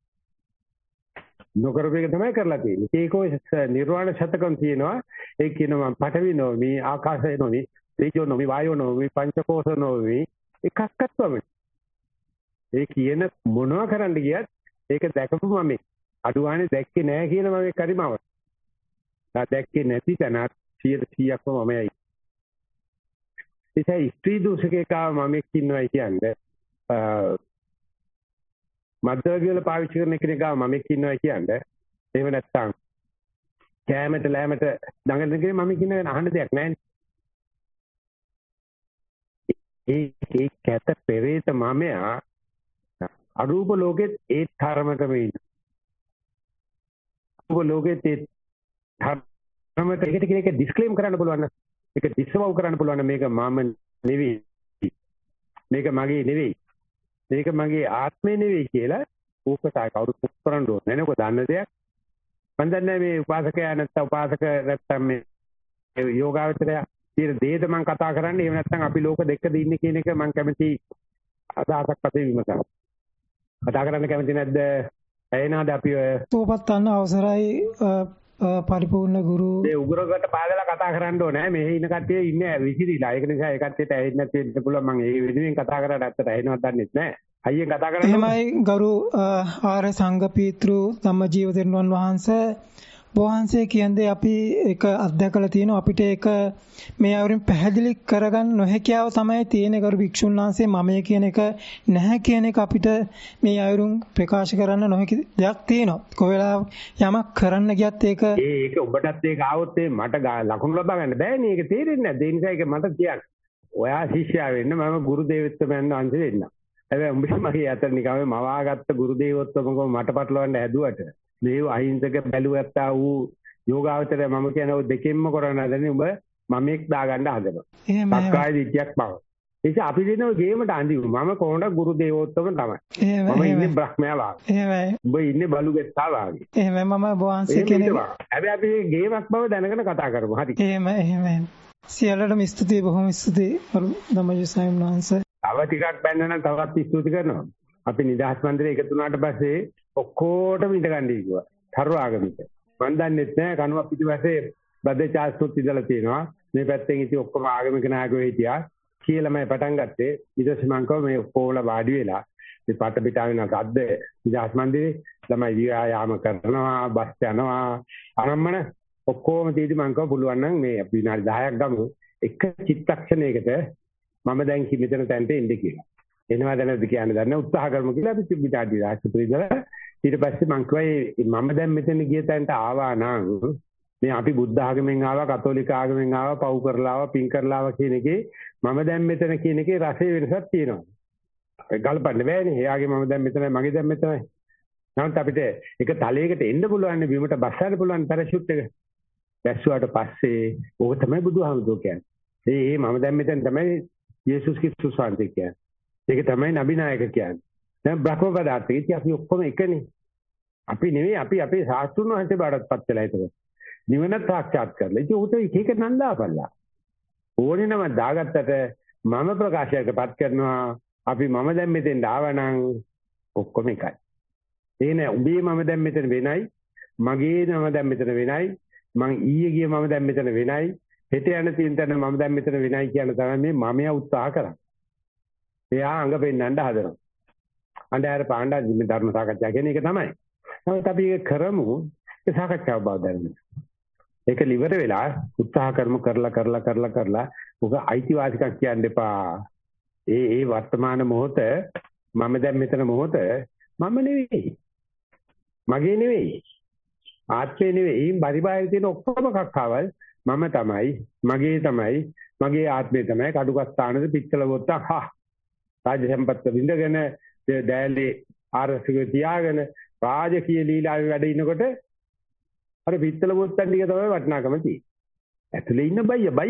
නොකරපු එක තමයි කරලා තියෙන්නේ. ඒකෝ නිර්වාණ ශතකම් තියෙනවා. ඒ කියනවා පඨවි නොමි, ආකාශය නොමි, තේජෝ නොමි, වායෝ නොමි, පංචකෝෂ නොමි එකක්වත් වමනේ. ඒ කියන මොනවා කරන්න ගියත් ඒක දැකපු මම අඩුවානේ දැක්කේ නැහැ කියන මම කරිමව. දැක්කේ නැති තැනත් 100%ක්ම මමයි. ඉතින් ස්ත්‍රී දූෂකේකාව මම ඉන්නවයි කියන්නේ මද්දවගේ වල පාවිච්චි කරන කෙනෙක්ව මම ඉන්නවා කියන්නේ එහෙම නැත්නම් කෑමට ලෑමට දඟලන කෙනෙක් මම කියන අහන්න දෙයක් නැහැ. ඒ කැත පෙරේත මමයා අරූප ලෝකෙත් ඒ ධර්මතම ඉන්නේ. අරූප ලෝකෙත් ඒ ධර්මත එකට කෙනෙක් ඩිස්ක්ලේම් කරන්න පුළුවන් නම් ඒක ඩිස්වව් කරන්න පුළුවන් මේක මම නෙවෙයි. මේක මගේ නෙවෙයි. මේක මගේ ආත්මය නෙවෙයි කියලා ඕකටයි කවුරුත් කරන්න ඕනේ නේද? ඔක දන්න දෙයක්. මම දන්නේ මේ උපාසකයා නැත්නම් උපාසක නැත්නම් මේ යෝගාවචරය කියන දේද මම කතා කරන්නේ. එහෙම නැත්නම් අපි ලෝක දෙකද ඉන්නේ කියන එක මම කැමති අදහසක් පස්සේ විමසනවා. කතා කරන්න කැමති නැද්ද? ඇයිනාද අපි තෝපත් ගන්න අවසරයි පරිපූර්ණ ගුරු. ඒ උගුරකට පාදලා කතා කරන්න ඕනේ. මෙහි ඉන්න කට්ටිය ඉන්නේ විසිරිලා. ඒක නිසා ඒ කට්ටියට ඇහෙන්නේ නැති වෙන්න පුළුවන්. මම ඒ වෙනුවෙන් කතා කරලා ඇත්තට ඇහෙනවත් දන්නේ නැහැ. අයියෙන් කතා කරන්නේ. එහෙමයි ගරු ආර්ය සංඝ පීතෘ ධම්මජීව තෙරුවන් වහන්සේ වහන්සේ කියන්නේ අපි ඒක අත්දැකලා තියෙනවා. අපිට ඒක මේ අවරින් පැහැදිලි කරගන්න නොහැකියාව තමයි තියෙන්නේ. ගරු භික්ෂුන් වහන්සේ මමයේ කියන එක නැහැ කියන එක අපිට මේ අවරුන් ප්‍රකාශ කරන්න නොහැකි දෙයක් තියෙනවා. කොහෙලා යමක් කරන්න ගියත් ඒක ඔබටත් ඒක ආවොත් මට ලකුණු ලබා ගන්න බෑනේ. ඒක තේරෙන්නේ නැහැ. ඒ නිසා ඒක මට කියන්න. ඔයා ශිෂ්‍යයා වෙන්න මම ගුරු දේවත්වයන් වහන්සේ වෙන්න. හැබැයි උඹ මගේ අතර නිකන් මවාගත්ත ගුරු දේවත්වම මට පටලවන්න හැදුවට මේ අහිංසක බැලුවත්තා වූ යෝගාවචරය මම කියන ඔය දෙකෙන්ම කරන්න හදන්නේ උඹ මම එක් දාගන්න හදනවා. සක්කාය දිට්ඨියක් බව. ඒක අපි දෙනෝ ගේමට අඳිමු. මම කොහොමද ගුරු දේවෝත්තම තමයි. මම ඉන්නේ බ්‍රහ්මයා වාගේ. එහෙමයි. උඹ ඉන්නේ බලුගෙත්තා වාගේ. එහෙමයි මම වහන්සේ කෙනෙක්. හැබැයි අපි ගේමක් බව දැනගෙන කතා කරමු. හරි. එහෙමයි. සියල්ලටම ස්තුතියි බොහොම ස්තුතියි. ධම්මජ සයන් වහන්සේ. තව ටිකක් බැන්න නම් තවත් ස්තුති කරනවා. අපි නිදහස් මන්දිරේ එකතු වුණාට පස්සේ ඔක්කොටම ඉඳ ගන්න කිව්වා. තරව ආගමික. මම දන්නෙත් නෑ කනුව පිටිපස්සේ බද්දචාස්තුත් ඉඳලා තියෙනවා. මේ පැත්තෙන් ඉතින් ඔක්කොම ආගමික නායකයෝ හිටියා. කියලා මම පටන් ගත්තේ. ඊට පස්සේ මම කව මේ ඔක්කොම වාඩි වෙලා මේ පාට පිටාවෙන සද්ද නිදහස් මන්දිරේ ළමයි ව්‍යායාම කරනවා, බස් යනවා. අනම්මන ඔක්කොම තීදි මම කව පුළුවන් නම් මේ අපි විනාඩි 10ක් ගමු. එක චිත්තක්ෂණයකට මම දැන් මෙතන තැනට එන්න කියලා. එනවා දැනද කියන්නේ දන්න උත්සාහ කරමු කියලා අපි පිටාඩි රාජ්‍යපති ඉඳලා ඊට පස්සේ මං කිව්වා මම දැන් මෙතන ගිය තැනට ආවා නම් මේ අපි බුද්ධ ආගමෙන් ආවා කතෝලික ආගමෙන් ආවා පව් කරලා ආවා පින් කරලා ආවා කියන එකේ මම දැන් මෙතන කියන එකේ රසයේ වෙනසක් තියෙනවා. ඒක ගල්පන්න බෑනේ. එයාගේ මම දැන් මෙතනයි මගේ දැන් මෙතනයි. නමුත් අපිට එක තලයකට එන්න පුළුවන් නේ බිමට බස්සන්න පුළුවන් පැරෂුට් එක. බැස්සුවාට පස්සේ ඕක තමයි බුදුහාමුදුරුවෝ කියන්නේ. ඒ මම දැන් මෙතන තමයි යේසුස් ක්‍රිස්තුස් වහන්සේ කියන්නේ. ඒක තමයි නබිනායක කියන්නේ. දැන් බ්‍රහ්ම පදාර්ථය ඉතින් අපි ඔක්කොම එකනේ. අපි නෙවෙයි අපි අපේ ශාස්ත්‍රුන් වහන්සේ බාටපත් වෙලා ඒක. නිවන සාක්ෂාත් කරලා. ඉතින් උට එක එක නන්දාපල්ලා. ඕනේ නම දාගත්තට මම ප්‍රකාශයකටපත් කරනවා අපි මම දැන් මෙතෙන් ආවනම් ඔක්කොම එකයි. ඒ නෑ උඹේ මම දැන් මෙතන වෙනයි. මගේ නම දැන් මෙතන වෙනයි. මං ඊයේ ගිය මම දැන් මෙතන වෙනයි. හෙට යන තියෙන තැන මම දැන් මෙතන වෙනයි කියන තමයි මේ මමයා උත්සාහ කරන්නේ. එයා අඟ පෙන්නන්න හදනවා. අnder පාණ්ඩා ධර්ම සාකච්ඡා කියන එක තමයි. නමුත් අපි ඒක කරමු ඒ සාකච්ඡාව බව දැනගන්න. ඒක liver වෙලා උත්සාහ කරමු කරලා ඔක අයිතිවාසිකම් කියන්න එපා. ඒ වර්තමාන මොහොත මම දැන් මෙතන මොහොත මම නෙවෙයි. මගේ නෙවෙයි. ආත්මේ නෙවෙයි. පරිබාහිර තියෙන ඔක්කොම කක්කාවල් මම තමයි, මගේ තමයි, මගේ ආත්මේ තමයි කඩුකස්ථානද පිටකල වොත්තක් හා රාජ්‍ය සම්පත්ත විඳගෙන දෑලේ ආරසික තියාගෙන රාජකීය ලීලාවේ වැඩ ඉනකොට අර පිටකල වොත්තන් ටික තමයි වටිනාකම තියෙන්නේ. ඇතුලේ ඉන්න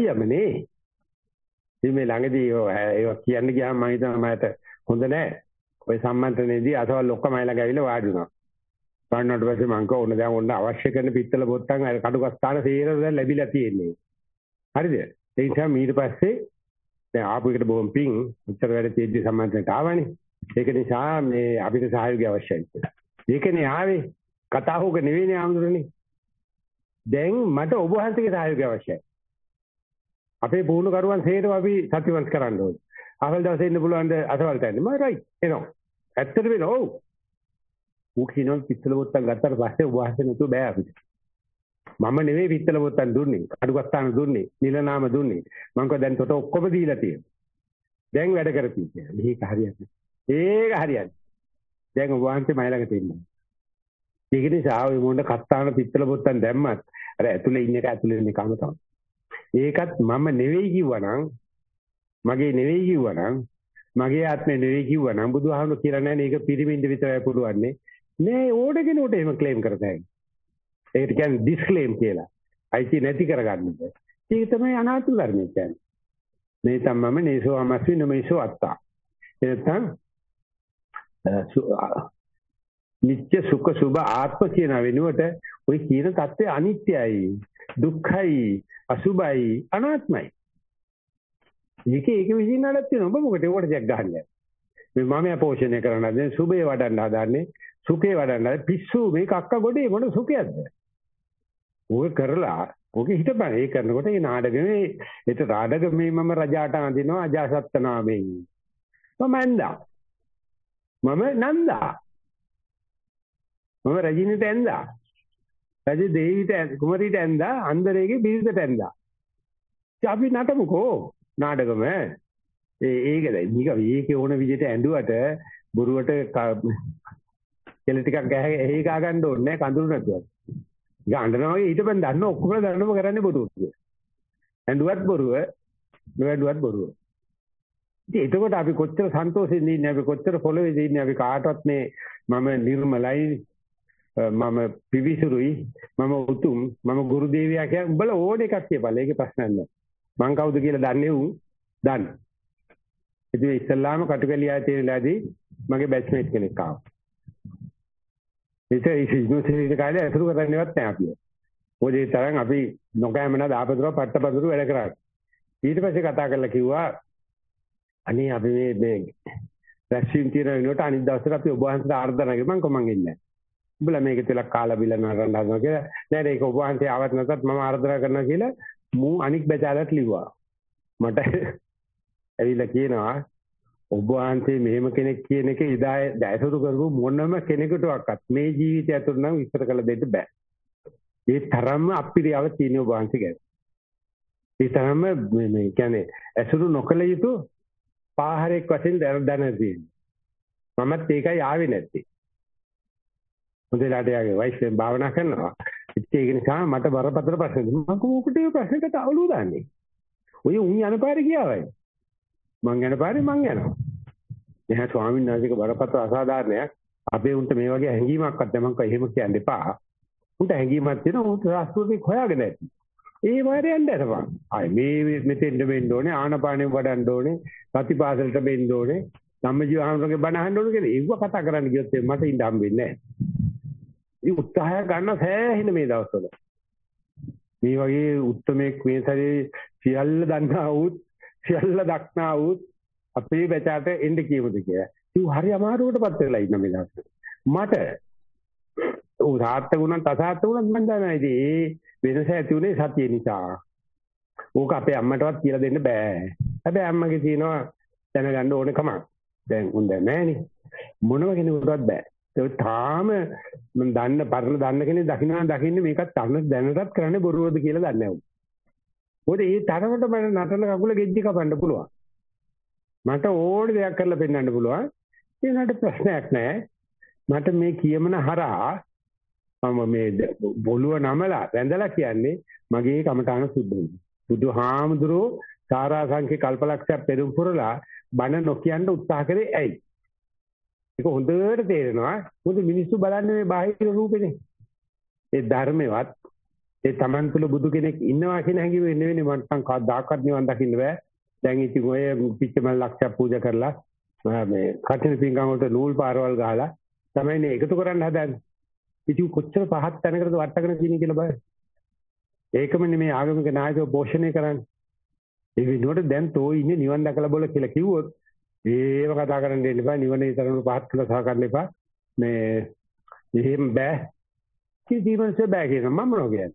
බයියමනේ. මේ ළඟදී ඒවා කියන්න ගියාම මම හිතනවා මට හොඳ නෑ. ඔය සම්මන්ත්‍රණයේදී අසවල් ඔක්කොම අයලා ගවිලා වාඩි වුණා. වාඩිනාට පස්සේ මං කිව්වා ඕන දැන් ඕන අවශ්‍ය කරන පිත්තල බොත්තම් අර කඩුගස්ථාන සේරම දැන් ලැබිලා තියෙන්නේ. හරිද? ඒ නිසා ඊට පස්සේ දැන් ආපු එකට බොහොම පිං උත්තර වැඩ තියෙද්දි සම්මන්ත්‍රණයට ආවනේ. ඒක නිසා මේ අපිට සහයෝගය අවශ්‍යයි කියලා. ඒකනේ ආවේ. කතාවක නෙවෙයිනේ ආමුදුරනේ. දැන් මට ඔබ වහන්සේගේ සහයෝගය අවශ්‍යයි. අපේ පුහුණු කරුවන් සේරම අපි සත්‍යවන්ත කරන්න ඕනේ. අවල් දවසේ ඉන්න පුළුවන්ද අසවල් තැන්නේ. මම රයිට් එනවා. ඇත්තට වෙනවා. ඔව්. ඌ කියනවා පිත්තල බොත්තම් ගත්තාට පස්සේ ඔබ වහන්සේ නතු බෑ අපිට. මම නෙවෙයි පිත්තල බොත්තම් දුන්නේ. කඩුගස්ථාන දුන්නේ. නිලනාම දුන්නේ. මම කිව්වා දැන් තොට ඔක්කොම දීලා තියෙනවා. දැන් වැඩ කරපී කියලා. මේක හරියන්නේ. ඒක හරියන්නේ. දැන් ඔබ වහන්සේ මයි ළඟ තියෙනවා. ඒක නිසා ඔය මොණ්ඩ කත්තාන පිත්තල බොත්තම් දැම්මත් අර ඇතුලේ ඉන්න එක ඇතුලේ ඉන්න එකම තමයි. ඒකත් මම නෙවෙයි කිව්වනම් මගේ නෙවෙයි කිව්වනම් මගේ ආත්මේ නෙවෙයි කිව්වනම් බුදුහාමුදුරු කියලා නැහැ මේක පිරිමින්ද විතරයි පුළුවන්නේ නෑ ඕඩ කෙනෙකුට එහෙම ක්ලේම් කරතයි ඒකට කියන්නේ ඩිස්ක්ලේම් කියලා අයිති නැති කරගන්න එක ඒක තමයි අනාත්ම ධර්මය කියන්නේ මේ තමම නේසෝ අමස්වි නමේසෝ අත්තා එතන නිත්‍ය සුඛ සුභ ආත්ම කියන වෙනුවට ওই කියන தත්ත්වය අනිත්‍යයි දුක්ඛයි අසුභයි අනාත්මයි ඒක විදිහින් නඩත් වෙනවා ඔබ මොකටද ඒකට ජග් ගහන්නේ මේ මම පෝෂණය කරන දැන් සුභේ වඩන්න හදාන්නේ සුඛේ වඩන්න පිස්සු මේක අක්ක ගොඩේ මොන සුඛයක්ද ඔය කරලා ඔගේ හිටපන් ඒ කරනකොට ඒ නාඩගමේ ඒත් නාඩගමේ මම රජාට අඳිනවා අජාසත්ත නාමයෙන් මම ඇඳා මම නන්දා මම රජිනිට ඇඳා රජ දේවිට කුමරීට ඇඳා අන්දරේගේ බිරිඳට ඇඳා අපි නටමුකෝ නාටකම ඒකද මේකේ ඕන විදිහට ඇඬුවට බොරුවට කෙල ටිකක් ඇහි ගා ගන්න ඕනේ නැහැ කඳුළු නැතුව. ඒක අඬනවා වගේ ඊටපන් දන්න ඔක්කොම දන්නම කරන්නේ බොරුව. ඇඬුවත් බොරුව, නොඇඬුවත් බොරුව. ඉතින් එතකොට අපි කොච්චර සන්තෝෂෙන් ඉන්නේ අපි කොච්චර පොළොවේ ඉන්නේ අපි කාටවත් මේ මම නිර්මලයි මම පිවිසුරුයි මම උතුම් මම ගුරු දේවියා කියන උඹලා ඕන එකක් කියපළ ඒකේ ප්‍රශ්නයක් නැහැ. මං කවුද කියලා දන්නේ උන් දන්න. ඉතින් ඉස්ලාම කටුකලියා තියෙනලාදී මගේ බැච්මේට් කෙනෙක් ආවා. ඉතින් ඉස්ලාම කාලේ අසුරු කරන්නේවත් නැහැ අපි. ඔය තරම් අපි නොකෑමන දාපදුර පට්ටපදුර වැඩ කරා. ඊට පස්සේ කතා කරලා කිව්වා අනේ අපි මේ රැස්වීම තියෙන වෙනකොට අනිත් දවසට අපි ඔබ වහන්සේට ආර්දනා කරා මං කොමන් ඉන්නේ. උඹලා මේක තියලා කාලා බිල නරන්න හදනවා කියලා. නෑ ඒක ඔබ වහන්සේ ආවත් නැතත් මම ආර්දනා කරනවා කියලා මූ අනික් බචාලට ලිව්වා. මට ඇවිල්ලා කියනවා ඔබ වහන්සේ මෙහෙම කෙනෙක් කියන එක ඉදා දැසුරු කරපු මොනම කෙනෙකුටවත් මේ ජීවිතය ඇතුළත නම් විස්තර කළ දෙන්න බෑ. ඒ තරම්ම අපිරියව තියෙන ඔබ වහන්සේ ගැන. ඒ තරම්ම මේ කියන්නේ ඇසුරු නොකළ යුතු පාහරයක් වශයෙන් දැන තියෙනවා. මමත් ඒකයි ආවේ නැත්තේ. මුදලාට යාගේ වයිෆ්ෙන් භාවනා කරනවා. ඒක නිසා මට බරපතල ප්‍රශ්න මම කොහොමද මේ ප්‍රශ්නකට අවුලු දාන්නේ? ඔය උන් යන පාරේ ගියාවයි. මං යන පාරේ මං යනවා. එහා ස්වාමීන් වහන්සේක බරපතල අසාධාරණයක්. අපේ උන්ට මේ වගේ හැඟීමක්වත් මම කව එහෙම කියන්න එපා. උන්ට හැඟීමක් තියෙනවා උන්ට රාස්තුවේ හොයාගෙන ඇති. ඒ වාරේ යන්න අරපන්. ආයි මේ මෙතෙන්ද වෙන්න ඕනේ ආනපානෙ වඩන්න ඕනේ. සතිපාසලට වෙන්න ඕනේ. ධම්මජීව ආනන්දගේ බණ අහන්න ඕනේ කියලා ඒව කතා කරන්න ගියොත් මට ඉඳ හම්බෙන්නේ නැහැ. මේ උත්සාහය ගන්න සෑහෙන මේ දවස්වල. මේ වගේ උත්මේක් මේ සැරේ සියල්ල දන්නා වූත් සියල්ල දක්නා වූත් අපේ බචාට එන්න කියමුද කියලා. ඒ හරි අමාරුවටපත් වෙලා ඉන්න මේ දවස්වල. මට සාර්ථකුණත් අසාර්ථකුණත් මම දන්නවා ඉතින් ඒ වෙනස ඇති උනේ සතිය නිසා. ඕක අපේ අම්මටවත් කියලා දෙන්න බෑ. හැබැයි අම්මගේ තියෙනවා දැනගන්න ඕන කමක්. දැන් උන් දැන් නැහනේ. මොනම කෙනෙකුටවත් බෑ. ඒක තාම මම දන්න පරණ දන්න කෙනෙක් දකින්නේ මේකත් තරණ දැනටත් කරන්නේ බොරුවද කියලා දන්නේ නැහැ. මොකද ඒ තරමට මම නටන කකුල ගෙජ්ජි කපන්න පුළුවන්. මට ඕනේ දෙයක් කරලා පෙන්නන්න පුළුවන්. ඒකට ප්‍රශ්නයක් නැහැ. මට මේ කියමන හරහා මම මේ බොළුව නමලා වැඳලා කියන්නේ මගේ කමඨාන සුද්ධ වෙනවා. බුදුහාමුදුරෝ සාරාංශික කල්පලක්ෂයක් පෙරම් පුරලා බණ නොකියන්න උත්සාහ කරේ ඇයි? ඒක හොඳට තේරෙනවා. මොකද මිනිස්සු බලන්නේ මේ බාහිර රූපෙනේ. ඒ ධර්මෙවත් ඒ Taman තුල බුදු කෙනෙක් ඉන්නවා කියන හැඟීම නෙවෙයි මට කවදාකවත් නිවන් දකින්න බෑ. දැන් ඉතින් ඔය පිච්චමල් ලක්ෂයක් පූජා කරලා මේ කටින පිංගම් වලට නූල් පාරවල් ගහලා තමයි මේ එකතු කරන්න හදන්නේ. ඉතින් කොච්චර පහත් තැනකටද වට්ටගෙන තියෙන්නේ කියලා බලන්න. ඒකම නෙමේ ආගමික නායකව පෝෂණය කරන්නේ. ඒ වෙනුවට දැන් තෝ ඉන්නේ නිවන් දැකලා බොල කියලා කිව්වොත් ඒව කතා කරන්න දෙන්න එපා. නිවන ඊතරම් පහත් කළා සහ කරන්න එපා. මේ එහෙම බෑ. ජීවන්සේ බෑ කියනවා මම මොනවා කියන්නේ.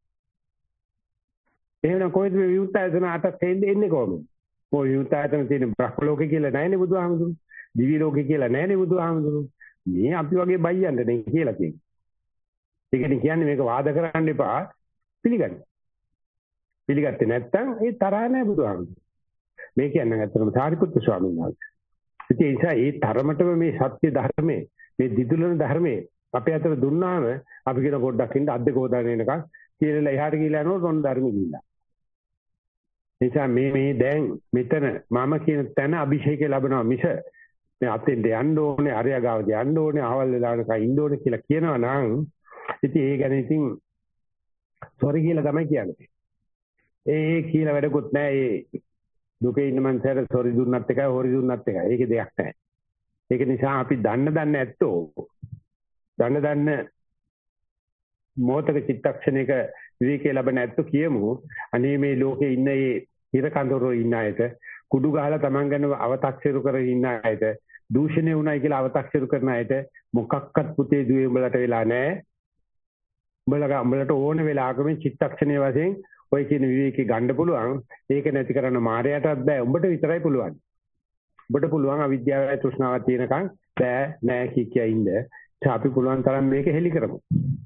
එහෙනම් කොහෙද මේ විමුක්ත ආයතන අටක් එන්නේ කොහොමද? ඔය විමුක්ත ආයතන තියෙන බ්‍රහ්ම ලෝකේ කියලා නැහැනේ බුදුහාමුදුරු. දිවි ලෝකේ කියලා නැහැනේ බුදුහාමුදුරු. මේ අපි වගේ බයියන්ට නේ කියලා තියෙන්නේ. ඒකනේ කියන්නේ මේක වාද කරන්න එපා. පිළිගන්න. පිළිගත්තේ නැත්නම් ඒ තරහ නැහැ බුදුහාමුදුරු. මේ කියන්නේ ඇත්තටම සාරිපුත්තු ස්වාමීන් වහන්සේ. ඒ නිසා ඒ තරමටම මේ සත්‍ය ධර්මයේ මේ දිදුලන ධර්මයේ අපේ අතට දුන්නාම අපි කියන පොඩ්ඩක් ඉන්න අද්දක හොදාගෙන එනකන් කියලා එහාට ගිහලා යනකොට ඔන්න ධර්මෙ ගිහිල්ලා. නිසා මේ දැන් මෙතන මම කියන තැන අභිෂේකය ලැබනවා මිස මේ අතෙන්ට යන්න ඕනේ අරයා ගාවට යන්න ඕනේ අවල් වෙලාවක ඉන්න ඕනේ කියලා කියනවා නම් ඉතින් ඒ ගැන ඉතින් සෝරි කියලා තමයි කියන්නේ. ඒ කියලා වැඩකුත් නැහැ. ඒ දුකේ ඉන්න මනුස්සයර සෝරි දුන්නත් එකයි හොරි දුන්නත් එකයි. ඒකේ දෙයක් නැහැ. ඒක නිසා අපි දන්න ඇත්තෝ දන්න මොහතක චිත්තක්ෂණයක විවේකී ලැබෙන ඇත්තෝ කියමු. අනේ මේ ලෝකේ ඉන්න මේ හිර කඳවුරෝ ඉන්න අයට කුඩු ගහලා Taman ගැන අව탁සිරු කරගෙන ඉන්න අයට දූෂණය වුණයි කියලා අව탁සිරු කරන අයට මොකක්වත් පුතේ දුවේ උඹලට වෙලා නැහැ. උඹලට ඕන වෙලාවක මේ චිත්තක්ෂණයේ වශයෙන් ඔය කියන විවේකී ගන්න පුළුවන්. ඒක නැති කරන්න මායයටත් බෑ. උඹට විතරයි පුළුවන්. උඹට පුළුවන් අවිද්‍යාවයි තෘෂ්ණාවක් තියෙනකන් බෑ නෑ කිය ඉන්න. අපි පුළුවන් තරම් මේක හෙලි කරමු.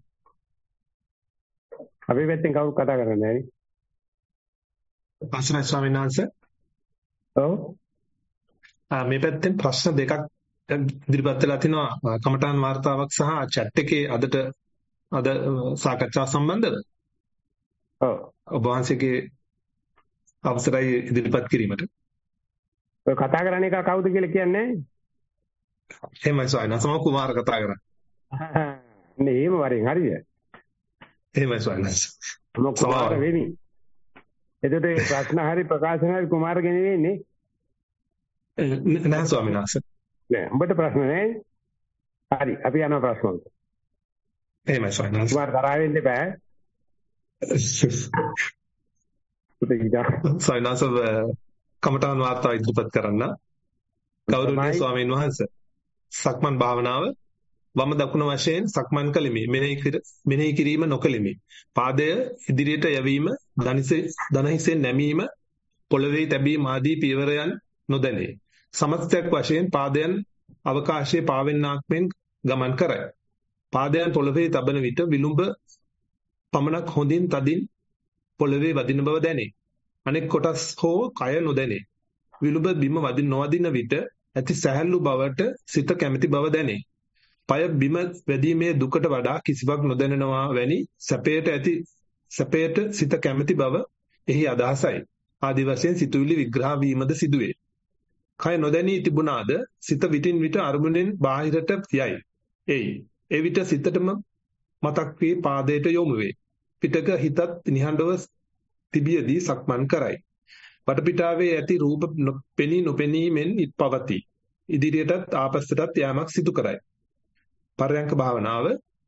අපි පැත්තෙන් කවුරු කතා කරන්නේ නැහැ. අවසරයි ස්වාමීන් වහන්සේ. ඔව්. මේ පැත්තෙන් ප්‍රශ්න දෙකක් ඉදිරිපත් වෙලා තිනවා කමඨාන් වාර්තාවක් සහ chat එකේ අද සාකච්ඡා සම්බන්ධව. ඔව්. ඔබ වහන්සේගේ අවසරයි ඉදිරිපත් කිරීමට. ඔය කතා කරන්නේ කවුද කියලා කියන්නේ? එහෙමයි ස්වාමීන් වහන්සේ මම කුමාර කතා කරන්නේ. නේ එහෙම වරෙන් හරිද? එහෙමයි ස්වාමීන් වහන්සේ. මම කුමාර වෙමි. එතකොට මේ ප්‍රශ්න හරි ප්‍රකාශන හරි කුමාර ගෙන වෙන්නේ? නෑ ස්වාමීන් වහන්සේ. නෑ උඹට ප්‍රශ්න නෑ. හරි අපි යනවා ප්‍රශ්න වලට. එහෙමයි ස්වාමීන් වහන්සේ. කුමාර තරහ වෙන්න එපා. ස්වාමීන් වහන්සේ කමඨාන් වාර්තාව ඉදිරිපත් කරන්න. ගෞරවනීය ස්වාමීන් වහන්සේ. සක්මන් භාවනාව වම දකුණ වශයෙන් සක්මන් කළෙමි. මෙනෙහි කිරීම නොකළෙමි. පාදය ඉදිරියට යැවීම, දණහිසෙන් නැමීම, පොළවේ තැබීම ආදී පියවරයන් නොදැනේ. සමස්තයක් වශයෙන් පාදයන් අවකාශයේ පාවෙන්නාක් මෙන් ගමන් කරයි. පාදයන් පොළවේ තබන විට විලුඹ පමණක් හොඳින් තදින් පොළවේ වදින බව දැනේ. අනෙක් කොටස් හෝ කය නොදැනේ. විලුඹ බිම නොවදින විට ඇති සැහැල්ලු බවට සිත කැමැති බව දැනේ. පය බිම වැදීමේ දුකට වඩා කිසිවක් නොදැනෙනවා වැනි සැපයට සිත කැමැති බව එහි අදහසයි. ආදි වශයෙන් සිතුවිලි විග්‍රහ වීමද සිදුවේ. කය නොදැනී තිබුණාද සිත විටින් විට අරමුණෙන් බාහිරට යයි. ඒ විට සිතටම මතක් වී පාදයට යොමු වේ. පිටක හිතත් නිහඬව තිබියදී සක්මන් කරයි. වටපිටාවේ ඇති රූප නොපෙනී මෙන් පවතී. ඉදිරියටත් ආපස්සටත් යාමක් සිදු කරයි. පරයන්ක භාවනාව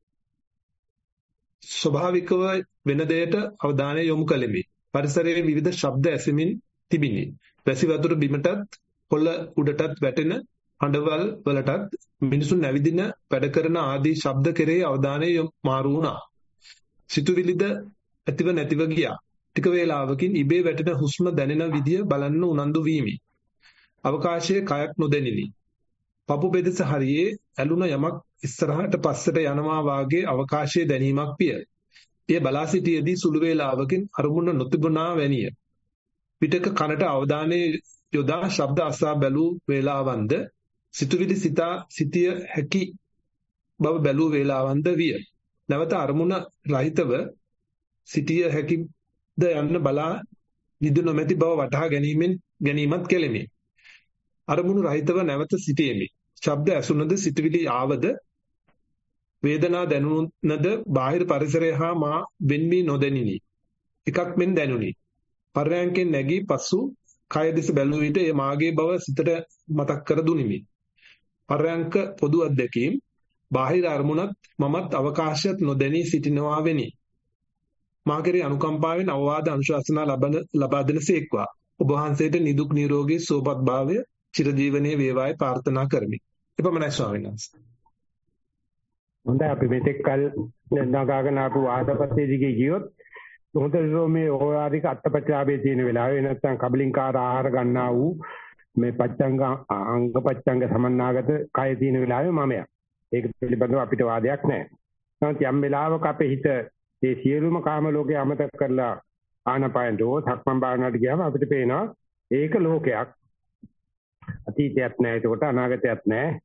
ස්වභාවිකව වෙන දෙයට අවධානය යොමු කළෙමි. පරිසරයේ විවිධ ශබ්ද ඇසෙමින් තිබිනි. වැසි වතුර බිමටත් පොළ උඩටත් වැටෙන හඬවල් වලටත් මිනිසුන් නැවිදින වැඩ කරන ආදී ශබ්ද කෙරෙහි අවධානය මාරු වුණා. සිතුවිලිද ඇතිව නැතිව ගියා. ටික වේලාවකින් ඉබේ වැටෙන හුස්ම දැනෙන විදිය බලන්න උනන්දු වීමි. අවකාශයේ කයක් නොදැනිනි. පපු බෙදස හරියේ ඇලුන යමක් ඉස්සරහට පස්සට යනවා වාගේ අවකාශයේ දැනීමක් විය. එය බලා සිටියේදී සුළු වේලාවකින් අරමුණ නොතිබුණා වැනිය. පිටක කනට අවධානය යොදා ශබ්ද අසා බැලූ වේලාවන්ද සිතුවිලි සිටිය හැකි බව බැලූ වේලාවන්ද විය. නැවත අරමුණ රහිතව සිටිය හැකිද යන්න බලා විදු නොමැති බව වටහා ගැනීමත් කෙලෙමි. අරමුණු රහිතව නැවත සිටියෙමි. ශබ්ද ඇසුනද සිතුවිලි ආවද වේදනා දැනුනද බාහිර පරිසරය හා මා වෙන්වී නොදැනිනි. එකක් මෙන් දැනුනි. පර්යංකෙන් නැගී පසු කය දිස බැලුව විට ඒ මාගේ බව සිතට මතක් කර දුනිමි. පරයන්ක පොදු අත්දැකීම් බාහිර අරමුණත් මමත් අවකාශයත් නොදැනී සිටිනවා වෙනි. මා කෙරෙහි අනුකම්පාවෙන් අවවාද අනුශාසනා ලබා දෙනසේක්වා. ඔබ වහන්සේට නිදුක් නිරෝගී සුවපත් භාවය චිරජීවනයේ වේවායි ප්‍රාර්ථනා කරමි. එපමණයි ස්වාමීන් වහන්සේ. හොඳයි අපි මෙතෙක් කල නගාගෙන ආපු ආසපත්තේ දිගේ ගියොත් හොඳට මේ ඕලාරික අත්පත්‍යාවේ තියෙන වෙලාවේ නැත්නම් කබලින්කාර ආහාර ගන්නා වූ මේ පච්චංග අංග පච්චංග සමන්නාගත කය තියෙන වෙලාවේ මමයා. ඒක පිළිබඳව අපිට වාදයක් නැහැ. නමුත් යම් වෙලාවක අපේ හිත ඒ සියලුම කාම ලෝකේ අමතක කරලා ආනපානෝ සක්මන් භාවනාවට ගියාම අපිට පේනවා ඒක ලෝකයක්. අතීතයක් නැහැ, ඒකට අනාගතයක් නැහැ.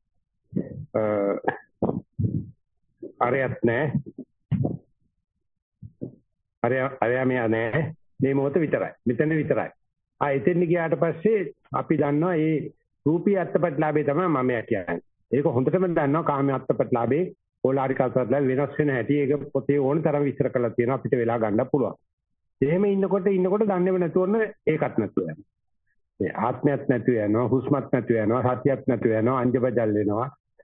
අරයක් නැහැ. අරයා මෙයා නැහැ. මේ මොහොත විතරයි. මෙතන විතරයි. එතෙන් ගියාට පස්සේ අපි දන්නවා මේ රූපී අත්පත්ලාභේ තමයි මමයා කියන්නේ. ඒක හොඳටම දන්නවා කාම අත්පත්ලාභේ ඕලාරික අත්පත්ලාභ වෙනස් වෙන හැටි. ඒක පොතේ ඕන තරම් විස්තර කරලා තියෙනවා. අපිට වෙලා ගන්න පුළුවන්. එහෙම ඉන්නකොට දන්නේම නැතුවම ඒකත් නැතුව යනවා. මේ ආත්මයක් නැතුව යනවා, හුස්මක් නැතුව යනවා, සතියක් නැතුව යනවා, අංජබජල් වෙනවා.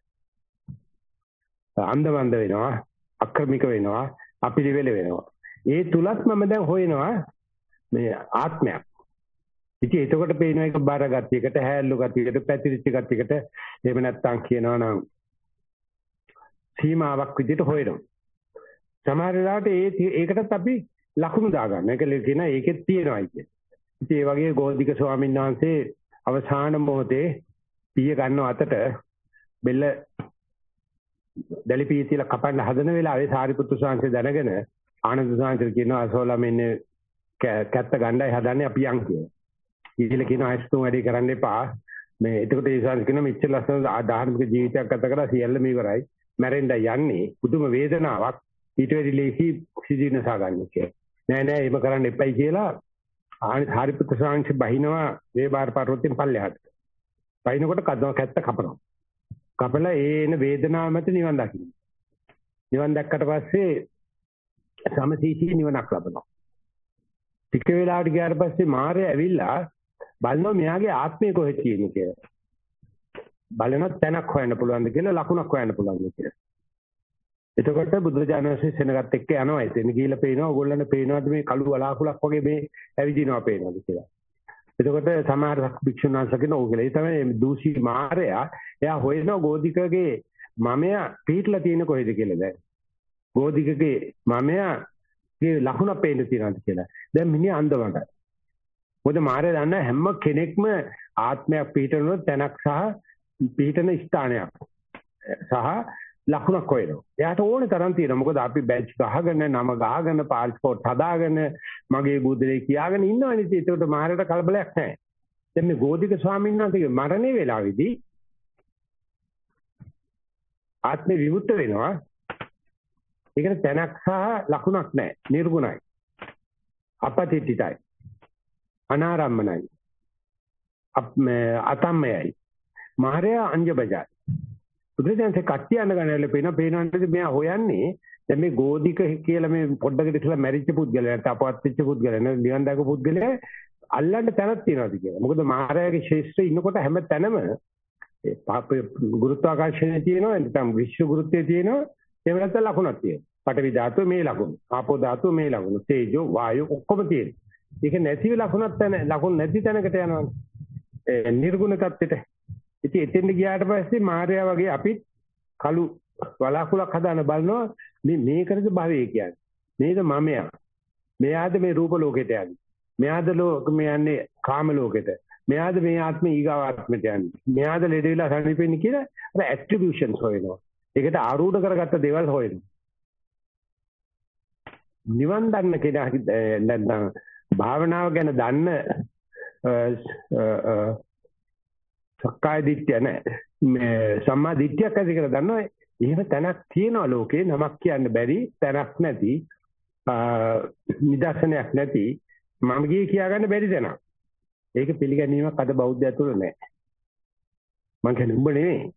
අන්දවන්ද වෙනවා, අක්‍රමික වෙනවා, අපිරිවෙල වෙනවා. ඒ තුලත් මම දැන් හොයනවා මේ ආත්මයක්. ඉතින් එතකොට පේන එක බාර ගතියකට, හැල්ලු ගතියකට, පැතිරිච්ච ගතියකට, එහෙම නැත්නම් කියනවා නම් සීමාවක් විදිහට හොයනවා. සමහර වෙලාවට ඒකටත් අපි ලකුණු දාගන්න. ඒක කියන ඒකෙත් තියෙනවායි කියන්නේ. ඉතින් ඒ වගේ ගෝධික ස්වාමීන් වහන්සේ අවසාන මොහොතේ පිය ගන්නව අතට බෙල්ල දැලිපිය තියලා කපන්න හදන වෙලාවේ සාරිපුත්තු ස්වාමීන් දැනගෙන ආනන්ද ස්වාමීන් කියනවා අසෝලා මෙන්නේ කැත්ත ගණ්ඩායි හදන්නේ අපි යන් කියලා. ඊළඟ කියනවා අයිස්තුම් වැඩි කරන්න එපා. මේ එතකොට ඒ ස්වාමීන් කියනවා මෙච්චර ලස්සන ධාර්මික ජීවිතයක් ගත කරලා සියල්ලම ඉවරයි. මැරෙන්න යන්නේ පුදුම වේදනාවක්. ඊට වෙඩි ලේසි සිදිනසා ගන්න කියලා. නෑ එහෙම කරන්න එපයි කියලා සාරිපුත්තු ස්වාමීන් බහිනවා මේ බාර පර්වතයෙන් පල්ලෙහාට. බහිනකොට කැත්ත කපනවා. කපලා ඒන වේදනාව මත නිවන් දකින්න. නිවන් දැක්කට පස්සේ සමසීසී නිවනක් ලබනවා. ටික වෙලාවකට ගියාට පස්සේ මාරය ඇවිල්ලා බලනවා මෙයාගේ ආත්මය කොහෙද තියෙන්නේ කියලා. බලන තැනක් හොයන්න පුළුවන්ද කියලා, ලකුණක් හොයන්න පුළුවන්ද කියලා. එතකොට බුදුරජාණන් වහන්සේ සෙනගත් එක්ක යනවා. එතන ගිහිල්ලා පේනවා ඕගොල්ලන්ට පේනවාද මේ කළු වලාකුලක් වගේ මේ ඇවිදිනවා පේනවාද කියලා. එතකොට සමහර භික්ෂුන් වහන්සේ කියන ඕකල ඒ තමයි දූෂී මාරයා. එයා හොයනවා ගෝධිකගේ මමයා පිටලා තියෙන කොහෙද කියලා දැන්. ගෝධිකගේ මමයාගේ ලකුණ පේන්න තියෙනවාද කියලා. දැන් මිනිහා අන්ධවටයි. මොකද මාරයා දන්න හැම කෙනෙක්ම ආත්මයක් පිටරන තැනක් සහ පිටන ස්ථානයක් සහ ලකුණක් හොයනවා. එයාට ඕනේ තරම් තියෙනවා. මොකද අපි බැච් ගහගෙන, නම ගහගෙන, පාස්පෝර්ට් හදාගෙන, මගේ බුද්ධලේ කියාගෙන ඉන්නවනේ. ඒකට මාරයට කලබලයක් නැහැ. දැන් මේ ගෝධික ස්වාමීන් වහන්සේගේ මරණේ වෙලාවේදී ආත්මේ විමුක්ත වෙනවා. ඒකට තැනක් සහ ලකුණක් නැහැ. නිර්ගුණයි. අපතිතිතයි. අනාරම්මනයි. අතම්මයයි. මාරයා අංජබජයි. බුදුදහමේ කට්ටිය අඳ ගන්නවල පේනවනේ මෙයා හොයන්නේ දැන් මේ ගෝධික කියලා මේ පොඩ්ඩකට ඉස්සලා මැරිච්ච පුද්ගලයා නැත්නම් අපවත් වෙච්ච පුද්ගලයා නේ නිවන් දැක පුද්ගලයා අල්ලන්න තැනක් තියනවාද කියලා. මොකද මහරයාගේ ශේෂ්ත්‍රය ඉන්නකොට හැම තැනම ගුරුත්වාකර්ෂණය තියෙනවා, නැත්නම් විශ්ව ගුරුත්වය තියෙනවා, එහෙම නැත්නම් ලකුණක් තියෙනවා. පඨවි ධාතුව මේ ලකුණ, ආපෝ ධාතුව මේ ලකුණ, තේජෝ වායෝ ඔක්කොම තියෙනවා. ඒක නැතිව ලකුණ නැති තැනකට යනවානේ. නිර්ගුණ තත්ත්වෙට. ඉතින් එතෙන්ට ගියාට පස්සේ මාර්යා වගේ අපිත් කළු වලාකුලක් හදාන බලනවා මේකද භවය කියන්නේ. මේක මමයා. මෙයාද මේ රූප ලෝකෙට යන්නේ. මෙයාද මේ යන්නේ කාම ලෝකෙට. මෙයාද මේ ආත්මේ ඊගාව ආත්මෙට යන්නේ. මෙයාද ලෙඩ වෙලා සනීපෙන්නේ කියලා අර ඇට්‍රිබියුෂන්ස් හොයනවා. ඒකට ආරූඪ කරගත්ත දේවල් හොයනවා. නිවන් දන්න කෙනා නැත්නම් භාවනාව ගැන දන්න සක්කාය දිට්ඨිය නැහැ. මේ සම්මා දිට්ඨියක් ඇති කියලා දන්නවා. එහෙම තැනක් තියෙනවා ලෝකේ. නමක් කියන්න බැරි තැනක් නැති, නිදර්ශනයක් නැති, මම ගියේ කියාගන්න බැරි තැනක්. ඒක පිළිගැනීමක් අද බෞද්ධය තුළ නැහැ. මං කියන්නේ උඹ නෙවෙයි.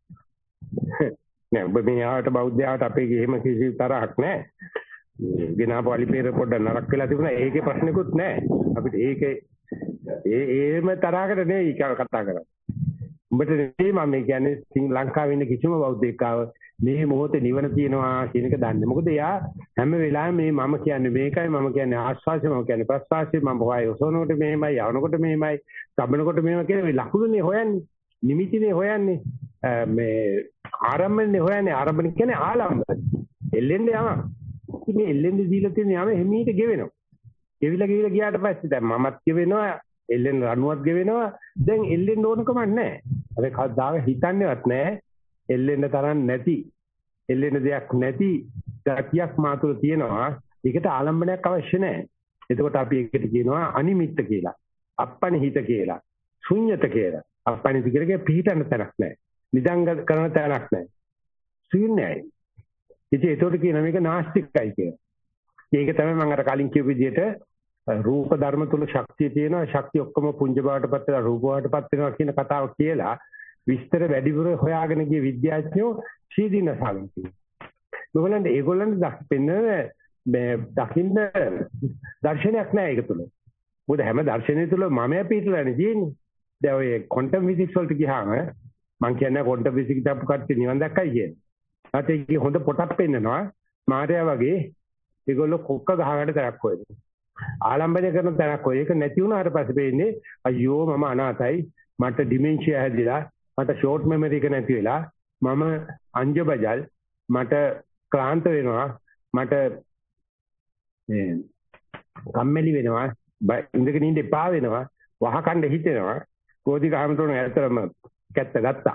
නෑ උඹ මේ ආවට බෞද්ධයාට අපේ එහෙම කිසි තරහක් නැහැ. ගෙනාපු අලිපේර පොඩ්ඩක් නරක වෙලා තිබුණා. ඒකේ ප්‍රශ්නකුත් නැහැ. අපිට ඒකේ ඒම තරහකට නෙවෙයි කතා කරන්නේ. උඹට නෙවෙයි මම කියන්නේ ලංකාවේ ඉන්න කිසිම බෞද්ධයෙක් මේ මොහොතේ නිවන තියෙනවා කියන එක දන්නේ. මොකද එයා හැම වෙලාවෙම මේ මම කියන්නේ මේකයි, මම කියන්නේ ආස්වාසිය, මම කියන්නේ ප්‍රස්වාසිය, මම හොයයි ඔසවනකොට මෙහෙමයි, යවනකොට මෙහෙමයි, තබනකොට මෙහෙම කියලා මේ ලකුණුනේ හොයන්නේ. නිමිතිනේ හොයන්නේ. මේ ආරම්භනේ හොයන්නේ. ආරම්භන කියන්නේ ආලම්බන. එල්ලෙන්න යනවා. ඉතින් මේ එල්ලෙන්න දීලා තියෙන යම හිමීට ගෙවෙනවා. ගෙවිලා ගියාට පස්සේ දැන් මමත් ගෙවෙනවා, එල්ලෙන්න රණුවත් ගෙවෙනවා. දැන් එල්ලෙන්න ඕනකමක් නැහැ. අපි කවදාක හිතන්නේවත් නැහැ. එල්ලෙන්න තරම් නැති, එල්ලෙන්න දෙයක් නැති ගතියක් මාතුල තියෙනවා. ඒකට ආලම්බනයක් අවශ්‍ය නැහැ. එතකොට අපි ඒකට කියනවා අනිමිත්ත කියලා, අප්පනිහිත කියලා, ශුන්්‍යත කියලා. අප්පනිහිත කියන්නේ පිහිටන්න තැනක් නැහැ. නිදංග කරන තැනක් නැහැ. ශුන්‍යයි. ඉතින් ඒකට කියන මේක නාස්තිකයි කියලා. ඒක තමයි මම අර කලින් කියපු විදිහට රූප ධර්ම තුල ශක්තිය තියෙනවා. ශක්තිය ඔක්කොම පුංජ බවටපත් වෙලා රූප බවටපත් වෙනවා කියන කතාව කියලා විස්තර වැඩිපුර හොයාගෙන ගිය විද්‍යාඥයෝ සීදීනසාලම් කියනවා. ඒගොල්ලන්ට දකින්න දකින්න දර්ශනයක් නැහැ ඒක තුල. මොකද හැම දර්ශනය තුල මමයා පිටලානේ තියෙන්නේ. දැන් ඔය ක්වොන්ටම් ෆිසික්ස් වලට ගියාම මම කියන්නේ ක්වොන්ටම් ෆිසික්ස් දාපු කට්ටිය නිවන් දැක්කයි කියන්නේ. අත ඒකේ හොඳ පොටක් පෙන්නනවා. මාර්යා වගේ ඒගොල්ලෝ කොක්ක ගහකට තරක් හොයනවා. ආලම්බනය කරන තැනක් ඔය ඒක නැති වුණාට පස්සේ වෙන්නේ අයියෝ මම අනාතයි, මට ඩිමෙන්ෂියා හැදිලා, මට ෂෝට් මෙමරි එක නැති වෙලා, මම අංජබජල්, මට ක්ලාන්ත වෙනවා, මට කම්මැලි වෙනවා, ඉඳගෙන ඉන්න එපා වෙනවා, වහකණ්ඩ හිතෙනවා. කෝධික හැමතොන ඇතරම කැත්ත ගත්තා.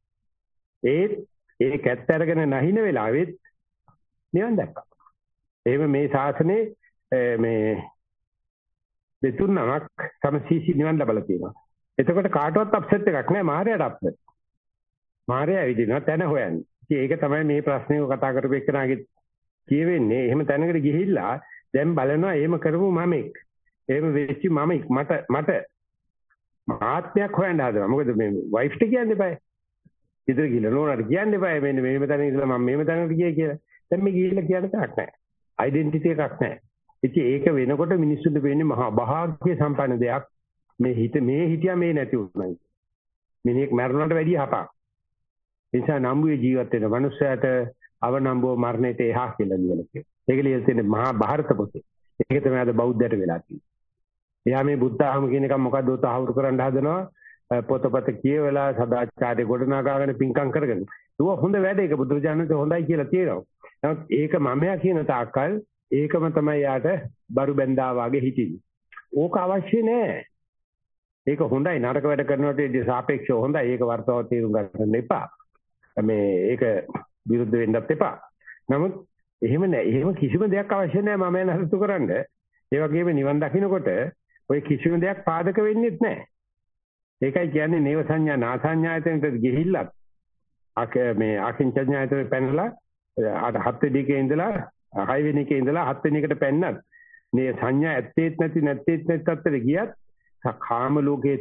ඒ කැත්ත අරගෙන නැහින වෙලාවෙත් නිවන් දැක්කා. එහෙම මේ ශාසනේ මේ දෙතුන්ක් සමසීසි නිවන් ලැබලා තියෙනවා. එතකොට කාටවත් අප්සෙට් එකක් නැහැ. මාර්යාට අප්සෙට්. මාර්යා ඇවිදිනවා තැන හොයන්නේ. ඉතින් ඒක තමයි මේ ප්‍රශ්නේ කතා කරපු එක්කනාගේ කියවෙන්නේ. එහෙම තැනකට ගිහිල්ලා දැන් බලනවා එහෙම කරමු මමෙක්. එහෙම වෙච්චි මමෙක් මට ආත්මයක් හොයන්න හදනවා. මොකද මේ වයිෆ්ට කියන්න එපායි. ඉතින් ගිහලා නෝනාට කියන්න එපායි. මෙන්න මේම තැන ඉඳලා මම මේම තැනකට ගියේ කියලා. දැන් මේ ගිහිල්ලා කියන්න තරක් නැහැ. ඩෙන්ටිටි එකක් නැහැ. ඉතින් ඒක වෙනකොට මිනිස්සුන්ට වෙන්නේ මහා භාග්‍ය සම්පන්න දෙයක්. මේ හිතියා මේ නැති වුණා. මිනිහෙක් මරණයට වැඩිය හපක්. ඒ නිසා නම්බුවේ ජීවත් වෙන මනුස්සයාට අවනම්බුව මරණයට එහා කියලා ලියලා. ඒක ලියලා තියෙන්නේ මහා ಭಾರತ පොතේ. ඒක තමයි අද බෞද්ධයට වෙලා තියෙන්නේ. එයා මේ බුද්ධ ආගම කියන එක මොකද්ද උතහවුරු කරන්න හදනවා. පොතපත කියවලා සදාචාරය ගොඩනගාගෙන පින්කම් කරගෙන. ඒක හොඳ වැඩ. ඒක බුදුරජාණන්ට හොඳයි කියලා කියනවා. නමුත් ඒක මමයා කියන තාක්කල් ඒකම තමයි යාට බරු බැඳා වගේ හිටින්නේ. ඕක අවශ්‍ය නෑ. ඒක හොඳයි නරක වැඩ කරනකොට සාපේක්ෂව හොඳයි. ඒක වර්තව තීරු ගන්න එපා. ඒක විරුද්ධ වෙන්නත් එපා. නමුත් එහෙම නෑ. එහෙම කිසිම දෙයක් අවශ්‍ය නෑ මම නරතු කරන්න. ඒ වගේම නිවන් දකින්නකොට ඔය කිසිම දෙයක් පාදක වෙන්නේත් නෑ. ඒකයි කියන්නේ නේව සංඥා නාසඤ්ඤායතනට ගිහිල්ලත් මේ අකින්චඤ්ඤායතනෙ පැනලා අර 7 වෙනි එකේ ඉඳලා 6 වෙනි එකේ ඉඳලා 7 වෙනි එකට පැන්නත් මේ සංඥා ඇත්තේත් නැත්තේත් තත්ත්වෙට ගියත් කාම ලෝකේ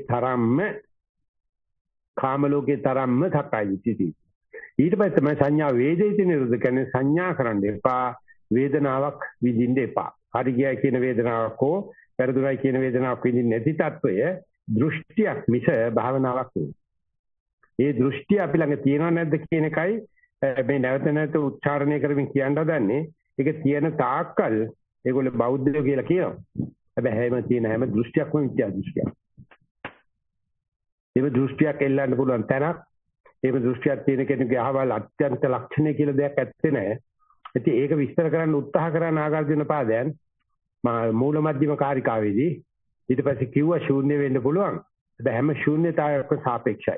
තරම්ම සක්කායිචිති. ඊට පස්සේ තමයි සංඥා වේදිත නිරුද්ධ කියන්නේ සංඥා කරන්න එපා, වේදනාවක් විඳින්න එපා. හරි ගියයි කියන වේදනාවක් හෝ පෙරදුරයි කියන වේදනාවක් විඳින්න නැති තත්වය දෘෂ්ටියක් මිස භාවනාවක් නෙවෙයි. ඒ දෘෂ්ටිය අපි ළඟ තියෙනව නැද්ද කියන එකයි මේ නැවත නැවත උච්චාරණය කරමින් කියන්න හදන්නේ. ඒක තියෙන තාක්කල් ඒගොල්ලෝ බෞද්ධයෝ කියලා කියනවා. හැබැයි හැම තියෙන හැම දෘෂ්ටියක්ම මිත්‍යා දෘෂ්ටියක්. ඒක දෘෂ්ටියක් එල්ලන්න පුළුවන් තැනක්. ඒක දෘෂ්ටියක් තියෙන කෙනෙකුගේ අහවල් අත්‍යන්ත ලක්ෂණය කියලා දෙයක් ඇත්තේ නැහැ. ඉතින් ඒක විස්තර කරන්න උත්සාහ කරන ආකාරදින පාදයන් මූල මධ්‍යම කාරිකාවේදී ඊට පස්සේ කිව්වා ශූන්‍ය වෙන්න පුළුවන්. හැබැයි හැම ශූන්‍යතාවයක්ම සාපේක්ෂයි.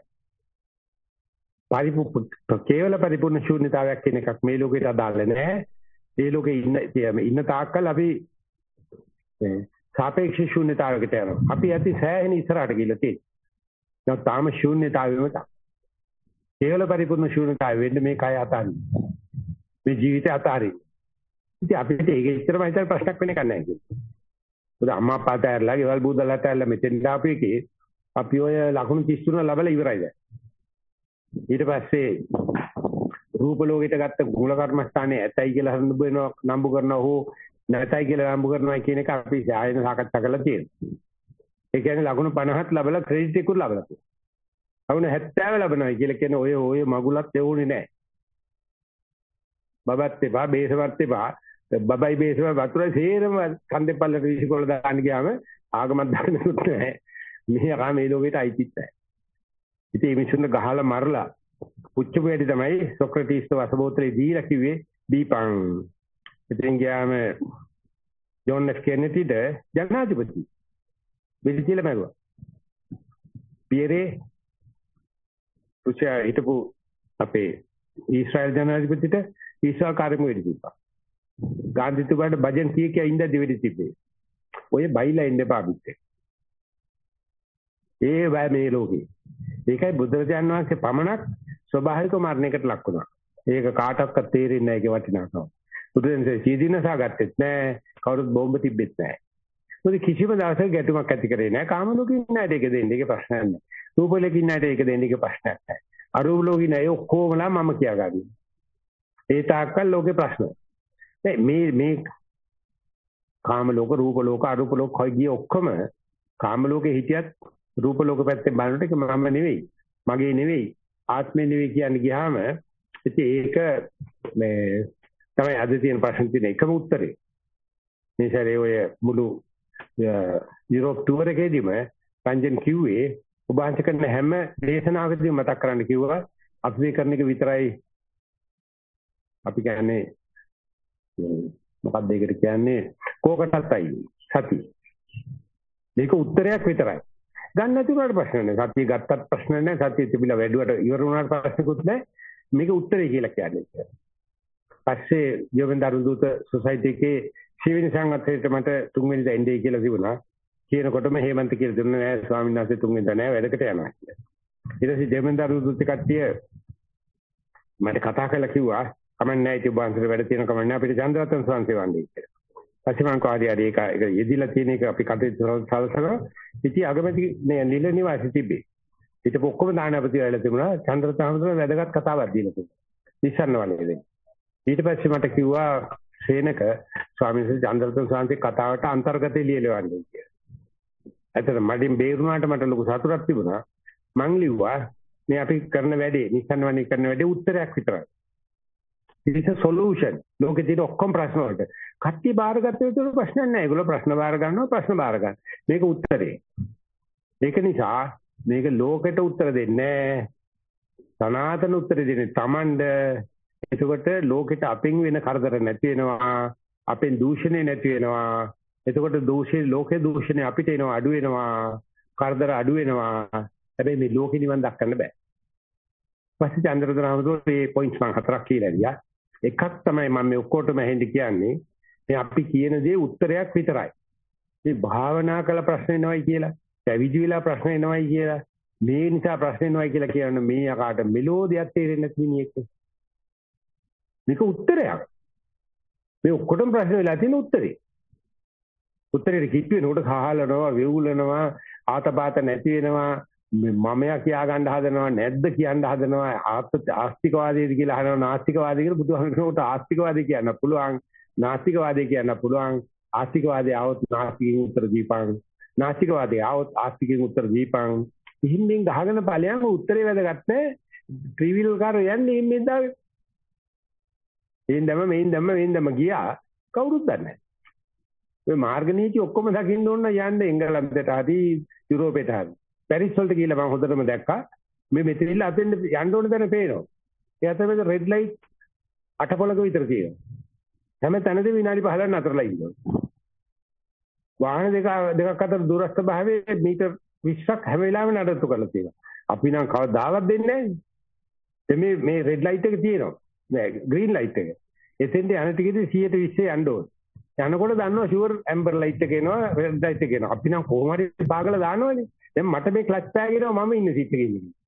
කේවල පරිපූර්ණ ශූන්‍යතාවයක් කියන එකක් මේ ලෝකෙට අදාළ නැහැ. ඒ ලෝකේ ඉන්න තාක්කල් අපි සාපේක්ෂ ශූන්‍යතාවයකට යනවා. අපි ඇති සෑහෙන ඉස්සරහට ගිහිල්ලා තියෙනවා. තාම ශූන්‍යතාවෙම තමයි. කේවල පරිපූර්ණ ශූන්‍යතාවය වෙන්න මේ කය අතාරින්න. මේ ජීවිතය අතාරින්න. ඉතින් අපිට ඒක ඉතරම හිතන ප්‍රශ්නයක් වෙන්නේ නැහැ කියන්නේ. මොකද අම්මා අප්පා තැරලා, ගෙවල් බූදලා තැරලා මෙතෙන් ආපු එකේ අපි ඔය ලකුණු 33 ලබලා ඉවරයි දැන්. ඊට පස්සේ රූප ලෝකෙට ගත්ත මූල කර්මස්ථානයේ ඇතයි කියලා නම්බු කරනවා හෝ නැතයි කියලා නම්බු කරනවා කියන එක අපි ආයෙත් සාකච්ඡා කරලා තියෙනවා. ඒ කියන්නේ ලකුණු 50ක් ලැබලා ක්‍රෙඩිට් එකකුත් ලැබලා තියෙනවා. ලකුණු 70 ලැබනවා කියලා කියන්නේ ඔය මගුලත් එවුනේ නැහැ. බබත් එපා බේසවත් එපා බබයි බේසව වතුරයි සේරම කන්දේ විසිකොල දාන්න ගියාම ආගමක් දාන්නෙත් නැහැ. මෙහා මේ ලෝකෙට අයිතිත් නැහැ. ඉතින් මේ මිනිස්සුන්ට ගහලා මරලා පුච්චපු වැඩි තමයි සොක්‍රටිස්ට වසබෝතලේ දීලා කිව්වේ දීපං. ඉතින් ගියාම ජෝන් එෆ් කෙනෙඩිට ජනාධිපති වෙලිතිල මැරුවා. පියරේ පුච්චා හිටපු අපේ ඊශ්‍රායල් ජනාධිපතිට ඊශ්‍රායල් කාර්යම වෙඩි තිබ්බා. ගාන්ධිතුමාට බජන් කීකියා ඉඳ දෙවෙඩි තිබ්බේ. ඔය බයිලා ඉන්න එපා අපිට. ඒ වෑ මේ ලෝකේ. ඒකයි බුදුරජාණන් වහන්සේ පමණක් ස්වභාවික මරණයකට ලක් වුණා. ඒක කාටවත් තේරෙන්නේ නැහැ ඒකේ වටිනාකම. බුදුරජාණන් සීදීනසා ගත්තෙත් නැහැ. කවුරුත් බෝම්බ තිබ්බෙත් නැහැ. මොකද කිසිම දවසක ගැටුමක් ඇති කරේ නැහැ. කාම ලෝකේ ඉන්න අයට ඒක දෙන්නේ ඒක ප්‍රශ්නයක් නැහැ. රූප ලෝකේ ඉන්න අයට ඒක දෙන්නේ ඒක ප්‍රශ්නයක් නැහැ. අරූප ලෝකේ ඉන්න අය ඔක්කොමලා මම කියාගන්නවා. ඒ තාක්කල් ලෝකේ ප්‍රශ්න. මේ කාම ලෝක රූප ලෝක අරූප ලෝක කොයි ගිය ඔක්කොම කාම ලෝකේ හිටියත් රූප ලෝක පැත්තෙන් බලනකොට ඒක මම නෙවෙයි මගේ නෙවෙයි ආත්මේ නෙවෙයි කියන්නේ ගියාම ඉතින් ඒක මේ තමයි අද තියෙන ප්‍රශ්න තියෙන එකම උත්තරේ. මේ සැරේ ඔය මුළු යුරෝප් ටුවර් එකේදීම රංජන් කිව්වේ ඔබ අන්ත කරන හැම දේශනාවකදීම මතක් කරන්න කිව්වා අපි කරන එක විතරයි අපි කියන්නේ මොකක්ද ඒකට කියන්නේ කෝකටත්යි සති. මේක උත්තරයක් විතරයි. ගන්න නැති උනාට ප්‍රශ්න නැහැ. සතිය ගත්තත් ප්‍රශ්න නැහැ. සතිය තිබිලා වැඩුවට ඉවර වුණාට ප්‍රශ්නකුත් නැහැ. මේක උත්තරේ කියලා කියන්නේ. පස්සේ යෝවෙන්දරු දූත සොසයිටි එකේ සිවිනි සංගතයට මට තුන්වෙනිදා එන්නේ කියලා තිබුණා. කියනකොටම හේමන්ත කියලා දුන්නා නෑ ස්වාමීන් වහන්සේ තුන්වෙනිදා නෑ වැඩකට යනවා කියලා. ඊට පස්සේ යෝවෙන්දරු දූත කට්ටිය මට කතා කරලා කිව්වා කමන්නේ නැහැ ඉතින් බාන්සර වැඩ තියෙන කමන්නේ නැහැ අපිට චන්ද්‍රරත්න ස්වාමීන් වහන්සේ කියලා. පස්සේ මං කෝඩිය ආදී ඒක යෙදිලා තියෙන එක අපි කටයුතු සලසනවා. ඉතින් අගමැති නිල නිවාසෙ තිබ්බේ. ඊට ඔක්කොම දානපති වෙලා තිබුණා. චන්ද්‍රරත්න හඳුනන වැදගත් කතාවක් දීලා තිබුණා. ඉස්සන්න වලේ. ඊට පස්සේ මට කිව්වා සේනක ස්වාමීන් වහන්සේ චන්ද්‍රරත්න ස්වාමීන් කතාවට අන්තර්ගතය ලියලවන්නේ කියලා. ඇත්තට මඩින් බේරුණාට මට ලොකු සතුටක් තිබුණා. මං ලිව්වා මේ අපි කරන වැඩේ නිස්සන්න වනේ කරන වැඩේ උත්තරයක් විතරයි. It is a solution. ලෝකේ තියෙන ඔක්කොම ප්‍රශ්න වලට කට්ටිය බාරගත්ත විතර ප්‍රශ්න නැහැ. ඒගොල්ලෝ ප්‍රශ්න බාර ගන්නවා ප්‍රශ්න බාර ගන්න. මේක උත්තරේ. ඒක නිසා මේක ලෝකෙට උත්තර දෙන්නේ නැහැ. සනාතන උත්තර දෙන්නේ Tamand. එතකොට ලෝකෙට අපෙන් වෙන කරදර නැති වෙනවා. අපෙන් දූෂණය නැති වෙනවා. එතකොට ලෝකේ දූෂණය අපිට එනවා අඩු වෙනවා. කරදර අඩු වෙනවා. හැබැයි මේ ලෝකෙ නිවන් දක්වන්න බෑ. පස්සේ චන්ද්‍රරත්න හඳුනන මේ පොයින්ට්ස් මම හතරක් කියලා දියා. එකක් තමයි මම මේ ඔක්කොටම ඇහෙන්න කියන්නේ මේ අපි කියන දේ උත්තරයක් විතරයි. මේ භාවනා කළ ප්‍රශ්න එනවයි කියලා, පැවිදි වෙලා ප්‍රශ්න එනවයි කියලා, මේ නිසා ප්‍රශ්න එනවයි කියලා කියන මේ අකාට මෙලෝදියක් තේරෙන්නේ නැති මිනිහෙක්. මේක උත්තරයක්. මේ ඔක්කොටම ප්‍රශ්න වෙලා තියෙන උත්තරේ. උත්තරේ කිට්ටු වෙනකොට කහලනවා, වෙවුලනවා, ආතපාත නැති වෙනවා, මමයා කියා ගන්න හදනවා නැද්ද කියන්න හදනවා ආස්තිකවාදීද කියලා අහනවා නාස්තිකවාදී කියලා බුදුහාමුදුරුවෝට ආස්තිකවාදී කියන්න පුළුවන් නාස්තිකවාදී කියන්න පුළුවන් ආස්තිකවාදී આવොත් නාස්තිකෙන් උත්තර දීපං නාස්තිකවාදී આવොත් ආස්තිකෙන් උත්තර දීපං ඉහිම්මින් ගහගෙන ඵලයන් උත්තරේ වැදගත් නැහැ ට්‍රිවිල් කාරෝ යන්නේ ඉන්නේ දාවේ මේන් දැම්ම ගියා කවුරුත් දන්නේ නැහැ ඔය මාර්ග නීති ඔක්කොම දකින්න ඕන යන්නේ එංගලන්තයට හරි යුරෝපයට හරි පැරිස් වලට ගිහලා මම හොඳටම දැක්කා මේ මෙතනින් අතෙන් යන්න ඕන තැන පේනවා. ඒ අතරේ රෙඩ් ලයිට් අටපොලක විතර තියෙනවා. හැම තැනදීම විනාඩි 15ක් නතරලා ඉන්නවා. වාහන දෙකක් අතර දුරස්ත භාවයේ මීටර් 20ක් හැම වෙලාවෙම නඩත්තු කරලා තියෙනවා. අපි නම් කවදාවත් දෙන්නේ නැහැ. මේ රෙඩ් ලයිට් එක තියෙනවා. නෑ ග්‍රීන් ලයිට් එක. එතෙන්ට යන ටිකේදී 120 යන්න ඕන. යනකොට දන්නවා ෂුවර් ඇම්බර් ලයිට් එක එනවා රෙඩ් ලයිට් එක එනවා. අපි නම් කොහොම හරි පාගලා දානවනේ. දැන් මට මේ ක්ලච් පෑගෙනවා මම ඉන්නේ සීට් එකේ ඉන්නේ.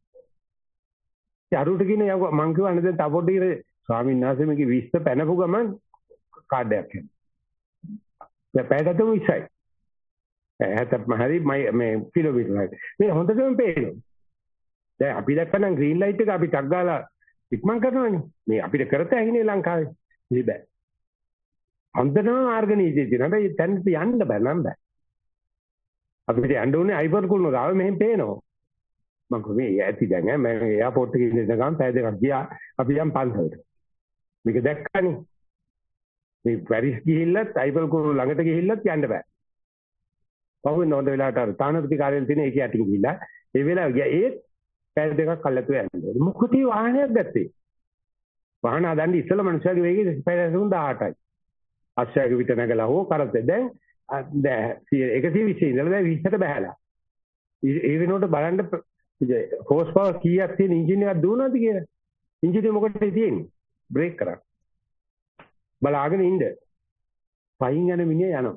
අරුට කියන යව මං කියවන්නේ දැන් තපොඩියේ ස්වාමීන් වහන්සේ මේකේ 20 පැනපු ගමන් කාඩ් එකක් එනවා. දැන් පැයකට 20යි. හැතප්ම හරි මේ කිලෝමීටර් හරි. මේ හොඳටම පේනවා. දැන් අපි දැක්කනම් ග්‍රීන් ලයිට් එක අපි ටක් ගාලා ඉක්මන් කරනවානේ. මේ අපිට කරත හැකිනේ ලංකාවේ. ඉතින් බෑ. හොඳටම මාර්ග නීතිය තියෙනවා. හැබැයි තැනට යන්න බෑ නම් බෑ. අපිට යන්න ඕනේ අයිබර් කුළුණු ගාව මෙහෙම පේනවා. මම කිව්වේ ඇති දැන් මම එයාපෝට් එකේ ඉඳන් ගමන් පැය දෙකක් ගියා අපි යම් පන්සලට. මේක දැක්කනේ. මේ පැරිස් ගිහිල්ලත් අයිබර් කුළුණු ළඟට ගිහිල්ලත් යන්න බෑ. පහුවෙන් හොඳ වෙලාවට අර තානාපති කාර්යාලයේ තියෙන ඒක යටින් ගිහිල්ලා ඒ වෙලාව ගියා ඒත් පැය දෙකක් කල්ලාතු යන්නේ. මොකද වාහනයක් ගත්තේ. වාහන හදන්න ඉස්සෙල්ලා මනුස්සයාගේ වේගය 18යි. අශ්වයාගේ පිට නැගලා හෝ කරත්තේ දැන් 120 ඉඳලා දැන් 20ට බහැලා. ඒ වෙනකොට බලන්න හෝස් පවර් කීයක් තියෙන එන්ජින් එකක් දුවනවද කියලා. එන්ජින් එක මොකටද තියෙන්නේ? බ්‍රේක් කරා. බලාගෙන ඉන්න. පයින් යන මිනිහ යනවා.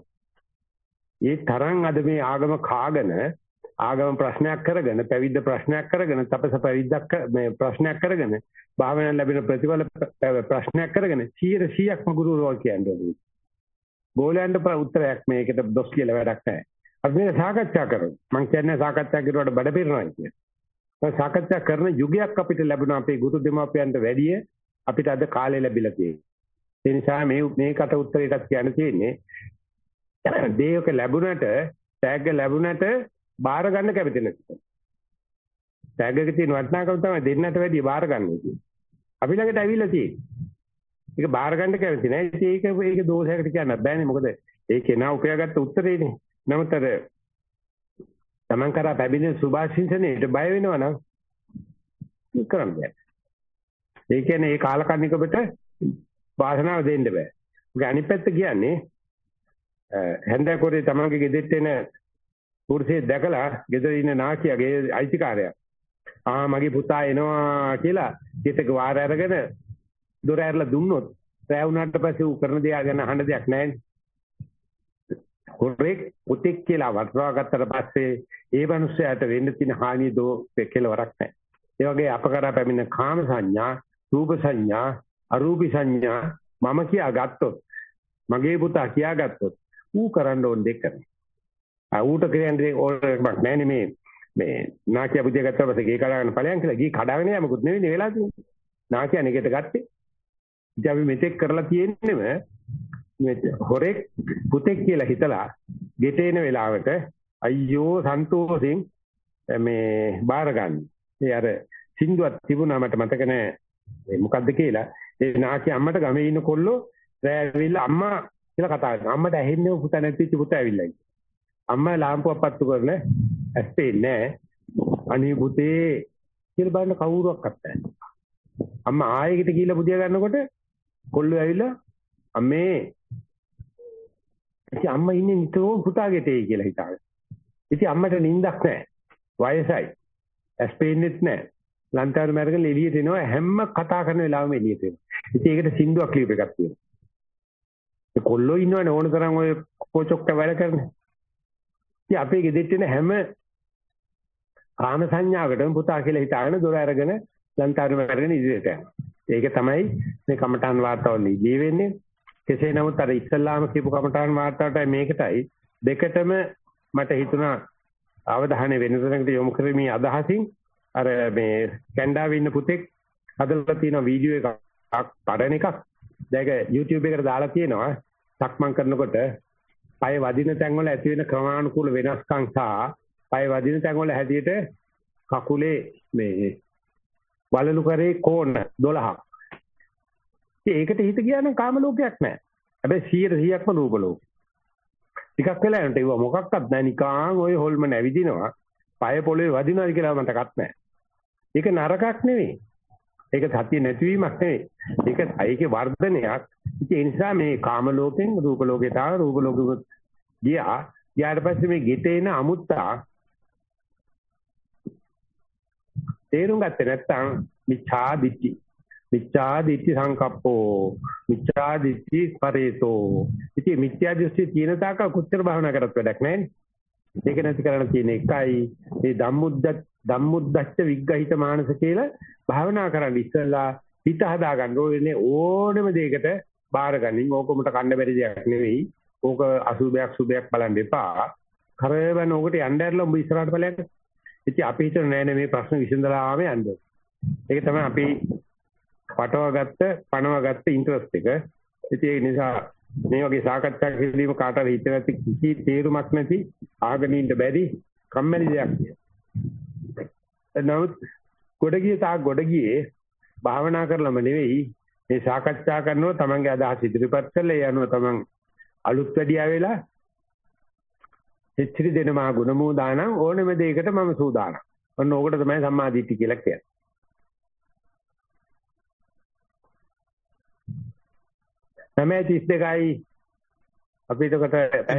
ඒ තරම් අද මේ ආගම කාගෙන ආගම ප්‍රශ්නයක් කරගෙන පැවිද්ද ප්‍රශ්නයක් කරගෙන තපස පැවිද්දක් මේ ප්‍රශ්නයක් කරගෙන භාවනාවෙන් ලැබෙන ප්‍රතිඵල ප්‍රශ්නයක් කරගෙන 100%ක්ම ගුරුවරයා කියන්නේ. ගෝලයන්ට උත්තරයක් මේකට දොස් කියලා වැඩක් නැහැ. අපි මේ සාකච්ඡා කරමු. මම කියන්නේ සාකච්ඡා කරුවාට බඩ පිරනවා කියන්නේ. මේ සාකච්ඡා කරන යුගයක් අපිට ලැබුණා අපේ ගුරු දෙමාපියන්ට වැඩිය අපිට අද කාලේ ලැබිලා තියෙනවා. ඒ නිසා මේකට උත්තරයටත් කියන්න තියෙන්නේ දේයක ලැබුණට ටැග් ලැබුණට බාර ගන්න කැමති නැති. ටැග් එකේ තියෙන වටිනාකම තමයි දෙන්නට වැඩිය බාර ගන්න එක. අපි ළඟට ඇවිල්ලා තියෙන්නේ. ඒක බාර ගන්න කැමති නැහැ. ඒක දෝෂයකට කියන්නත් බෑනේ. මොකද ඒකේ නා උපයාගත්ත උත්තරේනේ. නමුත් අර තමන් කරා පැමිණෙන සුභාශිංසනේට බය වෙනවා නම් කරන්න බෑ. ඒ කියන්නේ ඒ කාලකන්නිකකට වාසනාව දෙන්න බෑ. ඒක අනිත් පැත්ත කියන්නේ හැන්දකොරේ තමන්ගේ ගෙදෙට්ට එන පුරුෂයෙක් දැකලා ගෙදර ඉන්න නාකියාගේ අයිතිකාරයා මගේ පුතා එනවා කියලා ගෙතක වාර අරගෙන දොර ඇරලා දුන්නොත් රැ වුණාට පස්සේ ඌ කරන දේ ගැන අහන්න දෙයක් නැහැ. හොරෙක් පුතෙක් කියලා වටවා ගත්තට පස්සේ ඒ මනුස්සයාට වෙන්න තියෙන හානිය කෙලවරක් නැහැ. ඒ වගේ අපකරා පැමිණ කාම සංඥා, රූප සංඥා, අරූපී සංඥා මම කියා ගත්තොත් මගේ පුතා කියා ගත්තොත් ඌ කරන්න ඕන දෙයක් කරනවා. ඌට කියන්නේ ඕනක් නැහැ මේ නාකිය පුතේ ගත්තා පස්සේ ගේ කඩාගෙන ඵලයන් කියලා ගේ කඩාගෙන යමුකුත් නෙවෙයි වෙලා තියෙන්නේ. නාකිය නෙකට ගත්තේ. ඉතින් අපි මෙතෙක් කරලා තියෙන්නේම මේ හොරෙක් පුතෙක් කියලා හිතලා ගෙට එන වෙලාවට අයියෝ සන්තෝෂෙන් මේ බාර ගන්න. ඒ අර සින්දුවක් තිබුණා මට මතක නැහැ. ඒ මොකද්ද කියලා. ඒ නාකිය අම්මට ගමේ ඉන්න කොල්ලෝ රැවිලා අම්මා කියලා කතා කරනවා. අම්මට ඇහෙන්නේ පුතා නැතිච්ච පුතා ඇවිල්ලා. අම්මා ලාම්පුවක් පත්තු කරන ඇස්තේ නැහැ. අනේ පුතේ කියලා බලන්න කවුරුවක්වත් නැහැ. අම්මා ආයෙකට කියලා බුදියා ගන්නකොට කොල්ලෝ ඇවිල්ලා අම්මේ ඉතින් අම්මා ඉන්නේ නිතරම පුතාගෙට එයි කියලා හිතාගෙන. ඉතින් අම්මට නිින්දක් නැහැ. වයසයි. ඇස් පේන්නෙත් නැහැ. ලන්තාරු මැරගෙන එළියට එනවා හැම කතා කරන වෙලාවෙම එළියට එනවා. ඉතින් ඒකට සින්දුවක් ලියප එකක් තියෙනවා. ඒ කොල්ලෝ ඉන්නවනේ ඕන තරම් ඔය පොචොක්ක වැඩ කරන්නේ. ඉතින් අපේ ගෙදෙට්ට එන හැම කාම සංඥාවකටම පුතා කියලා හිතාගෙන දොර අරගෙන ලන්තාරු මැරගෙන ඉදිරියට යනවා. ඒක තමයි මේ කමඨාන් වාර්තාවල ඉදී වෙන්නේ. කෙසේ නමුත් අර ඉස්සල්ලාම කියපු කමඨාන් වාර්තාවටයි මේකටයි දෙකටම මට හිතුණා අවධානය වෙන තැනකට යොමු කරමි අදහසින් අර මේ කැනඩාවේ ඉන්න පුතෙක් හදලා තියෙන වීඩියෝ එකක් පරණ එකක් දැන් YouTube එකට දාලා තියෙනවා සක්මන් කරනකොට පය වදින තැන් වල ඇති වෙන ක්‍රමානුකූල වෙනස්කම් සහ පය වදින තැන් වල හැටියට කකුලේ මේ වලලු කරේ කෝණ 12ක්. ඒකට හිත ගියානම් කාම ලෝකයක් නැහැ. හැබැයි 100%ක්ම රූප ලෝක. ටිකක් වෙලා යනට ඒව මොකක්වත් නැහැ නිකාන් ඔය හොල්ම නැවිදිනවා. පය පොළවේ වදිනවාද කියලා මතකත් නැහැ. ඒක නරකක් නෙවෙයි. ඒක සත්‍ය නැතිවීමක් නෙවෙයි. ඒකේ වර්ධනයක්. ඒ නිසා මේ කාම ලෝකෙන් රූප ලෝකයට ආව රූප ලෝකෙට ගියාට පස්සේ මේ ගෙතේන අමුත්තා තේරුම් ගත්තේ නැත්නම් මිච්ඡා දිට්ඨි සංකප්පෝ මිච්ඡා දිට්ඨි පරේතෝ. ඉතින් මිත්‍යා දෘෂ්ටි තියෙන තාක කුච්චර භාවනා කරත් වැඩක් නැහැ. ඒක නැති කරන්න තියෙන එකයි මේ ධම්මුද්දච්ච විග්ගහිත මානස කියලා භාවනා කරන්න ඉස්සලා හිත හදා ගන්න ඕනේ ඕනෙම දෙයකට බාර ගනින්. ඕකමට කන්න බැරි දෙයක් නෙවෙයි. ඕක අසුබයක් සුබයක් බලන්න එපා. කරවන ඕකට යන්න ඇරලා උඹ ඉස්සරහට ඵලයක්. ඉතින් අපි හිතන නෑ නේ මේ ප්‍රශ්න විසඳලා ආවේ යන්න. ඒක තමයි අපි පණවගත්ත ඉන්ටරෙස්ට් එක. ඉතින් ඒ නිසා මේ වගේ සාකච්ඡා කිරීම කාට හරි හිතේ නැති කිසි තේරුමක් නැති ආගෙන ඉන්න බැරි කම්මැලි දෙයක් නේ. නමුත් ගොඩ ගියේ භාවනා කරලම නෙවෙයි මේ සාකච්ඡා කරනවා තමන්ගේ අදහස් ඉදිරිපත් කරලා ඒ අනුව තමන් අලුත් වැඩියා වෙලා එච්චරි දෙන මා ගුණමෝ දානම් ඕනෙම දෙයකට මම සූදානම්. ඔන්න ඕකට තමයි සම්මාදිට්ඨිය කියලා කියන්නේ. තමයි 32යි අපි එතකොට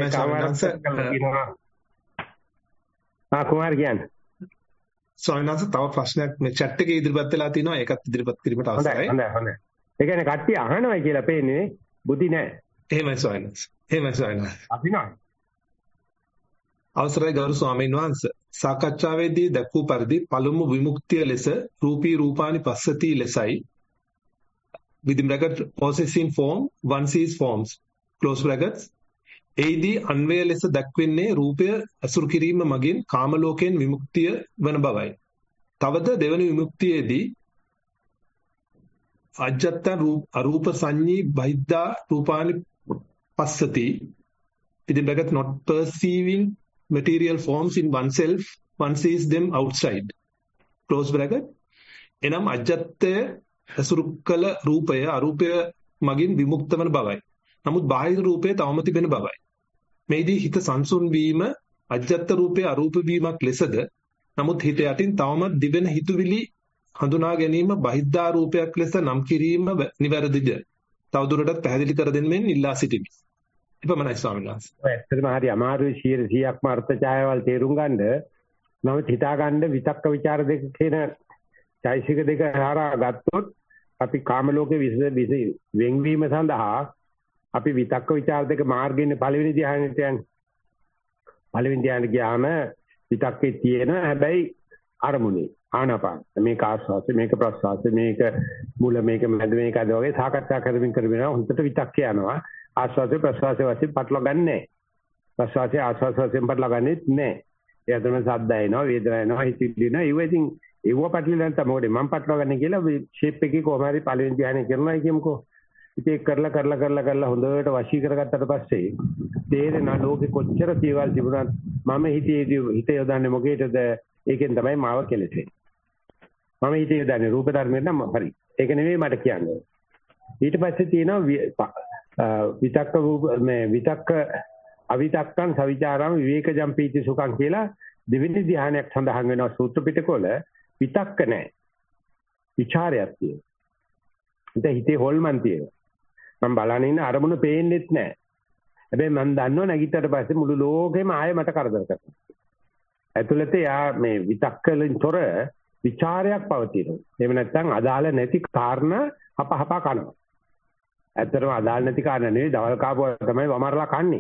කුමාර කියන්නේ. ස්වාමීන් වහන්සේ තව ප්‍රශ්නයක් මේ chat එකේ ඉදිරිපත් වෙලා තිනවා ඒකත් ඉදිරිපත් කිරීමට අවශ්‍යයි. හොඳයි. ඒ කියන්නේ කට්ටිය අහනවා කියලා පේන්නේ බුද්ධි නැහැ. එහෙමයි ස්වාමීන් වහන්සේ. අපි නෑ. අවසරයි ගෞරව ස්වාමීන් වහන්සේ. සාකච්ඡාවේදී දක්වූ පරිදි පළමු විමුක්තිය ලෙස රූපී රූපානි පස්සති ලෙසයි within bracket possessing form one sees forms close brackets එයිදී අන්වය ලෙස දක්වන්නේ රූපය අසුරු කිරීම මගින් කාම ලෝකයෙන් විමුක්තිය වන බවයි. තවද දෙවන විමුක්තියේදී අජ්ජත්තං අරූප සංඤී බහිද්ධා රූපානි පස්සති within bracket not perceiving material forms in oneself one sees them outside close bracket එනම් අජ්ජත්තය අසුරු කළ රූපය අරූපය මගින් විමුක්ත වන බවයි. නමුත් බාහිර රූපය තවම තිබෙන බවයි. මේදී හිත සංසුන් වීම අජ්ජත් රූපේ අරූප වීමක් ලෙසද නමුත් හිත යටින් තවමත් දිවෙන හිතුවිලි හඳුනා ගැනීම බහිද්ධා රූපයක් ලෙස නම් කිරීම නිවැරදිද? තවදුරටත් පැහැදිලි කර දෙන්න මෙන් ඉල්ලා සිටිමි. එපමණයි ස්වාමීන් වහන්සේ. ඇත්තටම හරි අමාරුයි 100%ක්ම අර්ථ ඡායාවල් තේරුම් ගන්න. නමුත් හිතා ගන්න විතක්ක ਵਿਚාර දෙක කියන චෛසික දෙක හරහා ගත්තොත් අපි කාම ලෝකේ වෙන්වීම සඳහා අපි විතක්ක ਵਿਚාර දෙක මාර්ගයෙන් පළවෙනි ධ්‍යානෙට යන්නේ. පළවෙනි ධ්‍යානෙ ගියාම විතක්කේ තියෙන හැබැයි අරමුණේ ආනාපාන මේක ආස්වාසය මේක ප්‍රස්වාසය මේක මුල මේක මැද මේක අද වගේ සාකච්ඡා කරමින් හොඳට විතක්ක යනවා. ආස්වාසය ප්‍රස්වාසය වශයෙන් පටලවා ගන්නෑ. ප්‍රස්වාසය ආස්වාසය වශයෙන් පටලවා ගන්නෙත් නෑ. ඒ අතරම සද්ද එනවා වේදනා එනවා හිතිලි එනවා ඒව ඉතින් ඒව පැටලෙලා නැත්නම් මොකද මම පටලවා ගන්න කියලා ෂේප් එකේ කොහොම හරි පළවෙනි ධ්‍යානෙ කරනවා කියමුකෝ. ඉතින් ඒක කරලා හොඳට වශී කරගත්තට පස්සේ තේරෙනවා ලෝකෙ කොච්චර දේවල් තිබුණත් මම හිත යොදන්නේ මොකේද? ඒකෙන් තමයි මාව කෙලෙසෙන්නේ. මම හිත යොදන්නේ රූප ධර්මයෙන් නම් හරි. ඒක නෙමෙයි මට කියන්නේ. ඊට පස්සේ තියෙනවා විතක්ක රූප මේ විතක්ක අවිතක්කං සවිචාරං විවේකජම් පීති සුඛං කියලා දෙවෙනි ධ්‍යානයක් සඳහන් වෙනවා සූත්‍ර පිටකවල. විතක්ක නැහැ. විචාරයක් තියෙනවා. ඉතින් හිතේ හොල්මන් තියෙනවා. මම බලන්නේ ඉන්න අරමුණ පේන්නෙත් නැහැ. හැබැයි මම දන්නවා නැගිට්ටට පස්සේ මුළු ලෝකෙම ආයෙ මට කරදර කරනවා. ඇතුළත යා මේ විතක්කලින් තොර විචාරයක් පවතිනවා. එහෙම නැත්නම් අදාළ නැති කාරණා හපහපා කනවා. ඇත්තටම අදාළ නැති කාරණා නෙවෙයි දවල් කාපුවා තමයි වමරලා කන්නේ.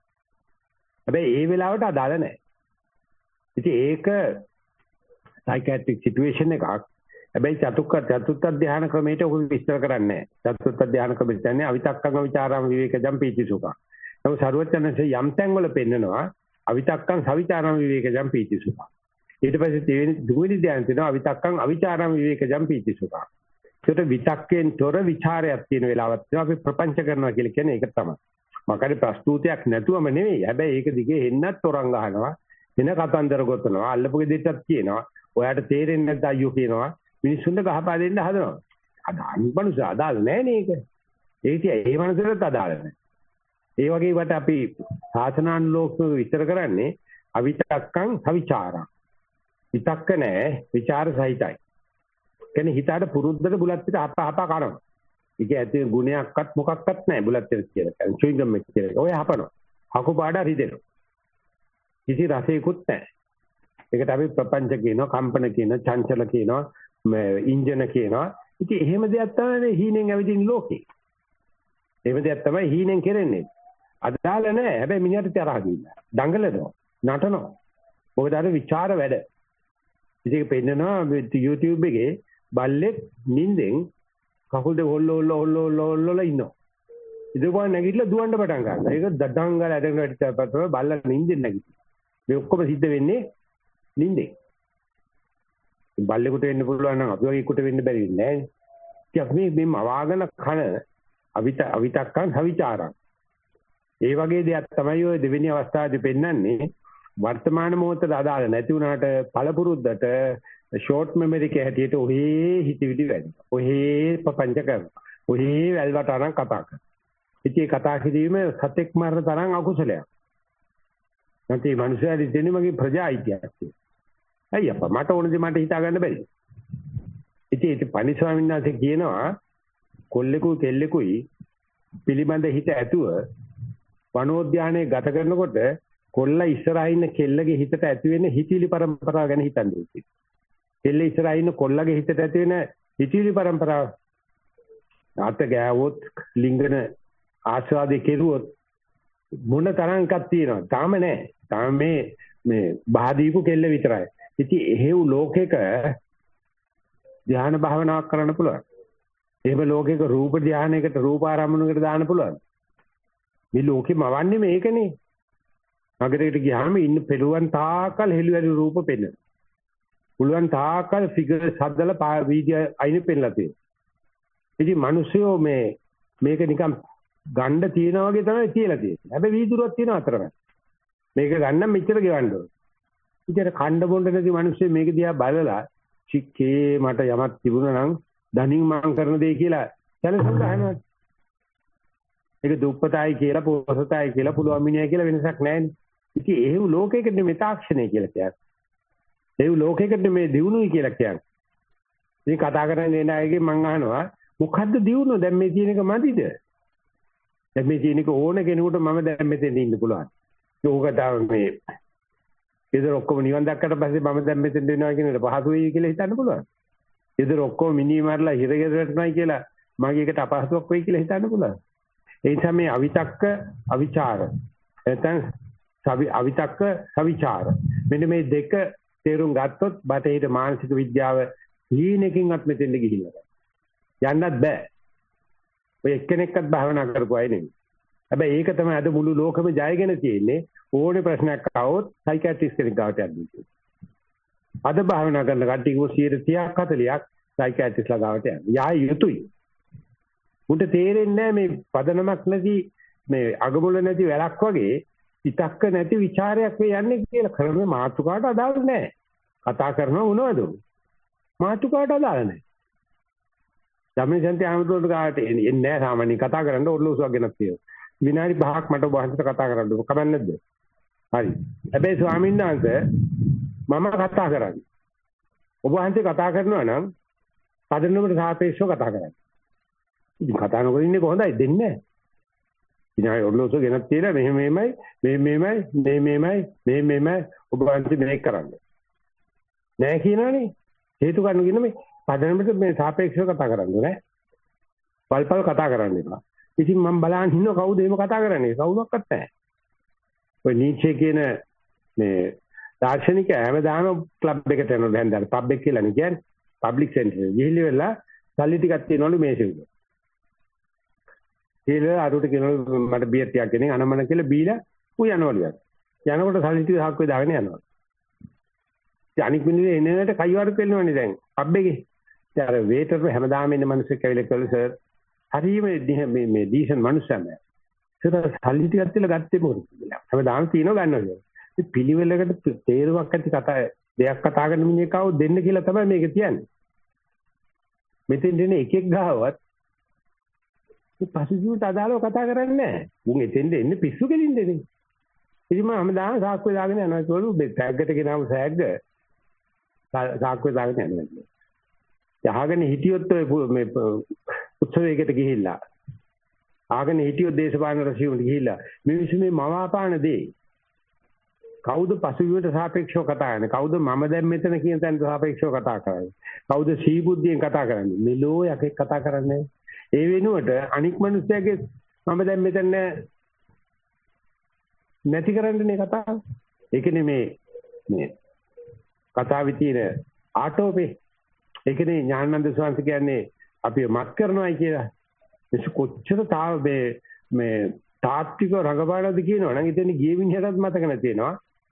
හැබැයි ඒ වෙලාවට අදාළ නැහැ. ඉතින් ඒක සයිකියාට්‍රික් සිටුේෂන් එකක්. හැබැයි චතුත්ථ ධ්‍යාන ක්‍රමයට ඔක විස්තර කරන්නේ නැහැ. චතුත්ථ ධ්‍යාන ක්‍රමෙ කියන්නේ අවිතක්කං විචාරං විවේකජම් පීති සුඛං. නමුත් සරුවචනසේ යම් තැන්වල පෙන්නනවා අවිතක්කං සවිචාරං විවේකජම් පීති සුඛං. ඊට පස්සේ දෙවෙනි ධ්‍යාන තියෙනවා අවිතක්කං අවිචාරං විවේකජම් පීති සුඛං. ඒකට විතක්කෙන් තොර විචාරයක් තියෙන වෙලාවක් තියෙනවා අපි ප්‍රපංච කරනවා කියලා කියන්නේ ඒක තමයි. මකරි ප්‍රස්තුතියක් නැතුවම නෙවෙයි. හැබැයි ඒක දිගේ එන්නත් තොරන් ගහනවා. වෙන කතන්දර ගොතනවා. අල්ලපු ගෙදෙට්ටක් කියනවා. ඔයාට තේරෙන්නේ නැද්ද අයියෝ කියනවා. මිනිස්සුන්ට ගහපා දෙන්න හදනවා. අදාළ අදාළ නැහැ නේද? ඒ මනසට අදාළ නැහැ. ඒ වගේ වට අපි සාසනානුලෝක විතර කරන්නේ අවිතක්කං සවිචාරං. විතක්ක නැහැ විචාර සහිතයි. කියන්නේ හිතාට පුරුද්දට බුලත් පිට හපා කරනවා. ඒක ඇත්තේ ගුණයක්වත් මොකක්වත් නැහැ බුලත් පිට කියලා. චුයින්ගම් එක කියලා. ඔය හපනවා. හකු පාඩ රිදෙනවා. කිසි රසයකුත් නැහැ. ඒකට අපි ප්‍රපංච කියනවා, කම්පන කියනවා, චංචල කියනවා, ඉන්ජන කියනවා. ඉතින් එහෙම දෙයක් තමයි හීනෙන් ඇවිදින ලෝකේ. එහෙම දෙයක් තමයි හීනෙන් කරන්නේ. අදාළ නැහැ. හැබැයි මිනිහට තරහ ගිහිල්ලා. දඟලනවා, නටනවා. මොකද අර ਵਿਚාර වැඩ. ඉතින් පෙන්නනවා YouTube එකේ බල්ලෙක් නිින්දෙන් කකුල් දෙක හොල්ලෝල්ල ඉන්නවා. ඉතින් කොහොම නැගිටලා දුවන්න පටන් ගන්නවා. ඒක දඩංගල ඇදගෙන වැටිච්ච තමයි බල්ලා නිින්දෙන් නැගිටින්නේ. මේ ඔක්කොම සිද්ධ වෙන්නේ නිින්දෙන්. බල්ලෙකුට වෙන්න පුළුවන් නම් අපි වගේ එකට වෙන්න බැරි නෑ. ඉතින් මේ මවාගෙන කන අවිතක්කන් සවිචාරං. ඒ වගේ දෙයක් තමයි ඔය දෙවෙනි අවස්ථාවේදී පෙන්වන්නේ. වර්තමාන මොහොතට අදාළ නැති වුණාට පළපුරුද්දට ෂෝට් මෙමරි එක හැටියට ඔහේ හිතවිලි වැඩි. ඔහේ ප්‍රපංච කරනවා. ඔහේ වැල්වට අරන් කතා කරනවා. ඉතින් කතා කිරීම සතෙක් මරන තරම් අකුසලයක්. නැත්නම් මේ මිනිස්සුන්ට දෙන්නේ මගේ ප්‍රජා අයිතියක්. අයිය අප්පා මට ඕන දේ මට හිතා ගන්න බැරි. ඉතින් පණි ස්වාමීන් වහන්සේ කියනවා කොල්ලෙකුයි කෙල්ලෙකුයි පිළිබඳ හිත ඇතුව වනෝද්‍යානයේ ගත කරනකොට කොල්ලා ඉස්සරහා ඉන්න කෙල්ලගේ හිතට ඇති වෙන හිතිලි પરම්පරාව ගැන හිතන්නේ. කෙල්ල ඉස්සරහා ඉන්න කොල්ලගේ හිතට ඇති වෙන හිතිලි પરම්පරාව අත ගෑවොත් ලිංගන ආස්වාදේ කෙරුවොත් මොන තරම් එකක් තියෙනවද? තාම නෑ. තාම මේ බාදීපු කෙල්ල විතරයි. ඉතින් එහෙව් ලෝකෙක ධ්‍යාන භාවනාවක් කරන්න පුළුවන්. එහෙම ලෝකෙක රූප ධ්‍යානයකට රූප ආරම්භණයකට දාන්න පුළුවන්. මේ ලෝකෙම වන්නේ මේකනේ. නගරයකට ගියාම ඉන්න පෙළුවන් තාකල් හෙළුවැලි රූප පෙන්න. පුළුවන් තාකල් ෆිගර්ස් හදලා වීඩියෝ අයින පෙන්නලා තියෙනවා. ඉතින් මිනිස්සුયો මේක නිකන් ගණ්ඩ තියනා වගේ තමයි කියලා තියෙන්නේ. හැබැයි වීදුරුවක් තියෙනවා අතරමැද. මේක ගන්න මෙච්චර ගෙවන්න ඕන. ඉතින් කණ්ඩ බොණ්ඩ නැති මිනිස්සු මේක දිහා බලලා චික්කේ මට යමක් තිබුණා නම් ධනින් මං කරන දේ කියලා සැලසුම් ගන්නවා. ඒක දුප්පතයි කියලා පොසතයි කියලා පුළුවන් මිනිහයි කියලා වෙනසක් නැහැ. ඉතින් එහෙව් ලෝකයකට මේ තාක්ෂණය කියලා කියන්නේ. එහෙව් ලෝකයකට මේ දියුණුවයි කියලා කියන්නේ. ඉතින් කතා කරන්නේ නෑගේ මං අහනවා මොකද්ද දියුණුව? දැන් මේ තියෙන එක මදිද? දැන් මේ තියෙන එක ඕන කෙනෙකුට මම දැන් මෙතෙන් ඉන්න පුළුවන්. ඒක තමයි මේ ඉතින් ඔක්කොම නිවන් දැක්කට පස්සේ මම දැන් මෙතෙන් දෙනවා කියන එක පහසු වෙයි කියලා හිතන්න පුළුවන්. ඉතින් ඔක්කොම මිනි මාරලා හිරගෙදරටමයි කියලා මගේ එකට අපහසුයක් වෙයි කියලා හිතන්න පුළුවන්. ඒ නිසා මේ අවිතක්ක අවිචාර නැත්නම් අවිතක්ක සවිචාර මෙන්න මේ දෙක තේරුම් ගත්තොත් බටහිර මානසික විද්‍යාව හීනකින්වත් මෙතෙන්ද ගිහිල්ලා යන්නත් බෑ. ඔය එක්කෙනෙක්වත් භාවනා කරපු අය නෙමෙයි. හැබැයි ඒක තමයි අද මුළු ලෝකෙම ජයගෙන තියෙන්නේ. ඕනේ ප්‍රශ්නයක් ආවොත් සයිකියාට්‍රිස්ට් කෙනෙක් ගාවට යන්න. අද භාවනා කරන කට්ටිය 30ක් 40ක් සයිකියාට්‍රිස්ට්ලා ගාවට යන්න. යා යුතුයි. උන්ට තේරෙන්නේ නැහැ මේ පදනමක් නැති මේ අගමුල නැති වැලක් වගේ විතක්ක නැති ਵਿਚාරයක් මේ යන්නේ කියලා කරන්නේ මාතෘකාවට අදාළ නැහැ. කතා කරනවා මොනවද? මාතෘකාවට අදාළ නැහැ. ධම්මසන්ති ආමතුන්ට ගාවට එන්නේ නැහැ සාමාන්‍යයෙන් කතා කරන්න ඔරලෝසුවක් ගෙනත් තියෙනවා. විනාඩි 5ක් මට ඔබ වහන්සේට කතා කරන්න ඕක කමක් නැද්ද? හරි. හැබැයි ස්වාමීන් වහන්සේ මම කතා කරන්නේ. ඔබ වහන්සේ කතා කරනවා නම් පදනමට සාපේක්ෂව කතා කරන්න. ඉතින් කතා නොකර ඉන්නේ කොහොඳයි දෙන්නේ නැහැ. විනාඩි ඔරලෝසුව ගෙනත් තියලා මෙහෙමයි ඔබ වහන්සේ මේක කරන්න. නෑ කියනවනේ. හේතු ගන්න කියන මේ පදනමට මේ සාපේක්ෂව කතා කරන්නේ නෑ. පල්පල් කතා කරන්න එපා. ඉතින් මම බලන් ඉන්නවා කවුද එහෙම කතා කරන්නේ? කවුරක්වත් නැහැ. ඔය නීචේ කියන මේ දාර්ශනික හැමදාම ක්ලබ් එකට යනවා දැන් දාලා පබ් එක කියලා නේ කියන්නේ. පබ්ලික් සෙන්ටර් එක. ගිහිල්ලා වෙලා සල්ලි ටිකක් තියනවලු මේසෙ උඩ. ඊළඟ අරුට කියනවලු මට බියර් ටිකක් ගෙනින් අනමන කියලා බීලා ඌ යනවලු. යනකොට සල්ලි ටික හක්කුවේ දාගෙන යනවා. ඉතින් අනික් මිනිහේ එනකට කයිවාරු පෙන්නවනේ දැන් පබ් එකේ. ඉතින් අර වේටර් හැමදාම ඉන්න මිනිස්සු කැවිලා කළු සර් හරිම මේ ඩීසන් මනුස්සයා නෑ. ඒක සල්ලි ටිකක් තියලා ගත්තේ මොකද කියලා. හැමදාම තියනවා ගන්නවා. ඉතින් පිළිවෙලකට තේරුමක් ඇති කතා දෙයක් කතා කරන මිනිහෙක් ආවොත් දෙන්න කියලා තමයි මේක කියන්නේ. මෙතෙන් දෙන එකෙක් ගාවත් මේ පසුබිමට අදාළව කතා කරන්නේ නැහැ. උන් එතෙන්ද එන්නේ පිස්සු කෙලින්දනේ. ඉතින් මම හැමදාම සාක්කුවේ දාගෙන යනවා ඒකවලු බෑග්ගට ගෙනාවු සෑග්ග සාක්කුවේ දාගෙන යනවා. යහගෙන හිටියොත් මේ උත්සවයකට ගිහිල්ලා ආගෙන හිටියොත් දේශපාලන රැස්වීමකට ගිහිල්ලා මිනිස්සු මේ මවාපාන දේ කවුද පසුබිමට සාපේක්ෂව කතා කරන්නේ? කවුද මම දැන් මෙතන කියන තැනට සාපේක්ෂව කතා කරන්නේ? කවුද සීබුද්ධියෙන් කතා කරන්නේ? මෙලෝ යකෙක් කතා කරන්නේ. ඒ වෙනුවට අනික් මිනිස්සුගේ මම දැන් මෙතන නැති කරන්නනේ කතාව. ඒකනේ මේ කතාවේ තියෙන ආටෝපේ. ඒකනේ ඥානানন্দ ස්වාමීන් කියන්නේ අපි මත් කරනවායි කියලා. ඒක කොච්චර මේ තාත්වික රඟපානද කියනවනම් ඉතින් ගිය මිනිහටත් මතක නැති වෙනවා.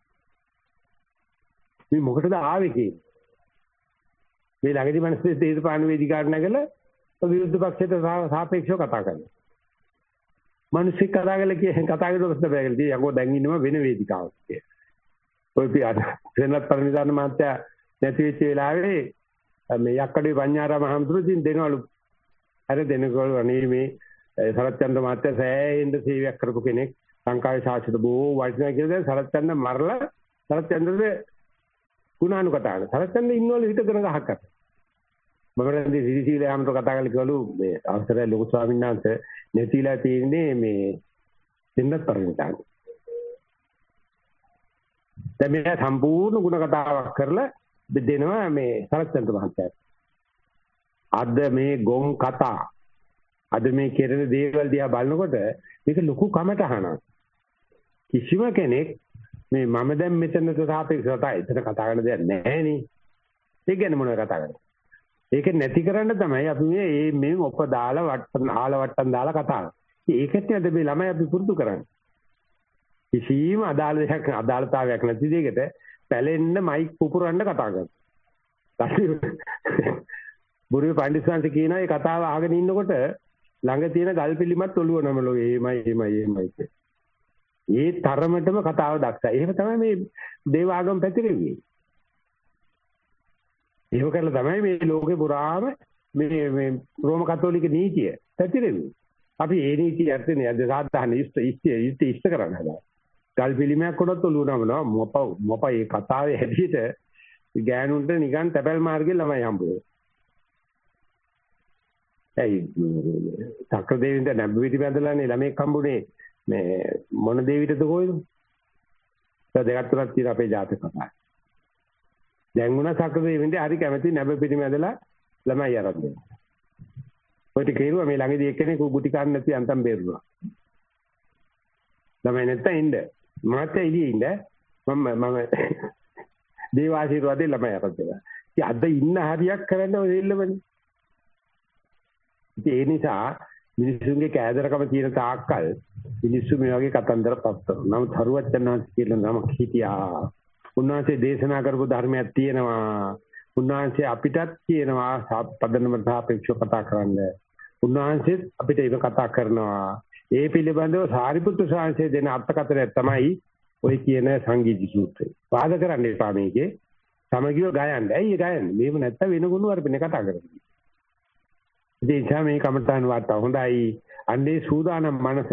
මේ මොකටද ආවේ කියන්නේ? මේ ළඟදී මිනිස්සු දේශපාලන වේදිකාවට නැගලා විරුද්ධ පක්ෂයට සාපේක්ෂව කතා කරනවා. මිනිස්සු කතා කරනකොට තමයි යකෝ දැන් ඉන්නවා වෙන වේදිකාවක් කියලා. ඔය පියාට සෙනත් පරිණිදාන මාත්‍යා නැති වෙච්ච වෙලාවේ මේ යක්කඩේ පඤ්ඤාරාම හඳුරුදින් දෙනවලු. අර දෙනකොළු අනේ මේ සරච්චන්ද්‍ර මාත්‍යා සෑහෙන සේවයක් කරපු කෙනෙක්. ලංකාවේ ශාස්ත්‍රීය බොහෝ වටිනා කියලා සරච්චන්ද්‍ර මරලා සරච්චන්ද්‍රගේ ගුණානු කතා කරනවා. සරච්චන්ද්‍ර ඉන්නවලු හිටගෙන ගහක් අත. මම රන්දි සිරිසිල යාමට කතා කරලා කිව්වලු මේ අවසරයි ලොකු ස්වාමීන් වහන්සේ නැතිලා තියෙන්නේ මේ දෙන්නත් පරිණිදාන. දැන් මේ සම්පූර්ණ ගුණ කතාවක් කරලා දෙනවා මේ සරච්චන්ද්‍ර මහත්තයාට. අද මේ ගොන් කතා අද මේ කෙරෙන දේවල් දිහා බලනකොට මේක ලොකු කමටහනක්. කිසිම කෙනෙක් මේ මම දැන් මෙතනට සාපේක්ෂව එතන කතා කරන දෙයක් නැහැ නේ. ඒ ගැන මොනවද කතා කරන්නේ? ඒක නැති කරන්න තමයි අපි මේ ඔප දාලා වට්ටම් දාලා කතා කරන්නේ. ඒකත් නේද මේ ළමයි අපි පුරුදු කරන්නේ. කිසිම අදාළතාවයක් නැති දෙයකට පැලෙන්න මයික් පුපුරන්න කතා කරනවා. බුරුවේ පඬිස්සන්ට කියනවා මේ කතාව අහගෙන ඉන්නකොට ළඟ තියෙන ගල් පිළිමත් ඔළුව නමලෝ එමයි. ඒ තරමටම කතාව දක්ෂයි. එහෙම තමයි මේ දේව ආගම පැතිරෙන්නේ. ඒක කරලා තමයි මේ ලෝකේ පුරාම මේ රෝම කතෝලික නීතිය පැතිරෙන්නේ. අපි ඒ නීතිය යටතේ අද සාධාරණ ඉස්ත කරන්න හදා. ගල් පිළිමයක් කොටත් ඔළුව නමනවා මොපා මේ කතාවේ හැටියට ගෑනුන්ට නිකන් තැපැල් මාර්ගේ ළමයි හම්බුනේ. ඒ සක්‍ර දෙවියන්ට නැබ්බ විදි බඳලානේ ළමෙක් හම්බුනේ මේ මොන දෙවියටද කොයිද? දෙකක් තුනක් තියෙන අපේ ජාතක කතා. දැන් වුණා සක්‍ර දෙවියන්ට හරි කැමති නැබ්බ පිටි මැදලා ළමයි අරන් දෙනවා. ඔය ටික කිරුවා මේ ළඟදී එක්කෙනෙක් ගුටි කන්න නැති අන්තම් බේරුණා. ළමයි නැත්තම් ඉන්න. මාත් එළියේ ඉන්න. මම දේව ආශිර්වාදේ ළමයි අරන් දෙනවා. ඉතින් අද ඉන්න හරියක් කරන්න ඔය දෙල්ලමනේ. ඒ නිසා මිනිස්සුන්ගේ කෑදරකම තියෙන තාක්කල් මිනිස්සු මේ වගේ කතන්දර පස්සනවා. නමුත් හරුවච්චන් වහන්සේ කියලා නමක් හිටියා. උන්වහන්සේ දේශනා කරපු ධර්මයක් තියෙනවා. උන්වහන්සේ අපිටත් කියනවා පදනමට සාපේක්ෂව කතා කරන්න. උන්වහන්සේ අපිට ඒක කතා කරනවා. ඒ පිළිබඳව සාරිපුත්තු ස්වාමීන් දෙන අර්ථකථනය තමයි ඔය කියන සංගීති සූත්‍රය. වාද කරන්න එපා මේකේ. සමගිව ගයන්න. ඇයි ගයන්නේ? මේව නැත්තම් වෙන ගුණ වර්පනේ කතා කරන්නේ. ඉතින් මේ කමටහන් වාර්තා හොඳයි. අන්නේ සූදානම් මනස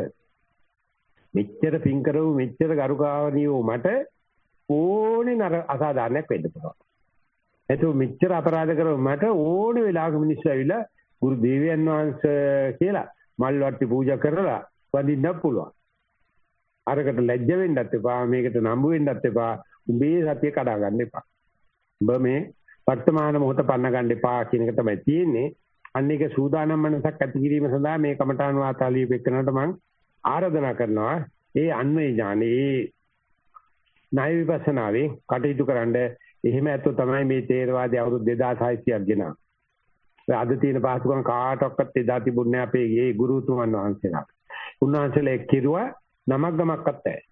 මෙච්චර පිං කරව මෙච්චර ගරුකාවනියෝ මට ඕනේ නර අසාධාරණයක් වෙන්න පුළුවන්. ඒතෝ මෙච්චර අපරාධ කරව මට ඕනේ වෙලාවක මිනිස්සු ඇවිල්ලා ගුරු දේවයන් වහන්සේ කියලා මල් වට්ටි පූජා කරලා වඳින්න පුළුවන්. අරකට ලැජ්ජ වෙන්නත් එපා, මේකට නම්බු වෙන්නත් එපා. උඹේ සතිය කඩා ගන්න එපා. උඹ මේ වර්තමාන මොහොත පන්න ගන්න එපා කියන එක තමයි තියෙන්නේ. අන්න ඒක සූදානම් මනසක් ඇති කිරීම සඳහා මේ කමඨාන් වාතාලිය පෙන්නනට මම ආරාධනා කරනවා. ඒ අන්වේ ඥානේ ණය විපස්සනාවේ කටයුතු කරන්න. එහෙම ඇත්තෝ තමයි මේ තේරවාදී අවුරුදු 2600ක් ගෙනා. අද තියෙන පාසුකම් කාටවත් එදා තිබුණේ අපේ ඒ ගුරුතුමන් වහන්සේලා. උන්වහන්සේලා එක්කිරුවා නමක් ගමක්වත් නැහැ.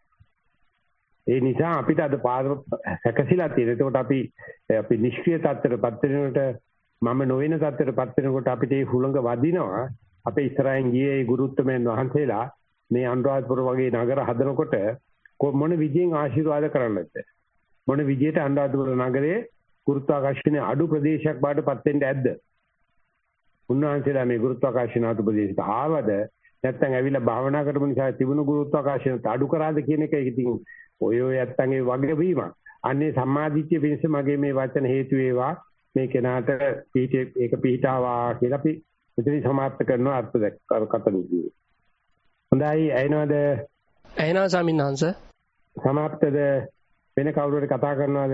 ඒ නිසා අපිට අද සැකසීලා තියෙන. ඒකට අපි නිෂ්ක්‍රීය තත්ත්වයටපත් වෙනකොට මම නොවන තත්ත්වයටපත් වෙනකොට අපිට මේ හුළඟ වදිනවා. අපේ ඉස්සරහින් ගියේ ගුරුත්වමයන් වහන්සේලා මේ අනුරාධපුර වගේ නගර හදනකොට මොන විදියෙන් ආශිර්වාද කරන්නද? මොන විදියට අනුරාධපුර නගරයේ ගුරුත්වාකර්ෂණයේ අඩු ප්‍රදේශයක් බාටපත් වෙන්න ඇද්ද? උන්වහන්සේලා මේ ගුරුත්වාකර්ෂණ අඩු ප්‍රදේශයට ආවද නැත්නම් ඇවිල්ලා භාවනා කරපු නිසා තිබුණු ගුරුත්වාකර්ෂණ අඩු කරාද කියන එක ඉතින් ඔය නැත්තම් ඒ වගේ වීම. අන්නේ සම්මාදිට්ඨිය වෙනස මගේ මේ වචන හේතු වේවා. මේ කෙනාට ඒක පිටාවා කියලා අපි මෙතන සමාප්ත කරනවා අර්ථ කතනිදී. හොඳයි ඇයිනවද? ඇයිනවා ස්වාමීන් වහන්සේ. සමාප්තද වෙන කවුරුහරි කතා කරනවද?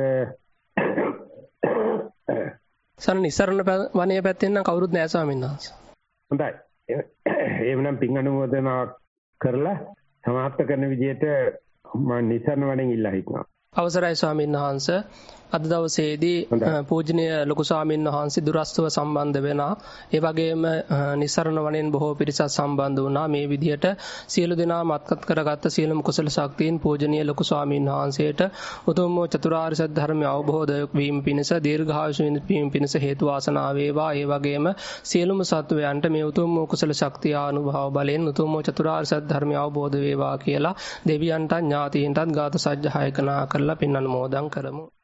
සරණ ඉස්සරණ වනයේ පැත්තෙන් නම් කවුරුත් නැහැ ස්වාමීන් වහන්සේ. හොඳයි. එහෙනම් පින් අනුමෝදනා කරලා සමාප්ත කරන විදිහට මම නිසරණ වණෙන් ඉල්ලා හිටනවා. අවසරයි ස්වාමීන් වහන්සේ. අද දවසේදී පූජනීය ලොකු ස්වාමීන් වහන්සේ දුරස්තව සම්බන්ධ වෙනා. ඒ වගේම නිස්සරණ වණෙන් බොහෝ පිරිසක් සම්බන්ධ වුණා. මේ විදිහට සියලු දෙනා මත්කත් කරගත්ත සියලුම කුසල ශක්තියින් පූජනීය ලොකු ස්වාමීන් වහන්සේට උතුම් චතුරාර්ය සත්‍ය ධර්මය අවබෝධ වීම පිණිස දීර්ඝායුෂ වීම පිණිස හේතු වාසනා වේවා. ඒ වගේම සියලුම සත්වයන්ට මේ උතුම් කුසල ශක්තිය අනුභව බලෙන් උතුම් චතුරාර්ය සත්‍ය ධර්මය අවබෝධ වේවා කියලා දෙවියන්ට ඥාතීන්ටත් ගාත සජ්ජහායකනා කරලා පින් අනුමෝදන් කරමු.